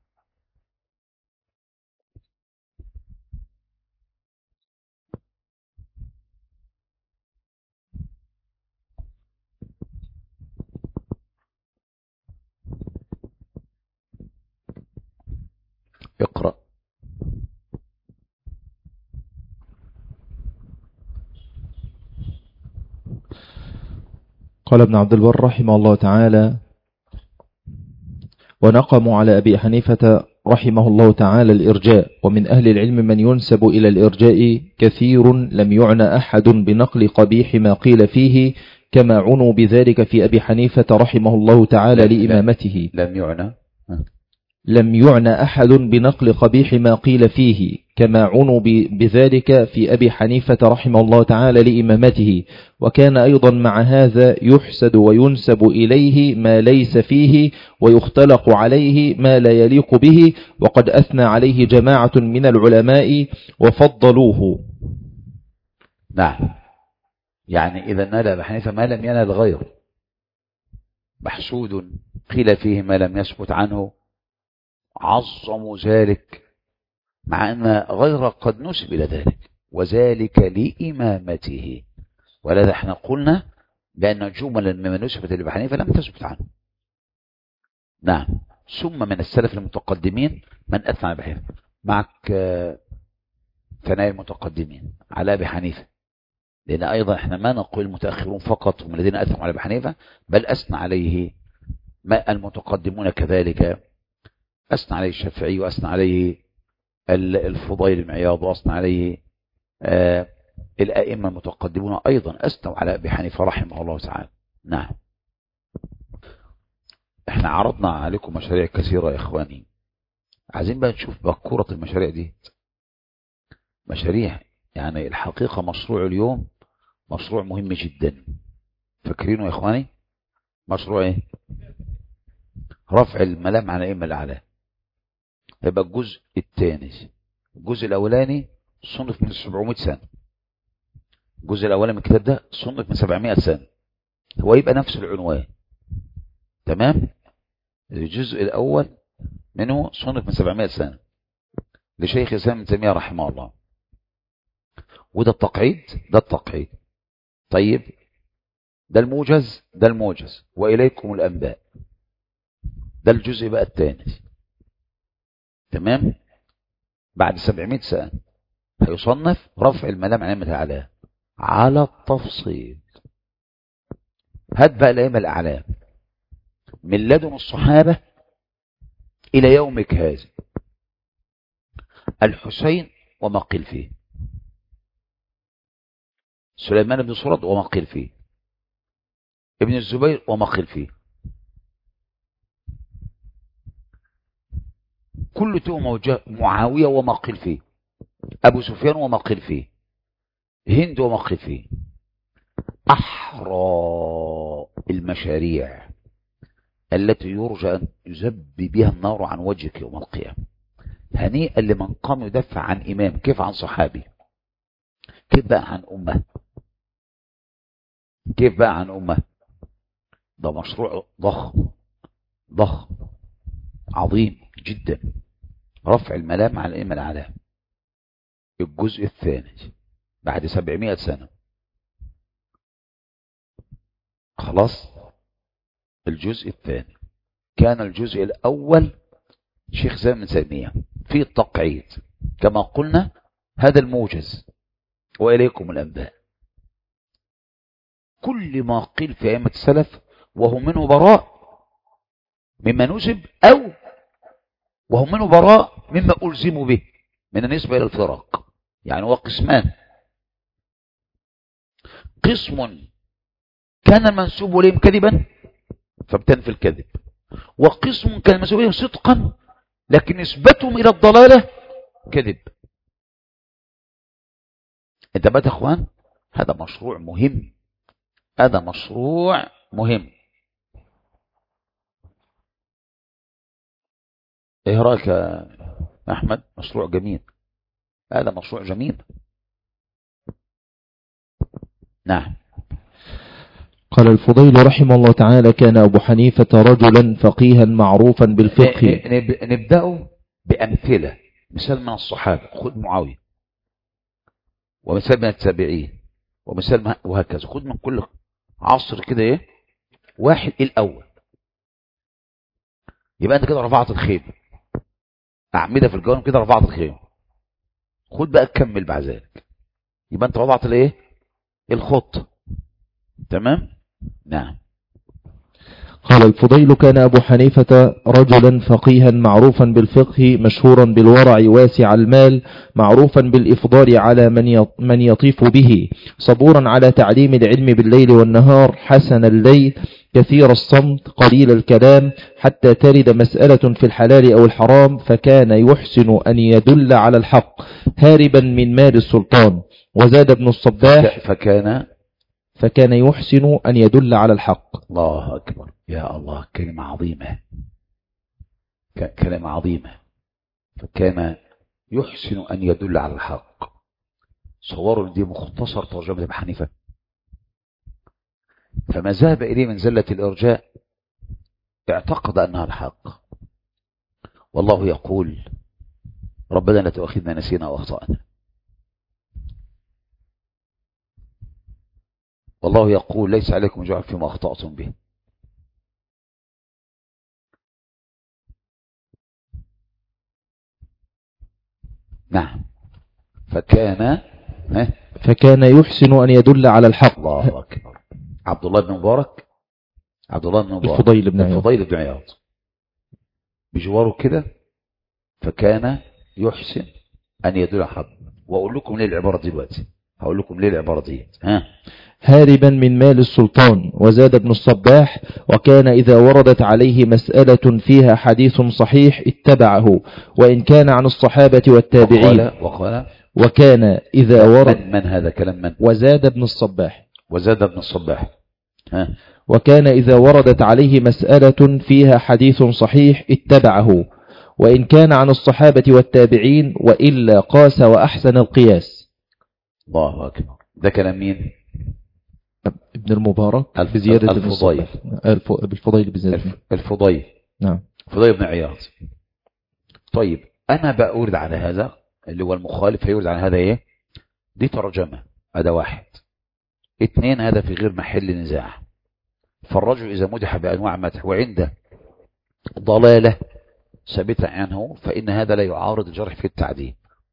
اقرأ. قال ابن عبد البر رحمه الله تعالى: ونقموا على أبي حنيفة رحمه الله تعالى الإرجاء، ومن أهل العلم من ينسب إلى الإرجاء كثير، لم يعنى أحد بنقل قبيح ما قيل فيه، كما عنوا بذلك في أبي حنيفة رحمه الله تعالى لإمامته. لم يعنى لم يعنى أحد بنقل قبيح ما قيل فيه، كما عنوا بذلك في أبي حنيفة رحمه الله تعالى لإمامته. وكان أيضا مع هذا يحسد وينسب إليه ما ليس فيه، ويختلق عليه ما لا يليق به، وقد أثنى عليه جماعة من العلماء وفضلوه. نعم. يعني إذا نال أبي حنيفة ما لم ينال غيره، محسود قيل فيه ما لم يثبت عنه، عظموا ذلك، مع أن غيره قد نسب إلى ذلك، وذلك لإمامته. ولذا احنا قلنا بأن جملا مما نسبت لأبي حنيفة لم تثبت عنه. نعم. ثم من السلف المتقدمين من أثنى على أبي حنيفة. معك ثنايا المتقدمين على أبي حنيفة، لأن أيضا احنا ما نقول المتأخرون فقط هم الذين أثنوا على أبي حنيفة، بل أثنى عليه ما المتقدمون كذلك. أثنى عليه الشافعي، وأثنى عليه الفضيل بن عياض، وأثنى عليه آه الأئمة المتقدمون أيضا أثنوا على أبي حنيفة رحمه الله تعالى. نعم. احنا عرضنا عليكم مشاريع كثيرة يا إخواني، عايزين بقى نشوف بكورة المشاريع دي. مشاريع يعني الحقيقة مشروع اليوم مشروع مهم جدا. فاكرينه يا إخواني؟ مشروع ايه؟ رفع الملام عن الأئمة الأعلام. يبقى الجزء الثاني. الجزء الأولاني صنف من سبعمائة سنة، الجزء الأولاني من الكتاب ده صنف من سبعمائة سنة، هو يبقى نفس العنوان. تمام. الجزء الأول منه صنف من سبعمائة سنة لشيخ الإسلام ابن تيمية رحمه الله، وده التقعيد، ده التقعيد. طيب ده الموجز، ده الموجز، وإليكم الأنباء، ده الجزء بقى الثاني. تمام. بعد سبعمائة سنة هيصنف رفع الملام عن الأئمة الأعلام على التفصيل. هات بقى الأئمة الأعلام من لدن الصحابة إلى يومك هذا. الحسين وما قيل فيه، سليمان بن سرد وما قيل فيه، ابن الزبير وما قيل فيه، كل تهم معاوية وما قيل فيه، أبو سفيان وما قيل فيه، هند وما قيل فيه. أحرى المشاريع التي يرجى أن يزبي بها النار عن وجهك يوم القيامة. هنيئا لمن قام يدافع عن إمام، كيف عن صحابي، كيف بقى عن أمة، كيف بقى عن أمة. ده مشروع ضخم ضخم عظيم جدا، رفع الملام على الأئمة الأعلام. الجزء الثاني بعد سبعمائة سنة، خلاص. الجزء الثاني كان الجزء الأول شيخ زين بن تيمية في التقعيد كما قلنا، هذا الموجز وإليكم الأنباء. كل ما قيل في أئمة السلف وهم منه براء مما نسب، أو وهم منه براء مما ألزموا به من النسبة إلى الفرق. يعني هو قسمان: قسم كان المنسوب إليهم كذبا فابتنفي الكذب، وقسم كان المنسوب إليهم صدقا لكن نسبتهم إلى الضلالة كذب. انتبهت يا اخوان؟ هذا مشروع مهم، هذا مشروع مهم. ايه رايك يا احمد؟ مشروع جميل، هذا مشروع جميل. نعم. قال الفضيل رحمه الله تعالى: كان أبو حنيفة رجلا فقيها معروفا بالفقه. نبدأ بأمثلة، مثال من الصحابة، خذ معاوية، ومثال من التابعين، ومثال وهكذا. خذ من كل عصر كده ايه واحد الأول، يبقى انت كده رفعت الخيمة، أعمدة في الجوانب كده رفعت الخيمة. خذ بقى كمل بعد ذلك، يبقى انت رفعت الايه الخط. تمام. نعم. قال الفضيل: كان أبو حنيفة رجلا فقيها معروفا بالفقه، مشهورا بالورع، واسع المال، معروفا بالإفضال على من من يطيف به، صبورا على تعليم العلم بالليل والنهار، حسن الليل، كثير الصمت، قليل الكلام، حتى ترد مسألة في الحلال أو الحرام فكان يحسن أن يدل على الحق، هاربا من مال السلطان. وزاد ابن الصباح: فكان فكان يحسن أن يدل على الحق. الله أكبر، يا الله، كلمة عظيمة، كلمة عظيمة. فكان يحسن أن يدل على الحق. صوروا دي مختصر ترجمة ابن حنيفة. فما ذهب إليه من زلة الإرجاء اعتقد أنها الحق. والله يقول: ربنا لا تؤاخذنا نسينا وأخطأنا. والله يقول: ليس عليكم جرح فيما أخطأتم به. نعم. فكان فكان يحسن أن يدل على الحق. الله أكبر. عبد الله بن مبارك عبد الله بن مبارك الفضيل بن عياض الفضيل بن عياض بجواره كده، فكان يحسن أن يدل على الحق. وأقول لكم ليه العبارة دي دلوقتي، هقول لكم ليه العبارة دي. ها هاربا من مال السلطان. وزاد ابن الصباح: وكان إذا وردت عليه مسألة فيها حديث صحيح اتبعه، وإن كان عن الصحابة والتابعين. وقال, وقال وكان إذا ورد من, من هذا كلام من؟ وزاد ابن الصباح وزاد ابن الصباح. ها وكان إذا وردت عليه مسألة فيها حديث صحيح اتبعه، وإن كان عن الصحابة والتابعين، وإلا قاس وأحسن القياس. الله أكبر. ده كلام مين؟ ابن المبارك الف... بزيادة الفضيل الف... الفضيل بزيادة الف... الفضيل نعم الفضيل بن عياض. طيب أنا بأورد على هذا اللي هو المخالف هيورد على هذا إيه؟ دي ترجمة، هذا واحد. اثنين، هذا في غير محل نزاع. فالرجل إذا مدح بأنواع مدح وعنده ضلالة ثابتة عنه فإن هذا لا يعارض الجرح في التعديل.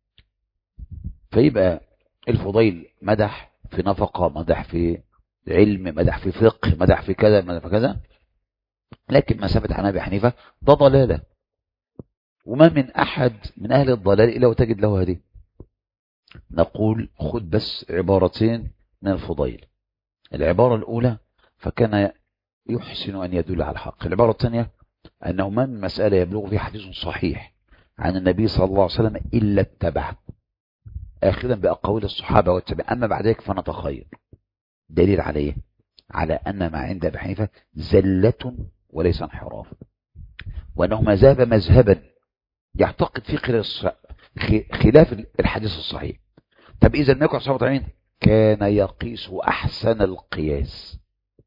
فيبقى الفضيل مدح في نفقة، مدح في علم، مدح في فقه، مدح في كذا، مدح في كذا، لكن ما ثبت عن أبي حنيفة ده ضلالة. وما من أحد من أهل الضلال إلا وتجد له هذه. نقول خذ بس عبارتين من الفضيل. العبارة الأولى: فكان يحسن أن يدل على الحق. العبارة الثانية: أنه ما من مسألة يبلغ فيها حديث صحيح عن النبي صلى الله عليه وسلم إلا اتبعه، آخذا بأقوال الصحابة والتابعين، أما بعد ذلك فنتخير. دليل عليه على أن ما عند أبي حنيفة زلة وليس انحراف، وأنه ما ذهب مذهبا يعتقد فيه خلاف الحديث الصحيح. طب إذا النبي صلى الله عليه وسلم كان يقيس أحسن القياس،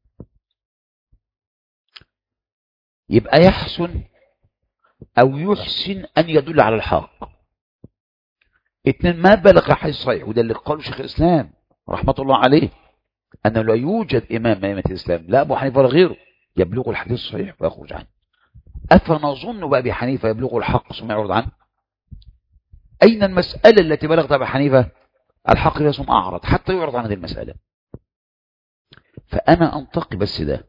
يبقى يحسن أو يحسن أن يدل على الحق. اثنين، ما بلغ حديث صحيح، وده اللي قاله شيخ الإسلام رحمة الله عليه، أنه لا يوجد إمام من أئمة الإسلام لا أبو حنيفة ولا غيره يبلغ الحديث الصحيح ويخرج عنه. أفنظن بأبي حنيفة يبلغ الحق ثم يعرض عنه؟ أين المسألة التي بلغت أبي حنيفة الحق فيها ثم أعرض حتى يعرض عن هذه المسألة؟ فأنا أنتقي بس ده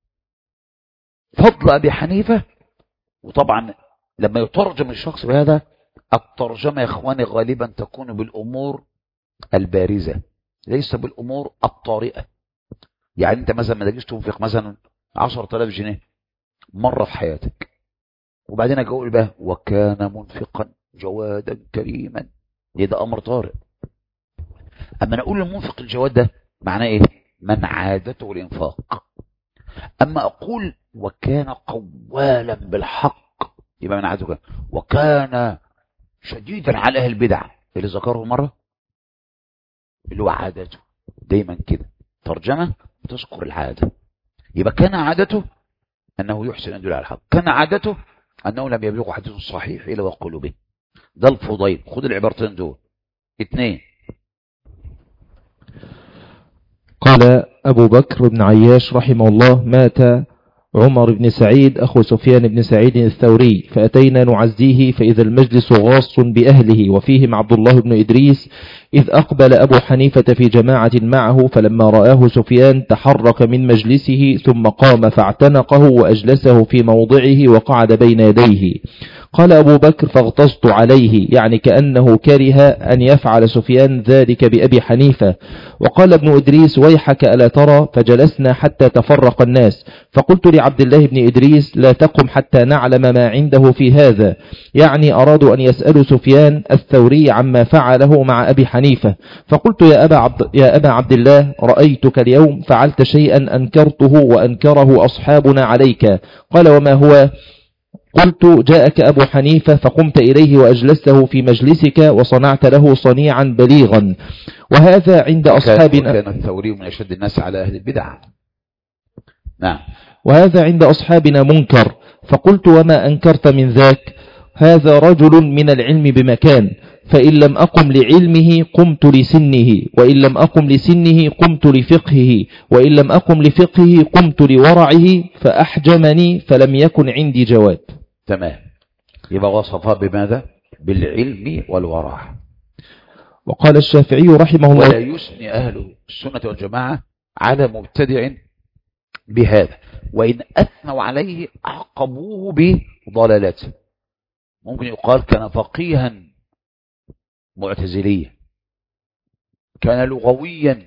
فضل أبي حنيفة. وطبعا لما يترجم الشخص بهذا، الترجمة يا إخواني غالبا تكون بالأمور البارزة ليس بالأمور الطارئة. يعني أنت مثلا ما تجيش تنفق مثلا عشرة آلاف جنيه مرة في حياتك، وبعدين أجي أقول بقى وكان منفقا جوادا كريما، ده أمر طارئ. أما نقول المنفق الجواد ده معناه إيه؟ من عادته الإنفاق. أما أقول وكان قوالا بالحق، يبقى من عادته، وكان شديدا على أهل البدع اللي ذكره مرة، اللي هو عادته دايما كده. ترجمة تذكر العادة، يبقى كان عادته أنه يحسن أن يدل على الحق، كان عادته أنه لم يبلغ حديث صحيح إلا ويقول به. ده الفضيل. خد العبارتين دول. اثنين، قال أبو بكر بن عياش رحمه الله: مات عمر بن سعيد أخو سفيان بن سعيد الثوري، فأتينا نعزيه فإذا المجلس غاص بأهله وفيهم عبد الله بن إدريس، إذ أقبل أبو حنيفة في جماعة معه، فلما رآه سفيان تحرك من مجلسه ثم قام فاعتنقه وأجلسه في موضعه وقعد بين يديه. قال أبو بكر: فاغتصت عليه، يعني كأنه كره أن يفعل سفيان ذلك بأبي حنيفة. وقال ابن إدريس: ويحك ألا ترى؟ فجلسنا حتى تفرق الناس، فقلت لعبد الله بن إدريس: لا تقم حتى نعلم ما عنده في هذا، يعني أرادوا أن يسألوا سفيان الثوري عما فعله مع أبي حنيفة. فقلت: يا أبا عبد, يا أبا عبد الله، رأيتك اليوم فعلت شيئا أنكرته وأنكره أصحابنا عليك. قال: وما هو؟ قلت: جاءك أبو حنيفة فقمت إليه وأجلسته في مجلسك وصنعت له صنيعا بليغا، وهذا عند أصحابنا. كان الثوري من أشد الناس على أهل البدع. نعم. وهذا عند أصحابنا منكر. فقلت: وما أنكرت من ذاك؟ هذا رجل من العلم بمكان، فإن لم أقم لعلمه قمت لسنه، وإن لم أقم لسنه قمت لفقهه، وإن لم أقم لفقهه قمت لورعه، فأحجمني فلم يكن عندي جواب. تمام. يبقى وصفها بماذا؟ بالعلم والورع. وقال الشافعي رحمه الله: ولا يثني أهل السنة والجماعة على مبتدع بهذا، وإن أثنوا عليه عقبوه بضلالته. ممكن يقال كان فقيها معتزليا، كان لغويا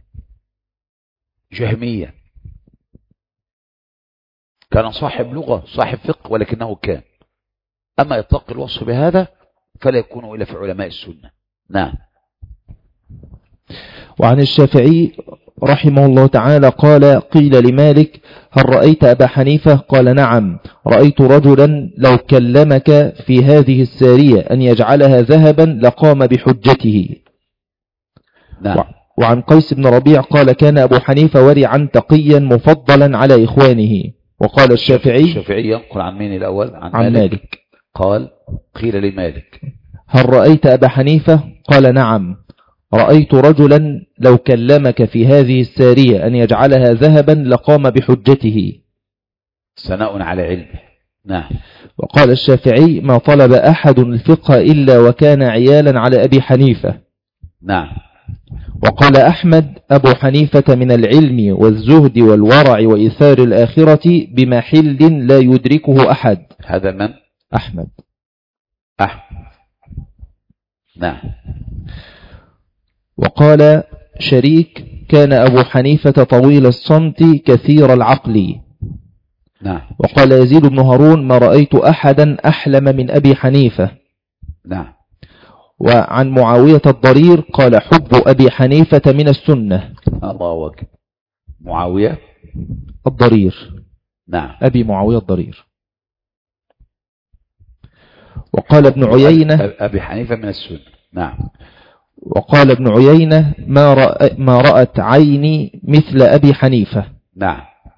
جهميا، كان صاحب لغة صاحب فقه، ولكنه كان. أما يطلق الوصف بهذا فلا يكون إلا في علماء السنة. نعم. وعن الشافعي رحمه الله تعالى قال: قيل لمالك: هل رأيت أبا حنيفة؟ قال: نعم، رأيت رجلا لو كلمك في هذه السارية أن يجعلها ذهبا لقام بحجته. نعم. وعن قيس بن ربيع قال: كان أبو حنيفة ورعا تقيا مفضلا على إخوانه. وقال الشافعي، الشافعي ينقل عن مين الأول؟ عن, عن مالك. مالك. قال: قيل لمالك: هل رأيت أبا حنيفة؟ قال: نعم، رأيت رجلا لو كلمك في هذه السارية أن يجعلها ذهبا لقام بحجته. ثناء على علمه. نعم. وقال الشافعي: ما طلب أحد الفقه إلا وكان عيالا على أبي حنيفة. نعم. وقال أحمد: أبو حنيفة من العلم والزهد والورع وإيثار الآخرة بمحل لا يدركه أحد. هذا من؟ أحمد. أحمد. نعم. وقال شريك: كان أبو حنيفة طويل الصمت كثير العقل. نعم. وقال يزيد بن هارون: ما رأيت أحدا أحلم من أبي حنيفة. نعم. وعن معاوية الضرير قال حب أبي حنيفة من السنة. الله أكبر. معاوية الضرير. نعم. أبي معاوية الضرير. وقال ابن عيينة أبي حنيفة من السنة. نعم. وقال ابن عيينة ما, رأ ما رأت عيني مثل أبي حنيفة. نعم.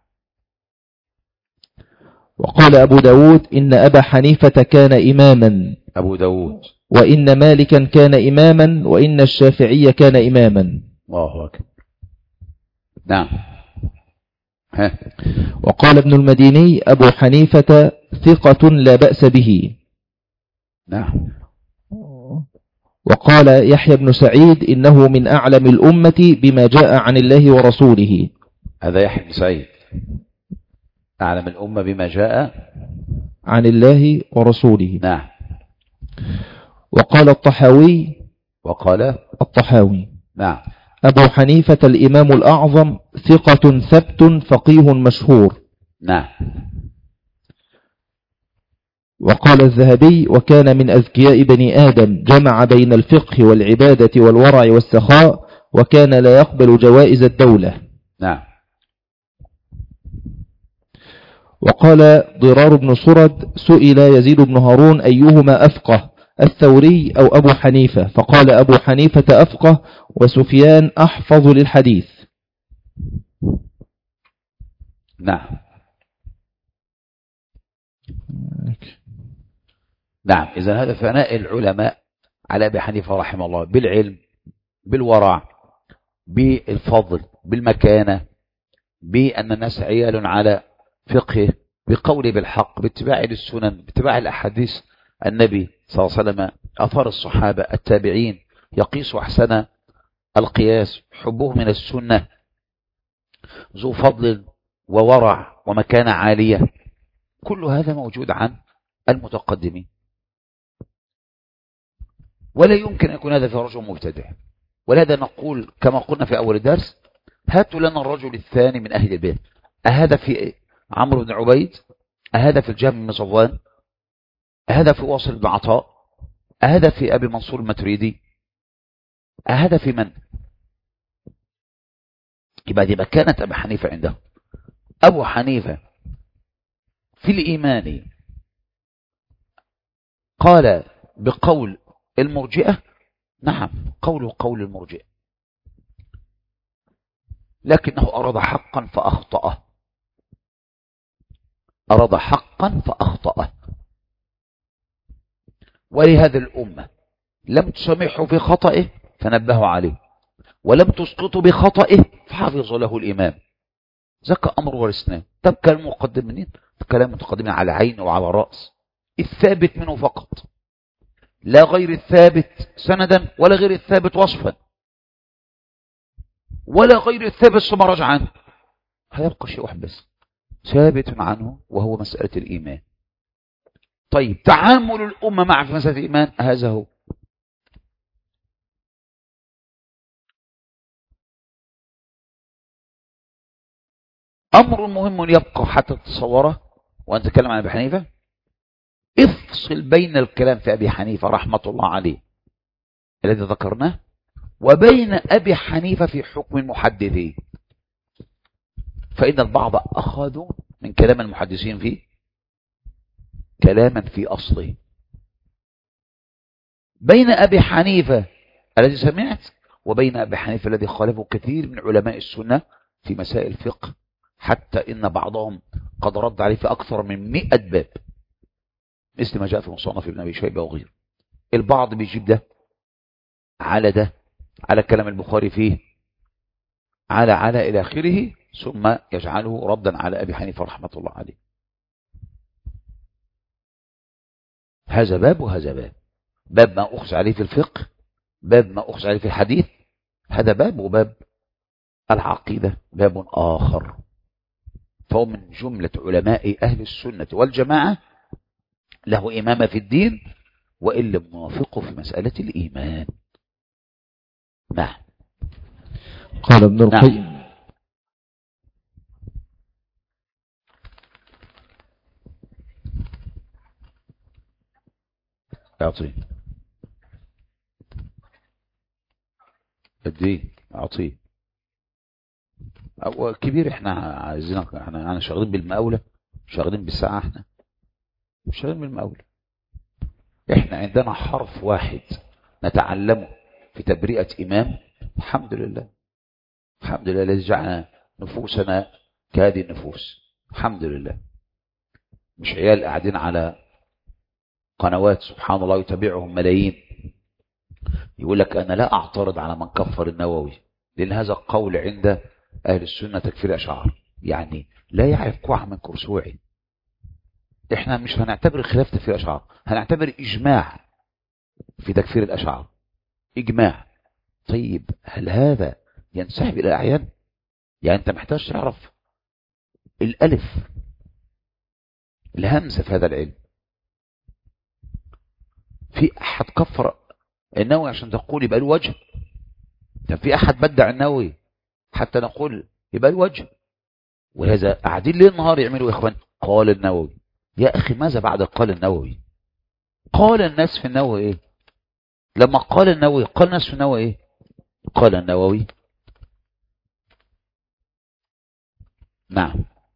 وقال أبو داود إن أبا حنيفة كان إماما. أبو داود. وإن مالكا كان إماما وإن الشافعي كان إماما. الله أكبر. نعم. ها. وقال ابن المديني أبو حنيفة ثقة لا بأس به. نعم. وقال يحيى بن سعيد إنه من أعلم الأمة بما جاء عن الله ورسوله. هذا يحيى بن سعيد أعلم الأمة بما جاء عن الله ورسوله. نعم. وقال الطحاوي وقال الطحاوي نعم أبو حنيفة الإمام الأعظم ثقة ثبت فقيه مشهور. نعم. وقال الذهبي وكان من أذكياء بني آدم جمع بين الفقه والعبادة والورع والسخاء وكان لا يقبل جوائز الدولة. نعم. وقال ضرار بن سرد سئل يزيد بن هارون أيهما أفقه الثوري أو أبو حنيفة فقال أبو حنيفة أفقه وسفيان أحفظ للحديث. نعم. نعم. إذن هذا ثناء العلماء على أبي حنيفة رحمه الله بالعلم بالورع بالفضل بالمكانة بأن الناس عيال على فقه بقوله بالحق باتباع للسنن باتباع الأحاديث النبي صلى الله عليه وسلم أثار الصحابة التابعين يقيس أحسن القياس حبه من السنة ذو فضل وورع ومكانة عالية كل هذا موجود عن المتقدمين ولا يمكن أن يكون هذا في رجل مبتدع. ولهذا نقول كما قلنا في أول الدرس هاتوا لنا الرجل الثاني من أهل البيت أهذا في عمرو بن عبيد أهذا في الجهم بن صفوان أهذا في واصل بن عطاء أهذا في أبي منصور الماتريدي أهذا في من يبقى دي مكانة أبي حنيفة عنده. أبو حنيفة في الإيمان قال بقول المرجئة نعم قوله قول المرجئة لكنه أراد حقا فأخطأه أراد حقا فأخطأه ولهذا الأمة لم تسامحه في خطئه فنبهوا عليه ولم تسقطه بخطئه فحافظ له الإمام ذاك أمر ورثناه. طب كلام المقدمين كلام متقدمين على عين وعلى رأس الثابت منه فقط لا غير الثابت سندا ولا غير الثابت وصفا ولا غير الثابت ثم رجع عنه هيبقى شيء واحد بس ثابت عنه وهو مسألة الإيمان. طيب تعامل الأمة مع في مسألة الإيمان هذا هو. أمر مهم يبقى حتى تتصوره وأن تتكلم عن أبي حنيفة افصل بين الكلام في أبي حنيفة رحمة الله عليه الذي ذكرناه وبين أبي حنيفة في حكم المحدثين فإن البعض أخذوا من كلام المحدثين فيه كلاما في أصله بين أبي حنيفة الذي سمعت وبين أبي حنيفة الذي خالفه كثير من علماء السنة في مسائل الفقه حتى إن بعضهم قد رد عليه في أكثر من مئة باب مثل ما جاء في مصنف ابن أبي شيبة وغيره. البعض بيجيب ده على ده على كلام البخاري فيه على على إلى آخره ثم يجعله ردا على أبي حنيفة رحمة الله عليه. هذا باب وهذا باب باب ما أخذ عليه في الفقه باب ما أخذ عليه في الحديث هذا باب وباب العقيدة باب آخر. فهو من جملة علماء أهل السنة والجماعة له إمامة في الدين وإن لم نوافقه في مسألة الإيمان. نعم. قال ابن القيم نعم. أعطي اديه اعطيه. او كبير احنا عايزين، احنا احنا شغالين بالمقاولة، شغالين بالساعة، احنا مش شغالين بالمقاولة. احنا عندنا حرف واحد نتعلمه في تبرئة امام، الحمد لله، الحمد لله الذي جعل نفوسنا كهذه النفوس، الحمد لله. مش عيال قاعدين على قنوات سبحان الله يتابعهم ملايين يقول لك انا لا اعترض على من كفر النووي، لان هذا القول عند اهل السنة تكفير اشعار، يعني لا يعرف كوع من كرسوعي. احنا مش هنعتبر الخلاف تكفير اشعار، هنعتبر اجماع في تكفير الاشعار، اجماع. طيب هل هذا ينسحب الى الاعيان؟ يعني انت محتاج تعرف الالف الهمزة في هذا العلم. في احد كفر النووي عشان تقول يبقى له وجه؟ كان في احد بدع النووي حتى نقول يبقى له وجه؟ وهذا قاعدين ليل نهار يعملوا يا اخوان قال النووي. يا اخي ماذا بعد قال النووي؟ قال الناس في النووي ايه؟ لما قال النووي قال الناس في النووي ايه؟ قال النووي نعم.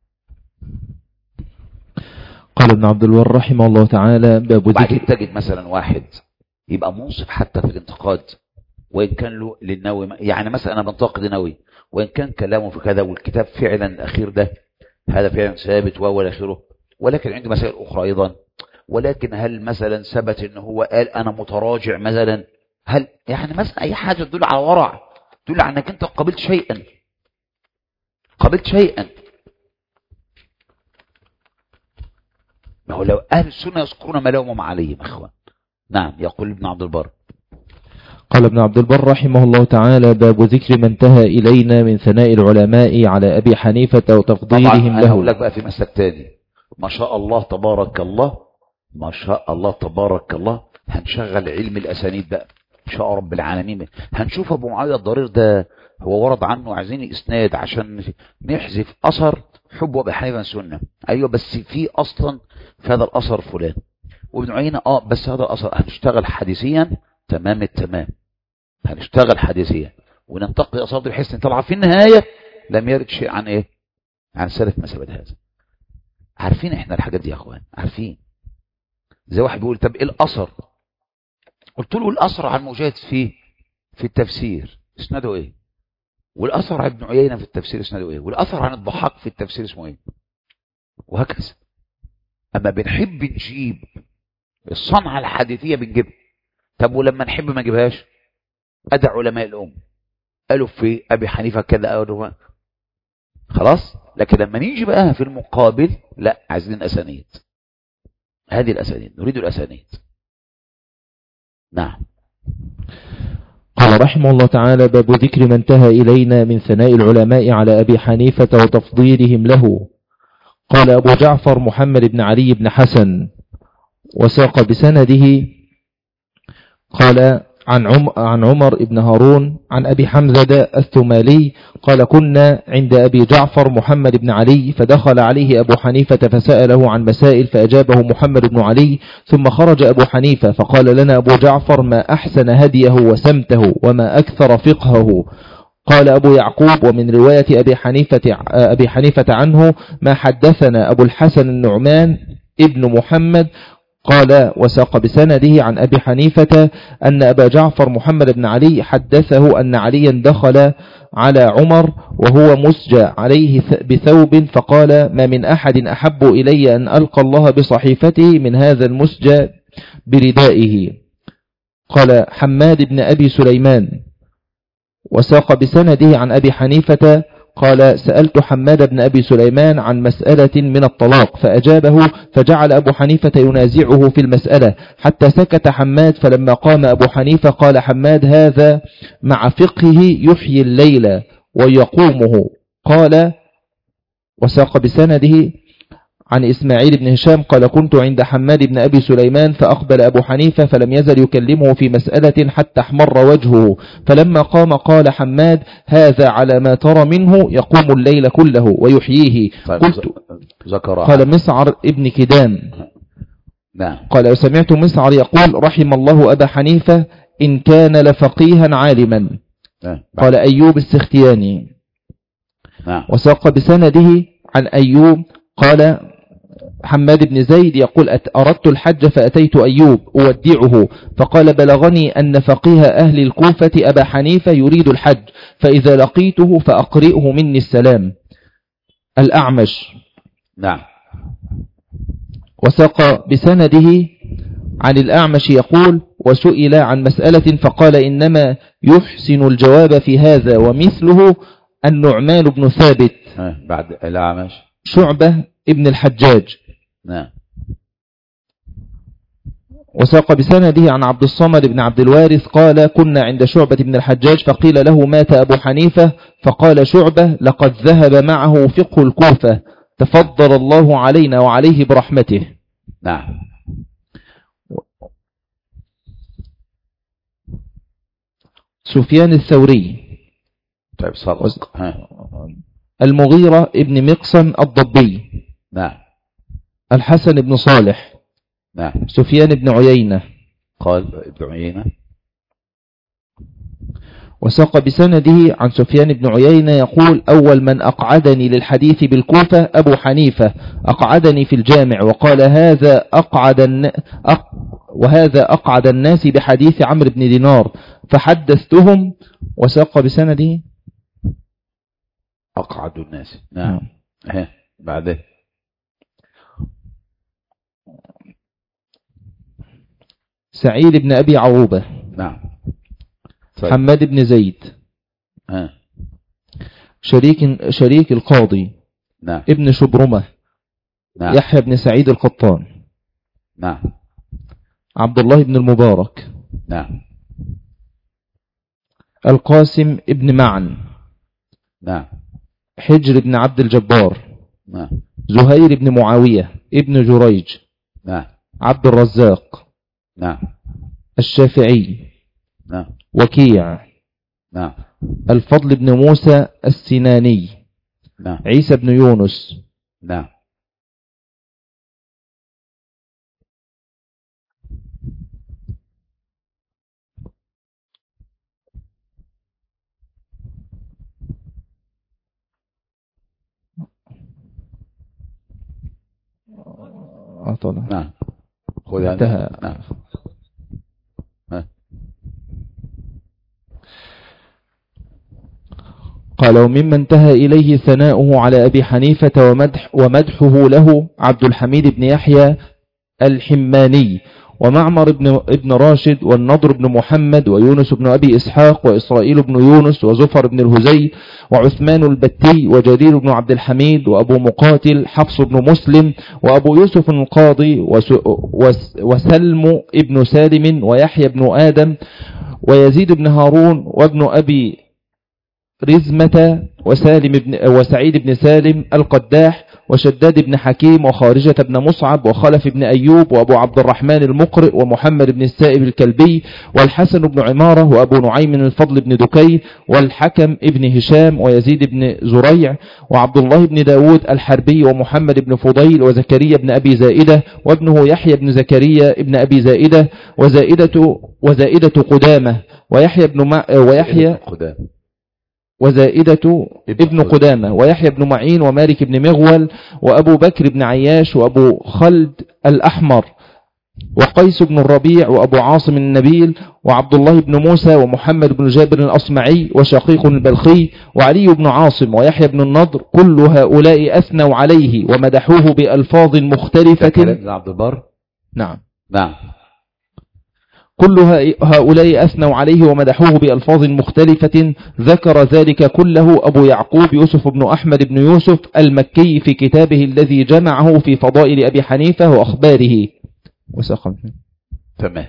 قال ابن عبد البر رحمه الله تعالى باب ذكر. تجد مثلا واحد يبقى منصف حتى في الانتقاد وإن كان له للنووي، يعني مثلا أنا بنتقد النووي وإن كان كلامه في كذا والكتاب فعلا الأخير ده هذا فعلا ثابت وهو الأخيره، ولكن عندي مسائل أخرى أيضا. ولكن هل مثلا ثبت إن هو قال أنا متراجع مثلا؟ هل يعني مثلا أي حاجة تدل على ورع، تدل على أنك أنت قبلت شيئا، قبلت شيئا. ما هو لو أهل السنة يذكرون ما لهم عليهم أخوان. نعم. يقول ابن عبد البر. قال ابن عبد البر رحمه الله تعالى باب ذكر ما انتهى إلينا من ثناء العلماء على أبي حنيفة وتفضيلهم له. أقول لك بقى في مسلك تاني ما شاء الله تبارك الله، ما شاء الله تبارك الله، هنشغل علم الأسانيد بقى إن شاء رب العالمين. هنشوف أبو معاوية الضرير ده هو ورد عنه عايزين إسناد عشان نحذف أثر حب أبي حنيفة سنة. أيوة بس في أصلا في هذا الأثر فلان وابن عيينة اه بس هذا الأثر هنشتغل حديثيا تمام التمام، هنشتغل حديثيا وننتقي أصابه بحيث نطلع في النهاية لم يرد شيء عن ايه؟ عن سلف ما ثبت هذا. عارفين احنا الحاجات دي يا اخوان، عارفين. زي واحد بيقول طب ايه الأثر؟ قلت له الأثر عن مجاهد في في التفسير اسناده ايه؟ والأثر عن ابن عيينة في التفسير اسناده ايه؟ والأثر عن الضحاك في التفسير اسمه ايه؟ وهكذا. اما بنحب نجيب الصنعة الحديثية بنجيبها. طب ولما نحب ما نجيبهاش؟ أدى علماء الأم قالوا في أبي حنيفة كذا أو خلاص. لكن لما نيجي بقى في المقابل لا، عايزين الأسانيد، هذه الأسانيد، نريد الأسانيد. نعم. قال رحمه الله تعالى باب ذكر ما انتهى إلينا من ثناء العلماء على أبي حنيفة وتفضيلهم له. قال أبو جعفر محمد بن علي بن حسن وساق بسنده قال عن عم عن عمر بن هارون عن أبي حمزة الثمالي قال كنا عند أبي جعفر محمد بن علي فدخل عليه أبو حنيفة فسأله عن مسائل فأجابه محمد بن علي ثم خرج أبو حنيفة فقال لنا أبو جعفر ما أحسن هديه وسمته وما أكثر فقهه. قال أبو يعقوب ومن رواية أبي حنيفة, أبي حنيفة عنه ما حدثنا أبو الحسن النعمان ابن محمد قال وساق بسنده عن أبي حنيفة أن أبا جعفر محمد بن علي حدثه أن عليا دخل على عمر وهو مسجى عليه بثوب فقال ما من أحد أحب إلي أن ألقى الله بصحيفته من هذا المسجى بردائه. قال حماد بن أبي سليمان وساق بسنده عن أبي حنيفة قال سألت حماد بن أبي سليمان عن مسألة من الطلاق فأجابه فجعل أبو حنيفة ينازعه في المسألة حتى سكت حماد فلما قام أبو حنيفة قال حماد هذا مع فقهه يحيي الليل ويقومه. قال وساق بسنده عن إسماعيل بن هشام قال كنت عند حماد بن أبي سليمان فأقبل أبو حنيفة فلم يزل يكلمه في مسألة حتى احمر وجهه فلما قام قال حماد هذا على ما ترى منه يقوم الليل كله ويحييه. قلت قال مسعر ابن كدام قال سمعت مسعر يقول رحم الله أبا حنيفة إن كان لفقيها عالما آه. قال أيوب السختياني. نعم. وساق بسنده عن أيوب قال حماد بن زيد يقول أردت الحج فأتيت أيوب أودعه فقال بلغني أن فقيه أهل الكوفة أبا حنيفة يريد الحج فإذا لقيته فأقرئه مني السلام. الأعمش. نعم. وساق بسنده عن الأعمش يقول وسئل عن مسألة فقال إنما يحسن الجواب في هذا ومثله النعمان بن ثابت. بعد الأعمش شعبة ابن الحجاج. نعم. وساق بسنده عن عبد الصمد بن عبد الوارث قال كنا عند شعبة بن الحجاج فقيل له مات أبو حنيفة فقال شعبة لقد ذهب معه فقه الكوفة تفضل الله علينا وعليه برحمته. نعم. سفيان الثوري. طيب صدق. المغيرة ابن مقسم الضبي. نعم. الحسن بن صالح. نعم. سفيان بن عيينة. قال ابن عيينة. وساق بسنده عن سفيان بن عيينة يقول أول من أقعدني للحديث بالكوفة أبو حنيفة أقعدني في الجامع وقال هذا أقعد الن... أق... وهذا أقعد الناس بحديث عمرو بن دينار فحدثتهم. وساق بسنده أقعد الناس. نعم. ها بعده سعيد بن أبي عروبة. نعم. طيب. حماد بن زيد. ها. شريك شريك القاضي. نعم. ابن شبرمة. نعم. يحيى بن سعيد القطان. نعم. عبد الله بن المبارك. نعم. القاسم ابن معن. نعم. حجر بن عبد الجبار. نعم. زهير بن معاوية ابن جريج. نعم. عبد الرزاق. نعم. الشافعي. نعم. وكيع. نعم. الفضل بن موسى السناني. نعم. عيسى بن يونس. نعم. أطلع. نعم. خذ هذا. نعم. ها. قال ومما انتهى إليه ثناؤه على أبي حنيفة ومدح ومدحه له عبد الحميد بن يحيى الحماني ومعمر بن ابن راشد والنضر بن محمد ويونس بن أبي إسحاق وإسرائيل بن يونس وزفر بن الهزي وعثمان البتي وجرير بن عبد الحميد وأبو مقاتل حفص بن مسلم وأبو يوسف القاضي وسلم ابن سالم ويحيى بن آدم ويزيد بن هارون وابن أبي رزمة وسالم بن وسعيد بن سالم القداح وشداد بن حكيم وخارجة بن مصعب وخلف بن أيوب وأبو عبد الرحمن المقرئ ومحمد بن السائب الكلبي والحسن بن عمارة وأبو نعيم الفضل بن دكي والحكم ابن هشام ويزيد بن زريع وعبد الله بن داود الحربي ومحمد بن فضيل وزكريا بن أبي زائدة وابنه يحيى بن زكريا ابن أبي زائدة وزائدة وزائدة قدامة ويحيى بن مع ويحيى وزائدة ابن قدامة ويحيى بن معين ومالك بن مغول وأبو بكر بن عياش وأبو خلد الأحمر وقيس بن الربيع وأبو عاصم النبيل وعبد الله بن موسى ومحمد بن جابر الأصمعي وشقيق البلخي وعلي بن عاصم ويحيى بن النضر كل هؤلاء أثنوا عليه ومدحوه بألفاظ مختلفة. عبد البر. نعم. نعم. كل هؤلاء أثنوا عليه ومدحوه بألفاظ مختلفة ذكر ذلك كله أبو يعقوب يوسف بن أحمد بن يوسف المكي في كتابه الذي جمعه في فضائل أبي حنيفة وأخباره. وسقم. تمام.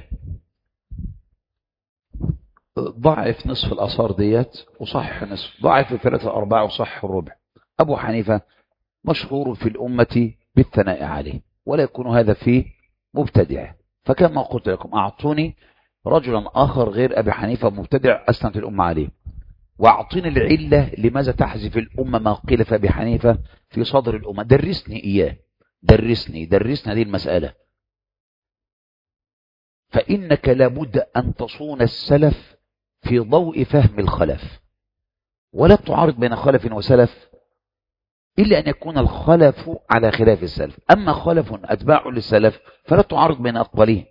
ضعف نصف الأثار ديت وصح نصف، ضعف ثلاثة أرباع وصح الربع. أبو حنيفة مشهور في الأمة بالثناء عليه ولا يكون هذا فيه مبتدع، فكما قلت لكم أعطوني رجلا آخر غير أبي حنيفة مبتدع أسنت الأمة عليه، وأعطيني العلة لماذا تحذف الأمة ما قيل في أبي حنيفة في صدر الأمة. درسني إياه، درسني درسنا هذه المسألة. فإنك لابد أن تصون السلف في ضوء فهم الخلف، ولا تعارض بين خلف وسلف إلا أن يكون الخلف على خلاف السلف. أما خلف أتباع للسلف فلا تعارض بين أقوالهم.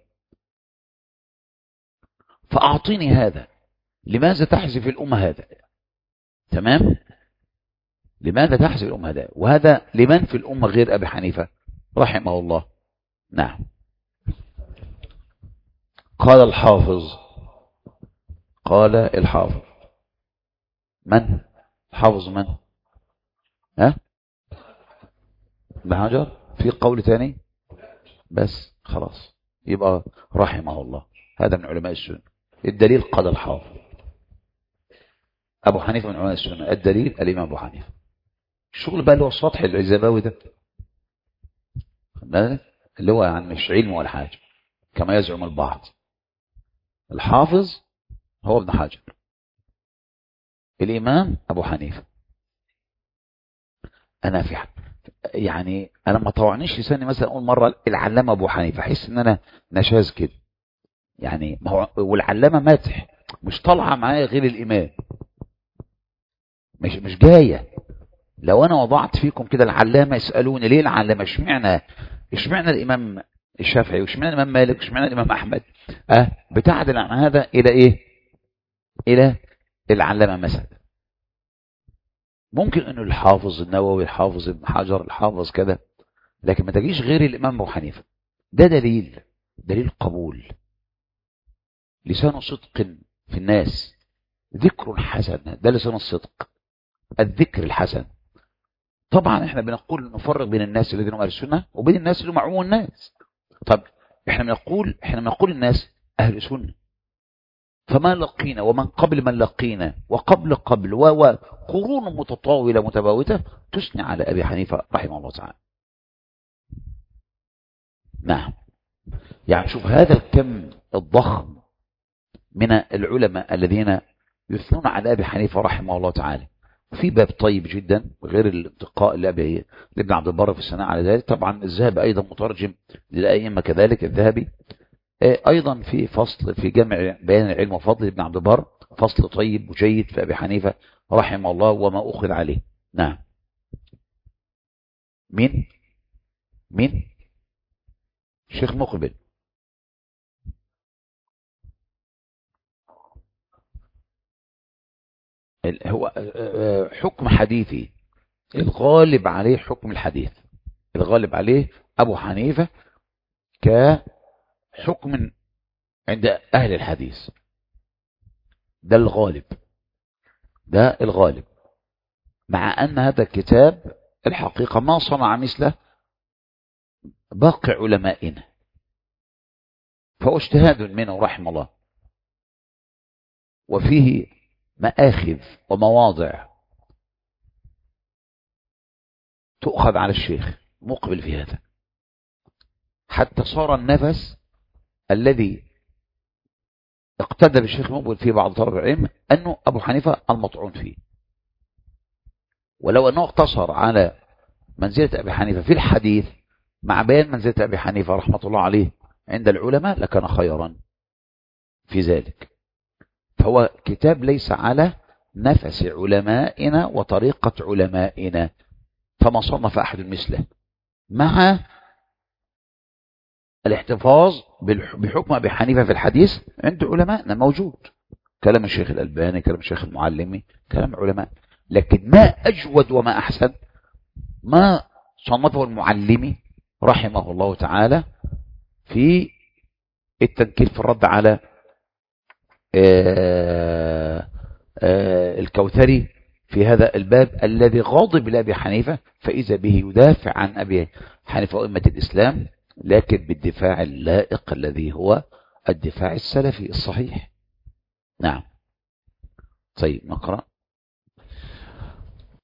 فأعطيني هذا، لماذا تحذف الأمة هذا؟ تمام؟ لماذا تحذف الأمة هذا؟ وهذا لمن في الأمة غير أبي حنيفة رحمه الله؟ نعم. قال الحافظ قال الحافظ من؟ الحافظ من؟ ها؟ ابن حجر. في قول تاني؟ بس خلاص يبقى رحمه الله، هذا من علماء السنة. الدليل قال الحافظ. أبو حنيفة من علماء السنة، الدليل الإمام أبو حنيفة. الشغل بقى اللي هو السطح العزباوي ده اللي هو يعني مش علم ولا حاجة كما يزعم البعض. الحافظ هو ابن حجر، الإمام أبو حنيفة. أنا في يعني أنا ما طوعنيش لساني مثلا أقول مرة العلامة أبو حنيفة، أحس إن أنا نشاز كده يعني. ما هو والعلامة ماتح، مش طالعة معايا غير الإمام، مش مش جاية. لو أنا وضعت فيكم كده العلامة اسألوني ليه العلامة، اشمعنى اشمعنى الإمام الشافعي واشمعنى الإمام مالك واشمعنى الإمام أحمد، أه بتعدل عن هذا إلى إيه؟ إلى العلامة مثلا. ممكن انه الحافظ النووي، الحافظ ابن حجر، الحافظ كذا، لكن ما تجيش غير الامام ابو حنيفه. ده دليل دليل قبول، لسان صدق في الناس، ذكر حسن، ده لسان الصدق، الذكر الحسن. طبعا احنا بنقول نفرق بين الناس الذين هم اهل السنه وبين الناس اللي هم عموم الناس. طب احنا بنقول احنا بنقول الناس اهل سنه، فما لقينا ومن قبل من لقينا وقبل قبل وقرون متطاولة متباوتة تثني على أبي حنيفة رحمه الله تعالى. نعم. يعني شوف هذا الكم الضخم من العلماء الذين يثنون على أبي حنيفة رحمه الله تعالى. في باب طيب جدا غير الانتقاء لأبي لابن عبد البر في الثناء على ذلك. طبعا الذهبي أيضا مترجم للأئمة كذلك، الذهبي أيضا في فصل في جمع بيان العلم وفضل ابن عبد البر، فصل طيب وجيد في أبي حنيفة رحمه الله وما أخذ عليه. نعم. مين مين شيخ مقبل. هو حكم حديثي الغالب عليه حكم الحديث، الغالب عليه أبو حنيفة كحكم عند أهل الحديث، ده الغالب، ده الغالب. مع أن هذا الكتاب الحقيقة ما صنع مثله باقي علمائنا، فهو اجتهاد منه رحمه الله، وفيه مآخذ ومواضع تؤخذ على الشيخ مقبل في هذا، حتى صار النفس الذي اقتدى بالشيخ مقبل في بعض طلب العلم أنه أبو حنيفة المطعون فيه. ولو أنه اقتصر على منزلة أبي حنيفة في الحديث مع بيان منزلة أبي حنيفة رحمة الله عليه عند العلماء لكان خيرا في ذلك. فهو كتاب ليس على نفس علمائنا وطريقة علمائنا، فما صنف أحد مثله، مع الاحتفاظ بحكم أبي حنيفة في الحديث عند علمائنا موجود، كلام الشيخ الألباني، كلام الشيخ المعلمي، كلام علماء. لكن ما أجود وما أحسن ما صنفه المعلمي رحمه الله تعالى في التنكيل في الرد على آآ آآ الكوثري في هذا الباب الذي غاضب لأبي حنيفة، فإذا به يدافع عن أبي حنيفة وأئمة الإسلام، لكن بالدفاع اللائق الذي هو الدفاع السلفي الصحيح. نعم. طيب نقرأ.